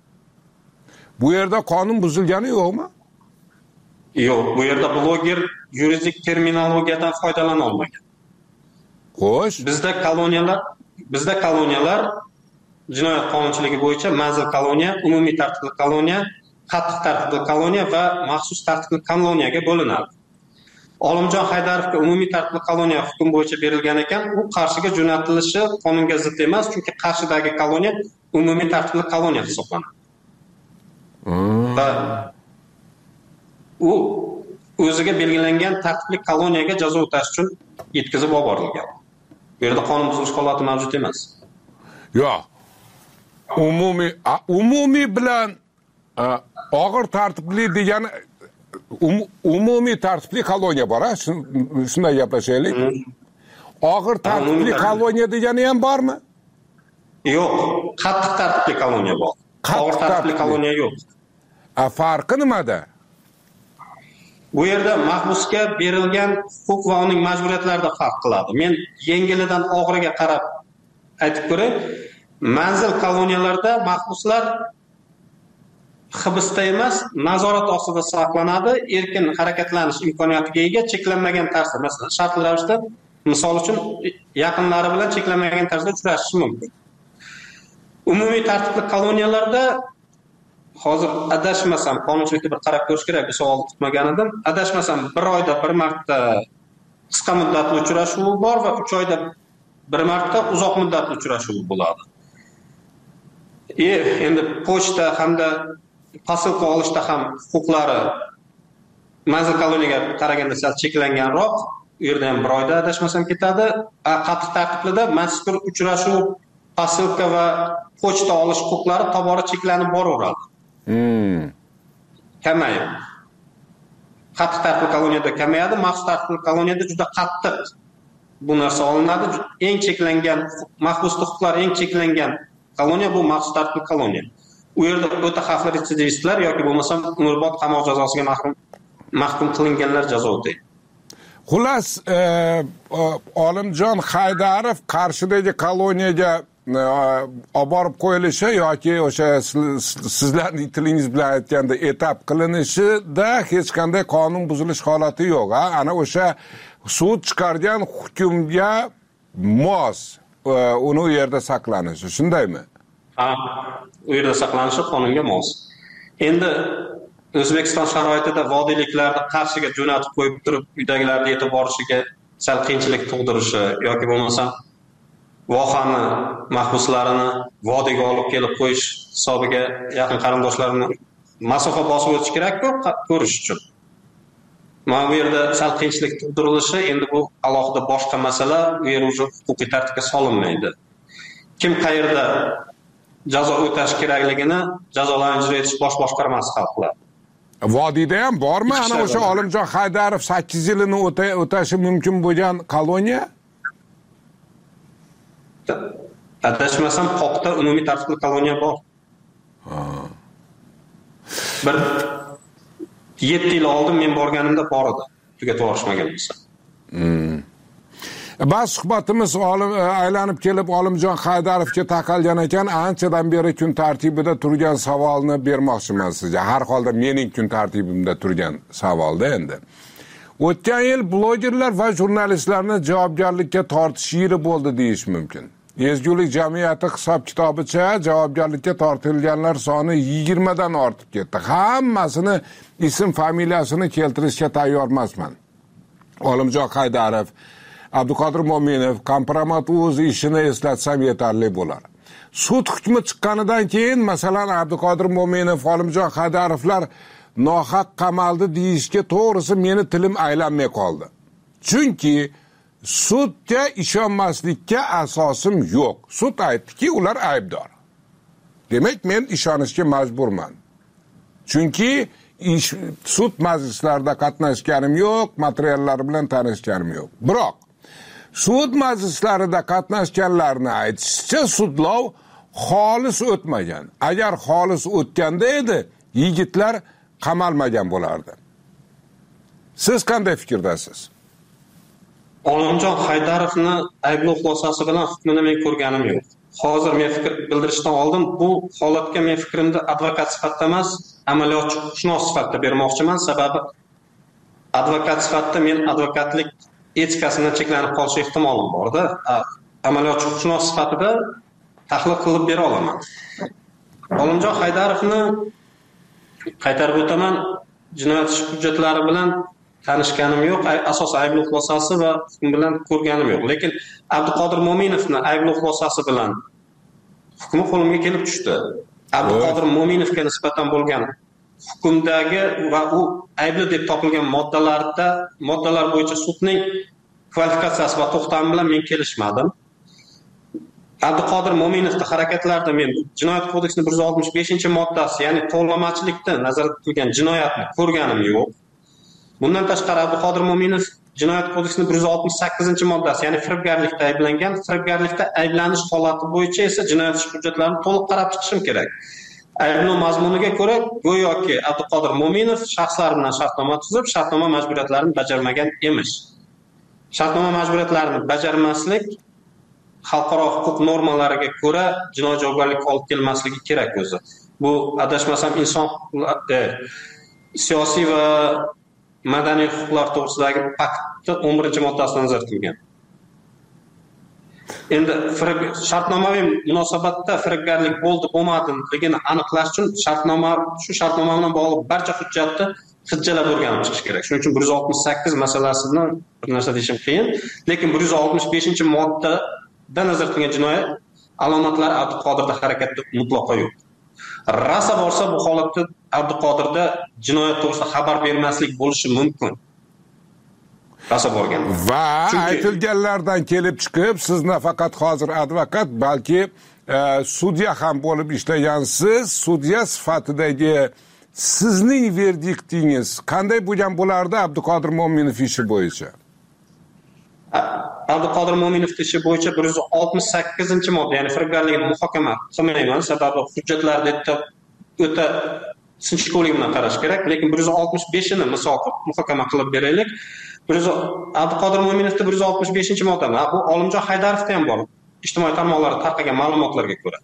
Bu yerda qonun buzilgani yo'qmi? Yo'q, bu yerda bloger yuridik terminologiyadan foydalana olmagan. Xo'sh, bizda koloniyalar, bizda koloniyalar jinoyat qonunchiligi bo'yicha manzil koloniya, umumiy tartibli koloniya, qattiq tartibli koloniya va maxsus tartibli koloniyaga bo'linadi. Olimjon Haydarovga umumiy tartibli koloniya hukm bo'yicha berilgan ekan, u Qarshiga jo'natilishi qonunga zid emas, chunki Qarshidagi koloniya umumiy tartibli koloniya hisoblanadi. Va u o'ziga belgilangan tartibli koloniyaga jazo o'tash uchun yetkazib yuborilgan. Bu yerda qonun buzilish holati mavjud emas. Yo'q. Umumiy umumiy bilan og'ir tartibli degani um, umumiy tartibli koloniya bor, shunday gaplashaylik. Og'ir tartibli koloniya degani ham bormi? Yo'q, qattiq tartibli koloniya bor. Og'ir tartibli koloniya yo'q. A farqi nimada? Bu yerda mahbusga berilgan huquq va uning majburiyatlarida farq qiladi. Men yengilidan og'iriga qarab aytib ko'ray. Manzil koloniyalarda mahbuslar hibsda emas, nazorat ostida saqlanadi, erkin harakatlanish imkoniyatiga ega, cheklanmagan tarzda, masalan, shartli ravishda, misol uchun, yaqinlari bilan cheklanmagan tarzda uchrashishi mumkin. Umumiy tartibli koloniyalarda hozir adashmasam, qonunchilikda bir qarab ko'rish kerak, bu savolni kutmagan edim. Adashmasam, bir oyda bir marta qisqa muddatli uchrashuv bor va uch oyda bir marta uzoq muddatli uchrashuv bo'ladi. E, endi pochta hamda posilka olishda ham huquqlari manzil koloniyaga qaraganda sal cheklanganroq, u yerda ham bir oyda adashmasam ketadi. Qattiq tartiblida mazkur uchrashuv, posilka va pochta olish huquqlari tobora cheklanib boraveradi. Hmm. Kamayadi. Qattiq tartibli koloniyada kamayadi, maxsus tartibli koloniyada juda qattiq bu narsa olinadi. Eng cheklangan mahbus huquqlari eng cheklangan koloniya bu maxsus tartibli koloniya. U yerda o'ta xavfli retsidivistlar yoki bo'lmasa umrbod qamoq jazosiga mahkum mahkum qilinganlar jazo o'taydi. Xullas, e, Olimjon Haydarov Qarshidagi koloniyaga olib borib qo'yilishi yoki o'sha sizlarning tilingiz bilan aytganda etap qilinishida hech qanday qonun buzilish holati yo'q. Ha? Ana o'sha sud chiqargan hukmga mos uni u yerda saqlanishi, shundaymi? Ha, u yerda saqlanishi qonunga mos. Endi O'zbekiston sharoitida vodiyliklarni Qarshiga jo'natib qo'yib turib, uydagilarni yetib borishiga sal qiyinchilik tug'dirishi yoki bo'lmasa vohani mahbuslarini vodiyga olib kelib qo'yish hisobiga yaqin qarindoshlarini masofa bosib o'tish kerak-ku ko'rish uchun. Mana bu yerda sal qiyinchilik tug'dirilishi, endi bu alohida boshqa masala, u yer o'zi huquqiy tartibga solinmaydi. Kim qayerda jazo o'tash kerakligini jazolarni ijro etish bosh boshqarmasi hal qiladi. Vodiyda ham bormi ana o'sha Olimjon Haydarov sakkiz yilini o'tashi mumkin bo'lgan koloniya? Adashmasam, Qoqda umumiy tartibli koloniya bor. Bir yetti yil oldin men borganimda bor edi. Tugatib yuborishmagan bo'lsa. Hmm. Bas suhbatimiz olim aylanib kelib Olimjon Haydarovga taqalgan ekan, anchadan beri kun tartibida turgan savolni bermoqchiman sizga. Har holda mening kun tartibimda turgan savolda endi. O'tgan yil blogerlar va jurnalistlarni javobgarlikka tortish yili bo'ldi deyish mumkin. Ezgulik jamiyati hisob-kitobicha javobgarlikka tortilganlar soni yigirmadan ortib ketdi. Hammasini ism familiyasini keltirishga tayyor emasman. Olimjon Haydarov, Abduqodir Mo'minov, kompromat o'z ishini eslatsam yetarli bo'lar. Sud hukmi chiqqanidan keyin, masalan, Abduqodir Mo'minov, Olimjon Haydarovlar nohaq qamaldi deyishga to'g'risi meni tilim aylanmay qoldi. Chunki sudga ishonmaslikka asosim yo'q. Sud aytdiki, ular aybdor. Demak, men ishonishga majburman. Chunki ish, sud majlislarida qatnashganim yo'q, materiallar bilan tanishganim yo'q. Biroq sud majlislarida qatnashganlarni aytishicha, sudlov xolis o'tmagan. Agar xolis o'tganda edi, yigitlar qamalmagan bo'lardi. Siz qanday fikrdasiz? Olimjon Haydarovni ayblov xulosasi bilan hukmini men ko'rganim yo'q. Hozir men fikr bildirishdan oldin bu holatga men fikrimni advokat sifatida emas, amaliyotchihuquqshunos sifatida bermoqchiman. Sababi advokat sifatida men advokatlik etikasidan cheklanib qolish ehtimolim bor-da. Amaliyotchihuquqshunos sifatida tahlil qilib bera olaman. Olimjon Haydarovni qaytarib o'taman, jinoyat ishi hujjatlari bilan tanishganim yo'q, asosan ayblov xulosasi va hukm bilan ko'rganim yo'q. Lekin Abduqodir Mo'minovni ayblov xulosasi bilan hukmi qo'limga kelib tushdi. Abduqodir Mo'minovga nisbatan bo'lgan hukmdagi va u aybli deb topilgan moddalarda moddalar bo'yicha sudning kvalifikatsiyasi va to'xtami bilan men kelishmadim. Abduqodir Mo'minovning harakatlarida men Jinoyat kodeksining bir yuz oltmish beshinchi moddasi, ya'ni to'lamachilikda nazarda tutilgan jinoyatni ko'rganim yo'q. Bundan tashqari Abduqodir Mo'minov Jinoyat kodeksining bir yuz oltmish sakkizinchi moddasi, ya'ni firibgarlikda ayblangan, firibgarlikda ayblanish holati bo'yicha esa jinoyat ishi hujjatlarini to'liq qarab chiqishim kerak. Ayblov mazmuniga ko'ra, go'yoki Abduqodir Mo'minov shaxslar bilan shartnoma tuzib, shartnoma majburiyatlarini bajarmagan emish. Shartnoma majburiyatlarini bajarmaslik xalqaro huquq normalariga ko'ra jinoiy javobgarlikka olib kelmasligi kerak o'zi. Bu adashmasam inson huquqlari, siyosiy va madaniy huquqlar to'g'risidagi paktning o'n birinchi moddasida nazarda tutilgan. Endi shartnomaviy munosabatda firibgarlik bo'ldi, bo'lmadligini aniqlash uchun shartnoma shu shartnoma bilan bog'liq barcha hujjatni hujjalab o'rganib chiqish kerak. Shuning uchun bir yuz oltmish sakkiz masalasini bir narsa deyishim qiyin, lekin bir yuz oltmish beshinchi moddada nazarda tutilgan jinoyat alomatlari Abduqodirda harakatda mutlaqo yo'q. Rasa borsa bu holatda Abduqodirda jinoyat to'g'risida xabar bermaslik bo'lishi mumkin. Rasa borgan. Va aytilganlardan kelib chiqib, siz nafaqat hozir advokat, balki e, sudya ham bo'lib ishlagansiz. Sudya sifatidagi sizning verdiktingiz qanday bo'lgan bo'lardi Abduqodir Mo'minov ishi bo'yicha? Abduqodir Mo'minov ishi bo'yicha bir yuz oltmish sakkizinchi modda, ya'ni firibgarlikni muhokama qilmayman, sababi hujjatlarda o'ta sinchkovlik bilan qarash kerak, lekin bir yuz oltmish beshini misol muhokama qilib beraylik. bir yuz Abduqodir Mo'minovda bir yuz oltmish beshinchi modda, bu Olimjon Haydarovda ham bor. Ijtimoiy tarmoqlarda tarqalgan ma'lumotlarga ko'ra.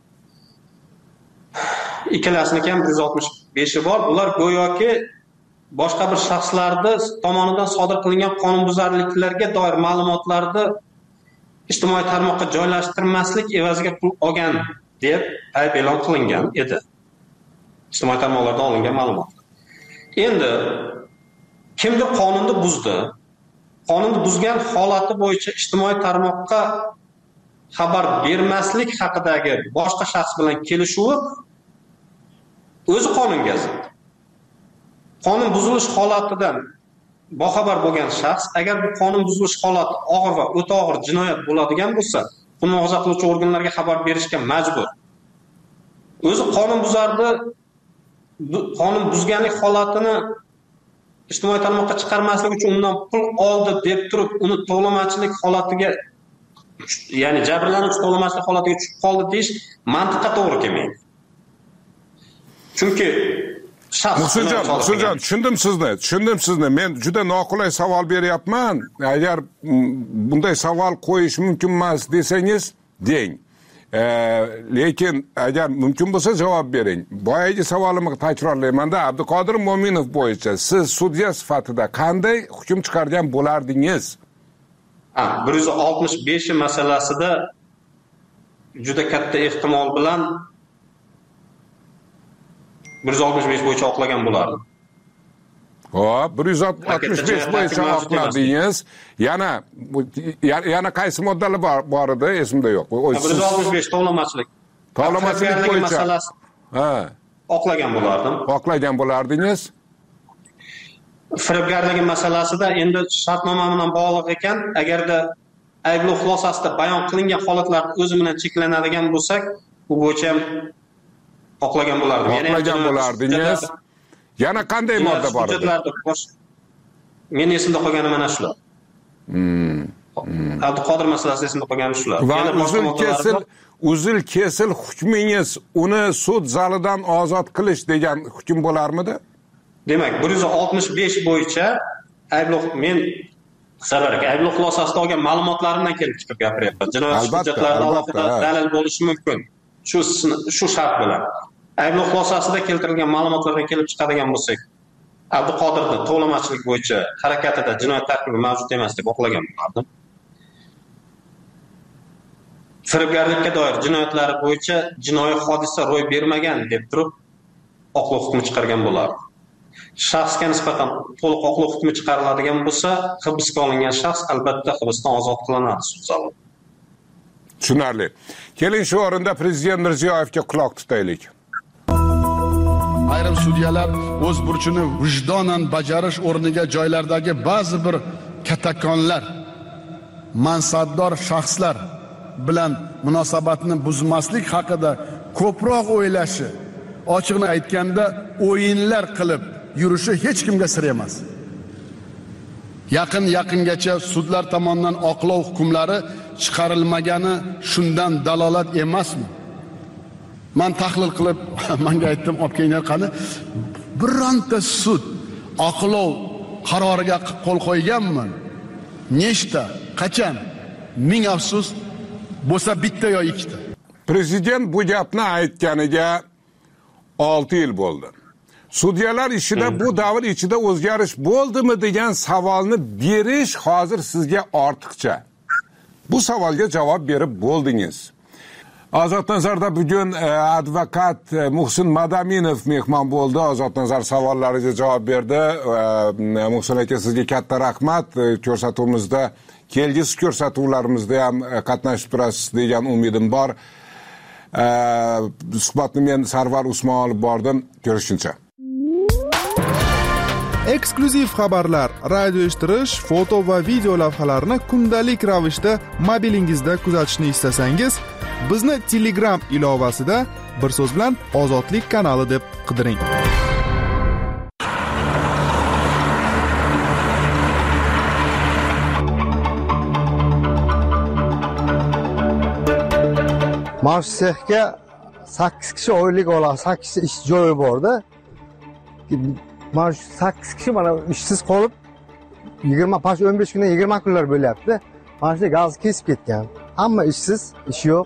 Ikkalasining ham bir yuz oltmish beshi bor. Ular go'yoki boshqa bir shaxslarning tomonidan sodir qilingan qonunbuzarliklarga doir ma'lumotlarni ijtimoiy tarmoqqa joylashtirmaslik evaziga pul olgan deb ayb e'lon qilingan edi. Ijtimoiy tarmoqlardan olingan ma'lumotlar. Endi kimdir qonunni buzdi. Qonunni buzgan holati bo'yicha ijtimoiy tarmoqqa xabar bermaslik haqidagi boshqa shaxs bilan kelishuvi o'zi qonunga zid. Qonun buzilish holatidan boxabar bo'lgan shaxs agar bu qonun buzilish holati og'ir va o'ta og'ir jinoyat bo'ladigan bo'lsa, buni muhofaza qiluvchi organlarga xabar berishga majbur. O'zi qonun buzardi, qonun buzganlik holatini ijtimoiy tarmoqqa chiqarmaslik uchun undan pul oldi deb turib, uni to'lamachilik holatiga, ya'ni jabrlanuvchi to'lamachilik holatiga tushib qoldi deyish mantiqqa to'g'ri kelmaydi. Chunki Muhsinjon, Muhsinjon, tushundim sizni, tushundim sizni. Men juda noqulay savol beryapman. Agar bunday savol qo'yish mumkin emas desangiz, deng. E, lekin agar mumkin bo'lsa javob bering. Boyagi savolimni takrorlayman-da, Abduqodir Mo'minov bo'yicha siz sudya sifatida qanday hukm chiqargan bo'lardingiz? Ha, bir yuz oltmish beshi masalasida juda katta ehtimol bilan bir yuz oltmish besh bo'yicha oqlagan bo'lardim. Hop, bir yuz oltmish besh bo'yicha oqladingiz. Yana yana qaysi moddalar bor, bor edi, esimda yo'q. bir yuz oltmish besh tovlamachilik. Tovlamachilik bo'yicha ha, oqlagan bo'lardim. Oqlagan bo'lardingiz. Firibgarlik masalasida endi shartnoma bilan bog'liq ekan, agarda ayblov xulosasida bayon qilingan holatlar o'zi bilan cheklanadigan bo'lsak, bu bo'yicha ham oqlagan bo'lardim. Oqlagan bo'lardingiz. Yana qanday modda bor edi? Men esimda qolgani mana shular. Hmm. Abduqodir masalasida esimda qolgani shular. Va uzil kesil, uzil kesil hukmingiz uni sud zalidan ozod qilish degan hukm bo'larmidi? Demak, bir yuz oltmish besh bo'yicha ayblov men sabarak ayblov xulosasida olgan ma'lumotlarimdan kelib chiqib gapiryapman. Jinoyat hujjatlarida alohida dalil bo'lishi mumkin. Shu shu shart bilan. Ayblov xulosasida keltirilgan ma'lumotlardan kelib chiqadigan bo'lsak, Abduqodirni to'lamachilik bo'yicha harakatida jinoyat tarkibi mavjud emas deb oqlagan bo'lardim. firibgarlikka doir jinoyatlari bo'yicha jinoiy hodisa ro'y bermagan deb turib oqlov hukmi chiqargan bo'lardi. Shaxsga nisbatan to'liq oqlov hukmi chiqariladigan bo'lsa, hibsga olingan shaxs albatta hibsdan ozod qilinadi sud zalida. Tushunarli. Keling shu o'rinda Prezident Mirziyoyevga quloq tutaylik. Ayrim sudyalar o'z burchini vijdonan bajarish o'rniga joylardagi ba'zi bir katakonlar, mansabdor shaxslar bilan munosabatni buzmaslik haqida ko'proq o'ylashi, ochiqni aytganda o'yinlar qilib yurishi hech kimga sir emas. Yaqin yaqingacha sudlar tomonidan oqlov hukmlari chiqarilmagani shundan dalolat emasmi? Men tahlil qilib, menga aytdim, olib kelinglar qani, bironta sud oqlov qaroriga qo'l qo'yganmi? Nechta, qachon? Ming afsus, bo'lsa bitta yo ikkita. Prezident bu gapni aytganiga olti yil bo'ldi. Sudyalar ishida bu davr ichida o'zgarish bo'ldimi degan savolni berish hozir sizga ortiqcha. Bu savolga javob berib bo'ldingiz. Ozod Nazarda bugun advokat Muhsin Madaminov mehmon bo'ldi. Ozod Nazar savollariga javob berdi. Muhsin aka, sizga katta rahmat. Ko'rsatuvimizda, kelgusi ko'rsatuvlarimizda ham qatnashib turasiz degan umidim bor. Suhbatni men Sarvar Usmon olib bordim. Ko'rishguncha. Eksklyuziv xabarlar, radio eshittirish, foto va video lavhalarni kundalik ravishda mobilingizda kuzatishni istasangiz, bizni Telegram ilovasida bir so'z bilan Ozodlik kanali deb qidiring. Mana shu sexga sakkiz kishi oylik oladi, sakkiz ish joyi borda. Mana shu sakkiz kishi mana ishsiz qolib yigirma pash o'n besh kundan yigirma kunlar bo'lyapti. Mana shu gaz kesib ketgan. Hamma ishsiz, ish yo'q.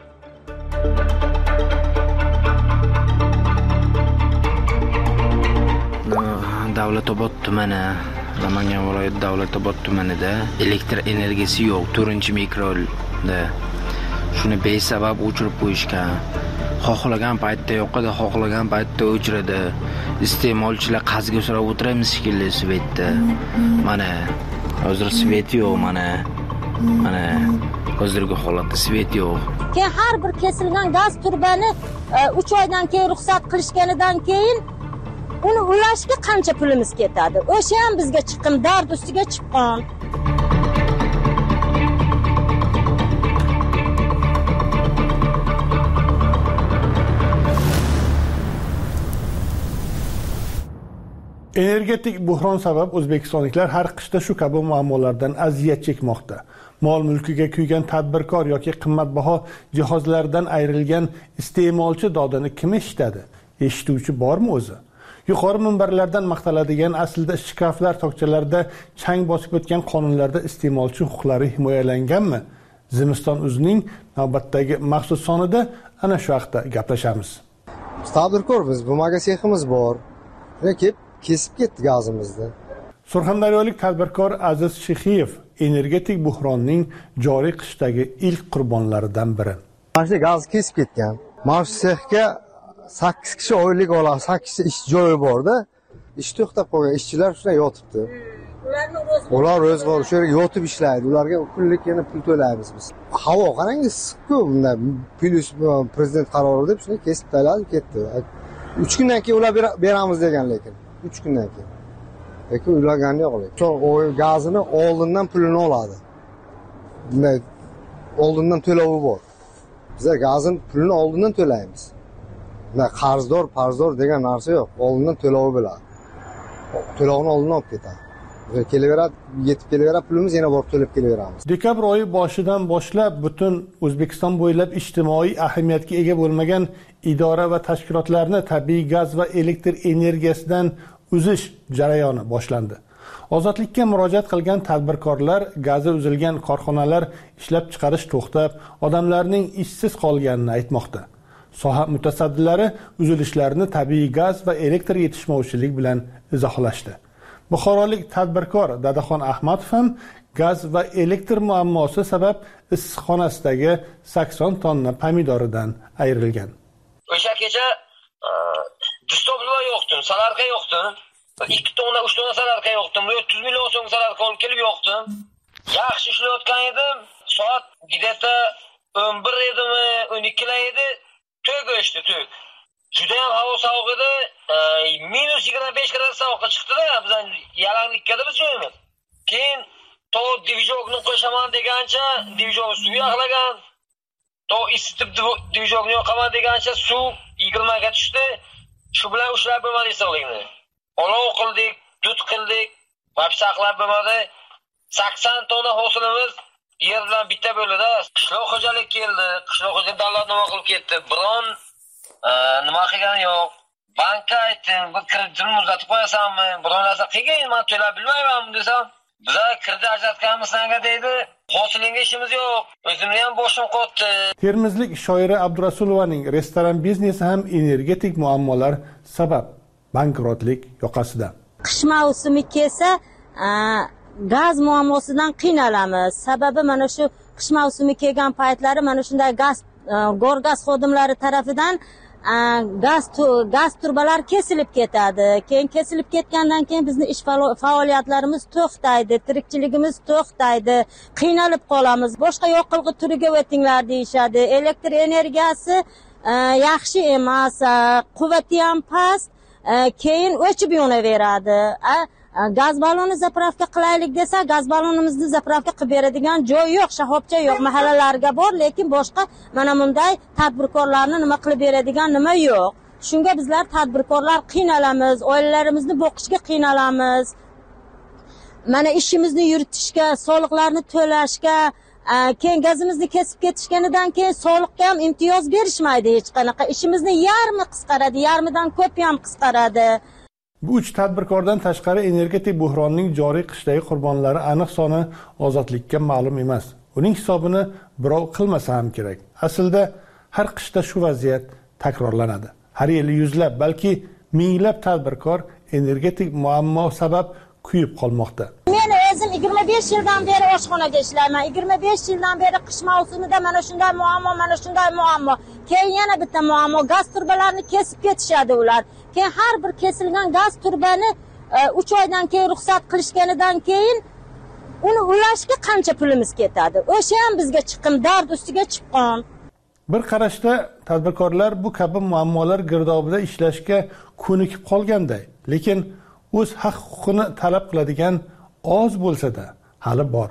Davlatobod tumani, Namangan viloyati Davlatobod tumanida elektr energiyasi yo'q, to'rtinchi mikroda. Shuni besabab o'chirib qo'yishgan. Xohlagan paytda yoqadi, xohlagan paytda o'chiradi. Iste'molchilar qazga so'rab o'tiramiz shekilli svetda. Mana hozir svet yo'q, mana. Mana hozirgi holatda svet yo'q. Keyin har bir kesilgan gaz turbani uch oydan keyin ruxsat qilishganidan keyin uni ulashga qancha pulimiz ketadi? O'sha ham bizga chiqqan, dard ustiga chiqqan. Energetik buhron sabab o'zbekistonliklar har qishda shu kabi muammolardan aziyat chekmoqda. Mol mulkiga kuygan tadbirkor yoki qimmatbaho jihozlardan ayrilgan iste'molchi dodini kim eshitadi? Eshituvchi bormi o'zi? Yuqori minbarlardan maqtaladigan aslida shkaflar tokchalarida chang bosib o'tgan qonunlarda iste'molchi huquqlari himoyalanganmi? Zimiston o'zining navbatdagi maxsus sonida ana shu haqda gaplashamiz. Tadbirkor biz, bu magaseximiz bor. Rakib kesib ketdi gazimizni. Surxondaryolik tadbirkor Aziz Shexiyev energetik buhronning joriy qishdagi ilk qurbonlaridan biri. Mana shu gaz kesib ketgan. Mana shu sexga sakkiz kishi oylik oladi, sakkiz ish joyi borda. Ish to'xtab qolgan, ishchilar shuna yotibdi. Ular ro'zg'or shu yerga yotib ishlaydi. Ularga kunlik yana pul to'laymiz biz. Havo qarang, issiq-ku, bunda plus prezident qarori deb shuni kesib tashladi, ketdi. uch kundan keyin ular beramiz degan, lekin uch kundan keyin. Lekin uylagani yo'q. Shu gazini oldindan pulini oladi. Bunday oldindan to'lovi bor. Bizlar gazin pulini oldindan to'laymiz. Bunday qarzdor, qarzdor degan narsa yo'q. Oldindan to'lovi bo'ladi. To'lovini oldindan olib ketadi. Kelaveradi, yetib kelaveradi, pulimiz yana borib to'lab kelaveramiz. Dekabr oyi boshidan boshlab butun O'zbekiston bo'ylab ijtimoiy ahamiyatga ega bo'lmagan idora va tashkilotlarni tabiiy gaz va elektr energiyasidan uzish jarayoni boshlandi. Ozodlikka murojaat qilgan tadbirkorlar gazi uzilgan korxonalar ishlab chiqarish to'xtab, odamlarning ishsiz qolganini aytmoqda. Soha mutasaddilari uzilishlarni tabiiy gaz va elektr yetishmovchilik bilan izohlashdi. Buxorolik tadbirkor Dadaxon Ahmadov ham gaz va elektr muammosi sabab issiqxonasidagi sakson tonna pomidoridan ayrilgan. O'sha kecha Dustobluva yo'qdim, salarqa yo'qdim. ikki tonna, uch tonna salarqa yo'qdim. o'ttiz million so'm salarqa olib kelib yo'qdim. Yaxshi ishlayotgan edim. Soat gideta o'n bir edimi, o'n ikki edi. To'g o'chdi, to'g. Juda ham havo sovuq edi. minus yigirma besh gradus sovuqqa chiqdi-da, bizdan yalanglikka biz joyimiz. Keyin to divizorni qo'shaman degancha, divizor suv yog'lagan. To isitib divizorni yoqaman degancha suv yigirma ga tushdi. Shu bilan ushlab bo'lmadi sog'lig'ini. Olov qildik, dud qildik, vaqt saqlab bo'lmadi. sakson tonna hosilimiz yer bilan bitta bo'ldi-da. Qishloq xo'jalik keldi, qishloq xo'jalik davlat nima qilib ketdi? Biron nima qilgani yo'q. Bankka aytdim, bu kreditni uzatib qo'yasanmi? Biron narsa qilgin, men to'lab bilmayman desam, bizlar kredit ajratganmiz senga deydi. Hosilingga ishimiz yo'q. O'zimni ham boshim qotdi. Termizlik shoira Abdurasulovaning restoran biznesi ham energetik muammolar sabab bankrotlik yoqasida. Qish mavsumi kelsa, gaz muammosidan qiynalamiz. Sababi mana shu qish mavsumi kelgan paytlari mana shunday gaz gorgaz xodimlari tarafidan gaz gaz turbalar kesilib ketadi. Keyin kesilib ketgandan keyin bizning ish faoliyatlarimiz to'xtaydi, tirikchiligimiz to'xtaydi, qiynalib qolamiz. Boshqa yoqilg'i turiga o'tinglar deyshadi. Elektr energiyasi yaxshi emas, quvvati ham past, keyin o'chib yonaveradi. Gaz baloni zapravka qilaylik desa, gaz balonimizni zapravka qilib beradigan joy yo'q, shahobcha yo'q, mahallalarga bor, lekin boshqa mana bunday tadbirkorlarni nima qilib beradigan nima yo'q. Shunga bizlar tadbirkorlar qiynalamiz, oilalarimizni boqishga qiynalamiz. Mana ishimizni yuritishga, soliqlarni to'lashga, keyin gazimizni kesib ketishganidan keyin soliqqa ham imtiyoz berishmaydi hech qanaqa. Ishimizni yarmi qisqaradi, yarmidan ko'p ham qisqaradi. Bu uch tadbirkordan tashqari energetik buhronning joriy qishdagi qurbonlari aniq soni ozodlikka ma'lum emas. Uning hisobini birov qilmasa ham kerak. Aslida har qishda shu vaziyat takrorlanadi. Har yili yuzlab, balki minglab tadbirkor energetik muammo sabab kuyib qolmoqda. Men o'zim yigirma besh yildan beri oshxonada ishlayman. yigirma besh yildan beri qish mavsumida mana shunday muammo, mana shunday muammo. Keyin yana bitta muammo, gaz turbalarini kesib ketishadi ular. Keyin har bir kesilgan gaz turbani uch oydan keyin ruxsat qilishganidan keyin uni ulashga qancha pulimiz ketadi? O'sha ham bizga chiqim, dard ustiga chiqqan. Bir qarashda tadbirkorlar bu kabi muammolar girdobida ishlashga ko'nikib qolganday, lekin o'z haq-huquqini talab qiladigan oz bo'lsa-da hali bor.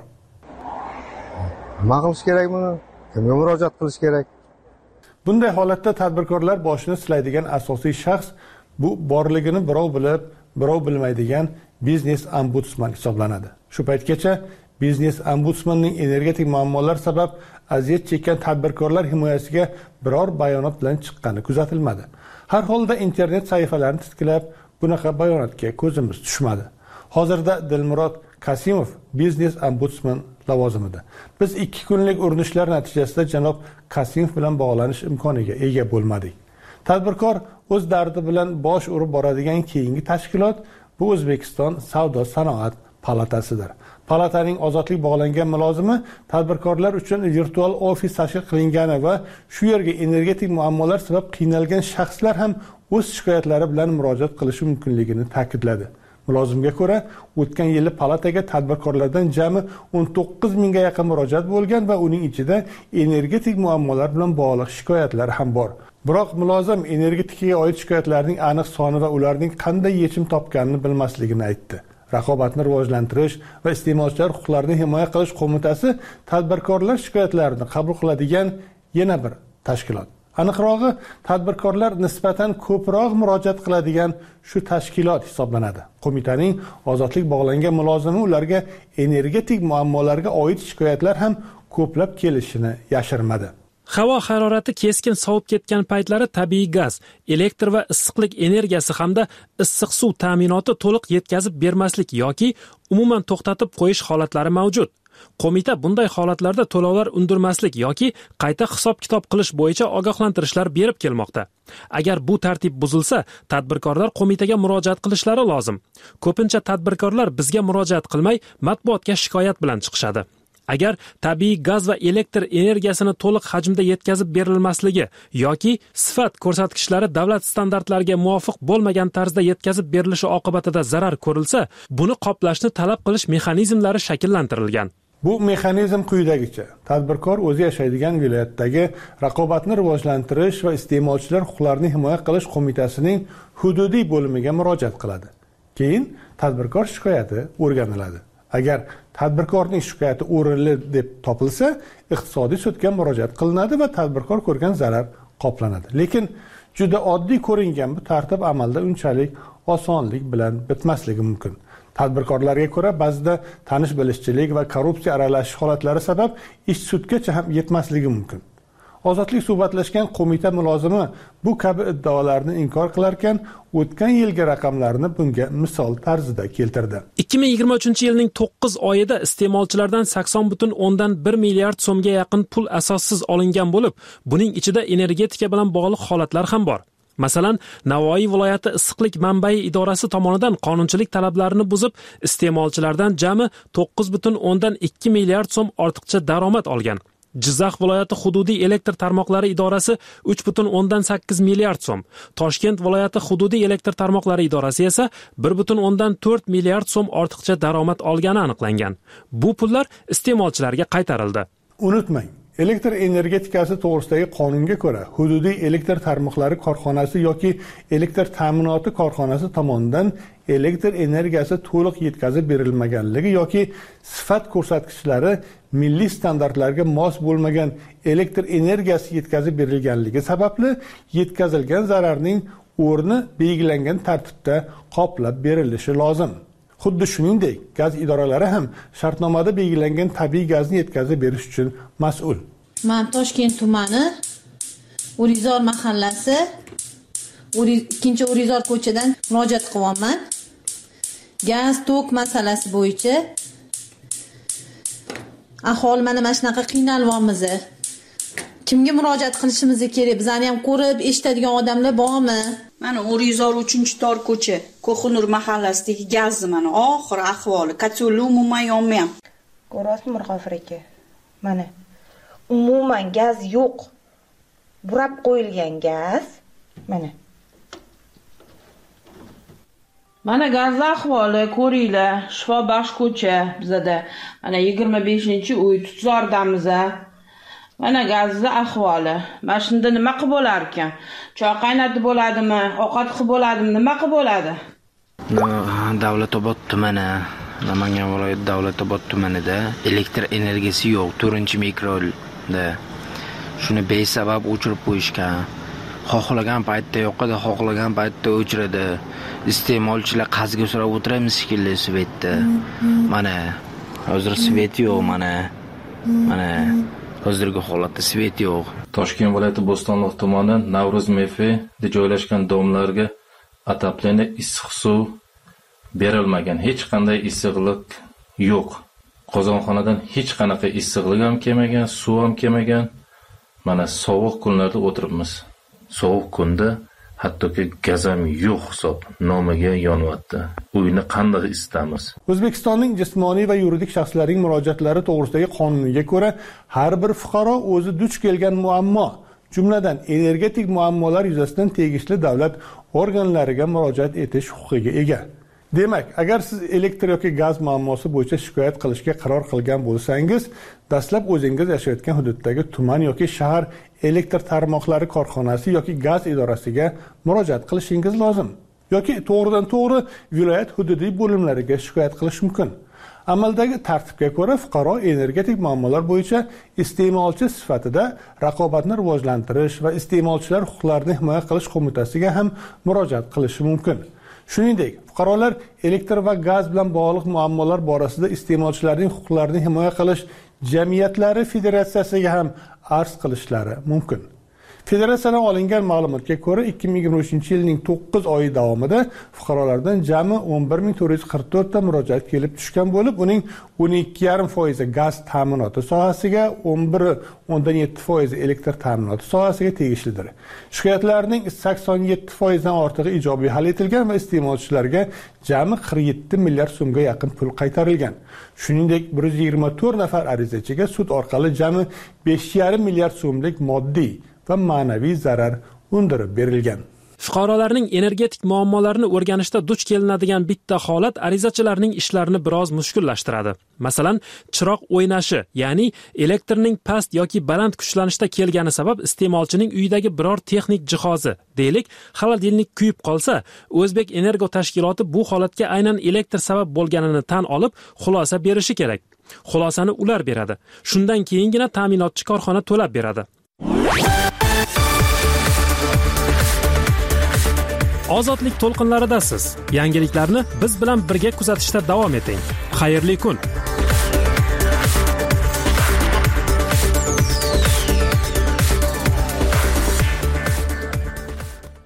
Nima qilish kerak buni? Kimga murojaat qilish kerak? Bunday holatda tadbirkorlar boshini silaydigan asosiy shaxs bu borligini birov bilib, birov bilmaydigan biznes ombudsman hisoblanadi. Shu paytgacha biznes ombudsmanning energetik muammolar sabab aziyat chekkan tadbirkorlar himoyasiga biror bayonot bilan chiqqani kuzatilmadi. Har holda internet sahifalarini titkilab, bunaqa bayonotga ko'zimiz tushmadi. Hozirda Dilmurod Kasimov biznes ombudsman lavozimida. Biz ikki kunlik urinishlar natijasida janob Kasimov bilan bog'lanish imkoniga ega bo'lmadik. Tadbirkor o'z dardi bilan bosh urib boradigan keyingi tashkilot bu O'zbekiston Savdo-sanoat palatasidir. Palataning ozodlik bog'langan mulozimi tadbirkorlar uchun virtual ofis tashkil qilingani va shu yerga energetik muammolar sabab qiynalgan shaxslar ham o'z shikoyatlari bilan murojaat qilishi mumkinligini ta'kidladi. Mulozimga ko'ra, o'tgan yili palataga tadbirkorlardan jami o'n to'qqiz mingga yaqin murojaat bo'lgan va uning ichida energetik muammolar bilan bog'liq shikoyatlar ham bor. Biroq mulozim energetikaga oid shikoyatlarning aniq soni va ularning qanday yechim topganini bilmasligini aytdi. Raqobatni rivojlantirish va iste'molchilar huquqlarini himoya qilish qo'mitasi tadbirkorlar shikoyatlarini qabul qiladigan yana bir tashkilot. Aniqrog'i, tadbirkorlar nisbatan ko'proq murojaat qiladigan shu tashkilot hisoblanadi. Qo'mitaning ozodlik bog'langan mulozimi ularga energetik muammolarga oid shikoyatlar ham ko'plab kelishini yashirmadi. Havo harorati keskin sovib ketgan paytlari tabiiy gaz, elektr va issiqlik energiyasi hamda issiq suv ta'minoti to'liq yetkazib bermaslik yoki umuman to'xtatib qo'yish holatlari mavjud. Qo'mita bunday holatlarda to'lovlar undirmaslik yoki qayta hisob-kitob qilish bo'yicha ogohlantirishlar berib kelmoqda. Agar bu tartib buzilsa, tadbirkorlar qo'mitaga murojaat qilishlari lozim. Ko'pincha tadbirkorlar bizga murojaat qilmay, matbuotga shikoyat bilan chiqishadi. Agar tabiiy gaz va elektr energiyasini to'liq hajmda yetkazib berilmasligi yoki sifat ko'rsatkichlari davlat standartlariga muvofiq bo'lmagan tarzda yetkazib berilishi oqibatida zarar ko'rilsa, buni qoplashni talab qilish mexanizmlari shakllantirilgan. Bu mexanizm quyidagicha: tadbirkor o'zi yashaydigan viloyatdagi raqobatni rivojlantirish va iste'molchilar huquqlarini himoya qilish qo'mitasining hududiy bo'limiga murojaat qiladi. Keyin tadbirkor shikoyati o'rganiladi. Agar tadbirkorning shikoyati o'rinli deb topilsa, iqtisodiy sudga murojaat qilinadi va tadbirkor ko'rgan zarar qoplanadi. Lekin juda oddiy ko'ringan bu tartib amalda unchalik osonlik bilan bitmasligi mumkin. Tadbirkorlarga ko'ra, ba'zida tanish-bilishchilik va korrupsiya aralashish holatlari sabab ish sudgacha ham yetmasligi mumkin. Ozodlik suhbatlashgan qo'mita mulozimi bu kabi iddaolarni inkor qilar ekan, o'tgan yilgi raqamlarni bunga misol tarzida keltirdi. ikki ming yigirma uchinchi yilning to'qqiz oyida iste'molchilardan sakson butun o'ndan bir milliard so'mga yaqin pul asossiz olingan bo'lib, buning ichida energetika bilan bog'liq holatlar ham bor. Masalan, Navoiy viloyati issiqlik manbai idorasi tomonidan qonunchilik talablarini buzib, iste'molchilardan jami to'qqiz butun o'ndan ikki milliard so'm ortiqcha daromad olgan. Jizzax viloyati hududiy elektr tarmoqlari idorasi uch butun o'ndan sakkiz milliard so'm, Toshkent viloyati hududiy elektr tarmoqlari idorasi esa bir butun o'ndan to'rt milliard so'm ortiqcha daromad olgani aniqlangan. Bu pullar iste'molchilarga qaytarildi. Unutmang, elektr energetikasi to'g'risidagi qonunga ko'ra, hududiy elektr tarmoqlari korxonasi yoki elektr ta'minoti korxonasi tomonidan elektr energiyasi to'liq yetkazib berilmaganligi yoki sifat ko'rsatkichlari milliy standartlarga mos bo'lmagan elektr energiyasi yetkazib berilganligi sababli yetkazilgan zararning o'rni belgilangan tartibda qoplab berilishi lozim. Xuddi shuningdek, gaz idoralari ham shartnomada belgilangan tabiiy gazni yetkazib berish uchun mas'ul. Men Toshkent tumani Urizor mahallasi ikkinchi Urizor ko'chadan murojaat qilyapman. Gaz tok masalasi bo'yicha aholi mana mana shunaqa qiynalyapmiz. Kimga murojaat qilishimiz kerak? Bizani ham ko'rib eshitadigan odamlar bormi? Mana Urizor uchinchi tor ko'cha, Ko'xunur mahallasidagi gazni mana oxir ahvoli, kotyolni umuman yonmayapti. Ko'rasizmi Mirg'ofir aka? Mana umuman gaz yo'q. Burab qo'yilgan gaz mana. Mana gaz ahvoli ko'ringlar, Shifobaxsh ko'cha bizada. Mana yigirma beshinchi uy Tutzordamiz. Mana gazni ahvoli. Mana shunda nima qilib bo'lar ekan? Choy qaynatib bo'ladimi? Ovqat qilib bo'ladimi? Nima qilib bo'ladi? Davlatobod tumani, Namangan viloyati Davlatobod tumanida elektr energiyasi yo'q, to'rtinchi mikroda. Shuni besabab o'chirib qo'yishgan. Xohlagan paytda yoqadi, xohlagan paytda o'chiradi. Iste'molchilar qazga so'rab o'tiramiz shekilli svetda. Mana hozir svet yo'q, mana. Mana hozirgi holatda svet yo'q. Toshkent viloyati Bo'stonliq tumani Navruz mefida joylashgan domlarga ataplaniya issiq suv berilmagan. Hech qanday issiqlik yo'q. Qozonxonadan hech qanaqa issiqlik ham kelmagan, suv ham kelmagan. Mana sovuq kunlarda o'tiribmiz. Sovuq kunda hattoki gaz ham yo'q hisob, nomiga yonyapti. Uyni qanday isitamiz? O'zbekistonning jismoniy va yuridik shaxslarining murojaatlari to'g'risidagi qonuniga ko'ra, har bir fuqaro o'zi duch kelgan muammo, jumladan energetik muammolar yuzasidan tegishli davlat organlariga murojaat etish huquqiga ega. Demak, agar siz elektr yoki gaz muammosi bo'yicha shikoyat qilishga qaror qilgan bo'lsangiz, dastlab o'zingiz yashayotgan hududdagi tuman yoki shahar elektr tarmoqlari korxonasi yoki gaz idorasiga murojaat qilishingiz lozim. Yoki to'g'ridan to'g'ri viloyat hududiy bo'limlariga shikoyat qilish mumkin. Amaldagi tartibga ko'ra, fuqaro energetik muammolar bo'yicha iste'molchi sifatida Raqobatni rivojlantirish va iste'molchilar huquqlarini himoya qilish qo'mitasiga ham murojaat qilishi mumkin. Shuningdek, fuqarolar elektr va gaz bilan bog'liq muammolar borasida iste'molchilarning huquqlarini himoya qilish jamiyatlari federatsiyasiga ham arz qilishlari mumkin. Federatsiyadan olingan ma'lumotga ko'ra, ikki ming yigirma uchinchi yilning to'qqiz oyi davomida fuqarolardan jami o'n bir ming to'rt yuz qirq to'rt ta murojaat kelib tushgan bo'lib, uning o'n ikki yarim foizi gaz ta'minoti sohasiga, o'n bir o'ndan yetti foizi elektr ta'minoti sohasiga tegishlidir. Shikoyatlarning sakson yetti foizdan ortig'i ijobiy hal etilgan va iste'molchilarga jami qirq yetti milliard so'mga yaqin pul qaytarilgan. Shuningdek, bir yuz yigirma to'rt nafar arizachiga sud orqali jami besh yarim milliard so'mlik moddiy va ma'naviy zarar undirib berilgan. Fuqarolarning energetik muammolarini o'rganishda duch kelinadigan bitta holat arizachilarning ishlarini biroz mushkullashtiradi. Masalan, chiroq o'ynashi, ya'ni elektrning past yoki baland kuchlanishda kelgani sabab iste'molchining uyidagi biror texnik jihozi, deylik, xolodilnik kuyib qolsa, O'zbek Energo tashkiloti bu holatga aynan elektr sabab bo'lganini tan olib, xulosa berishi kerak. Xulosani ular beradi. Shundan keyingina ta'minotchi korxona to'lab beradi. Ozodlik to'lqinlaridasiz. Yangiliklarni biz bilan birga kuzatishda davom eting. Xayrli kun.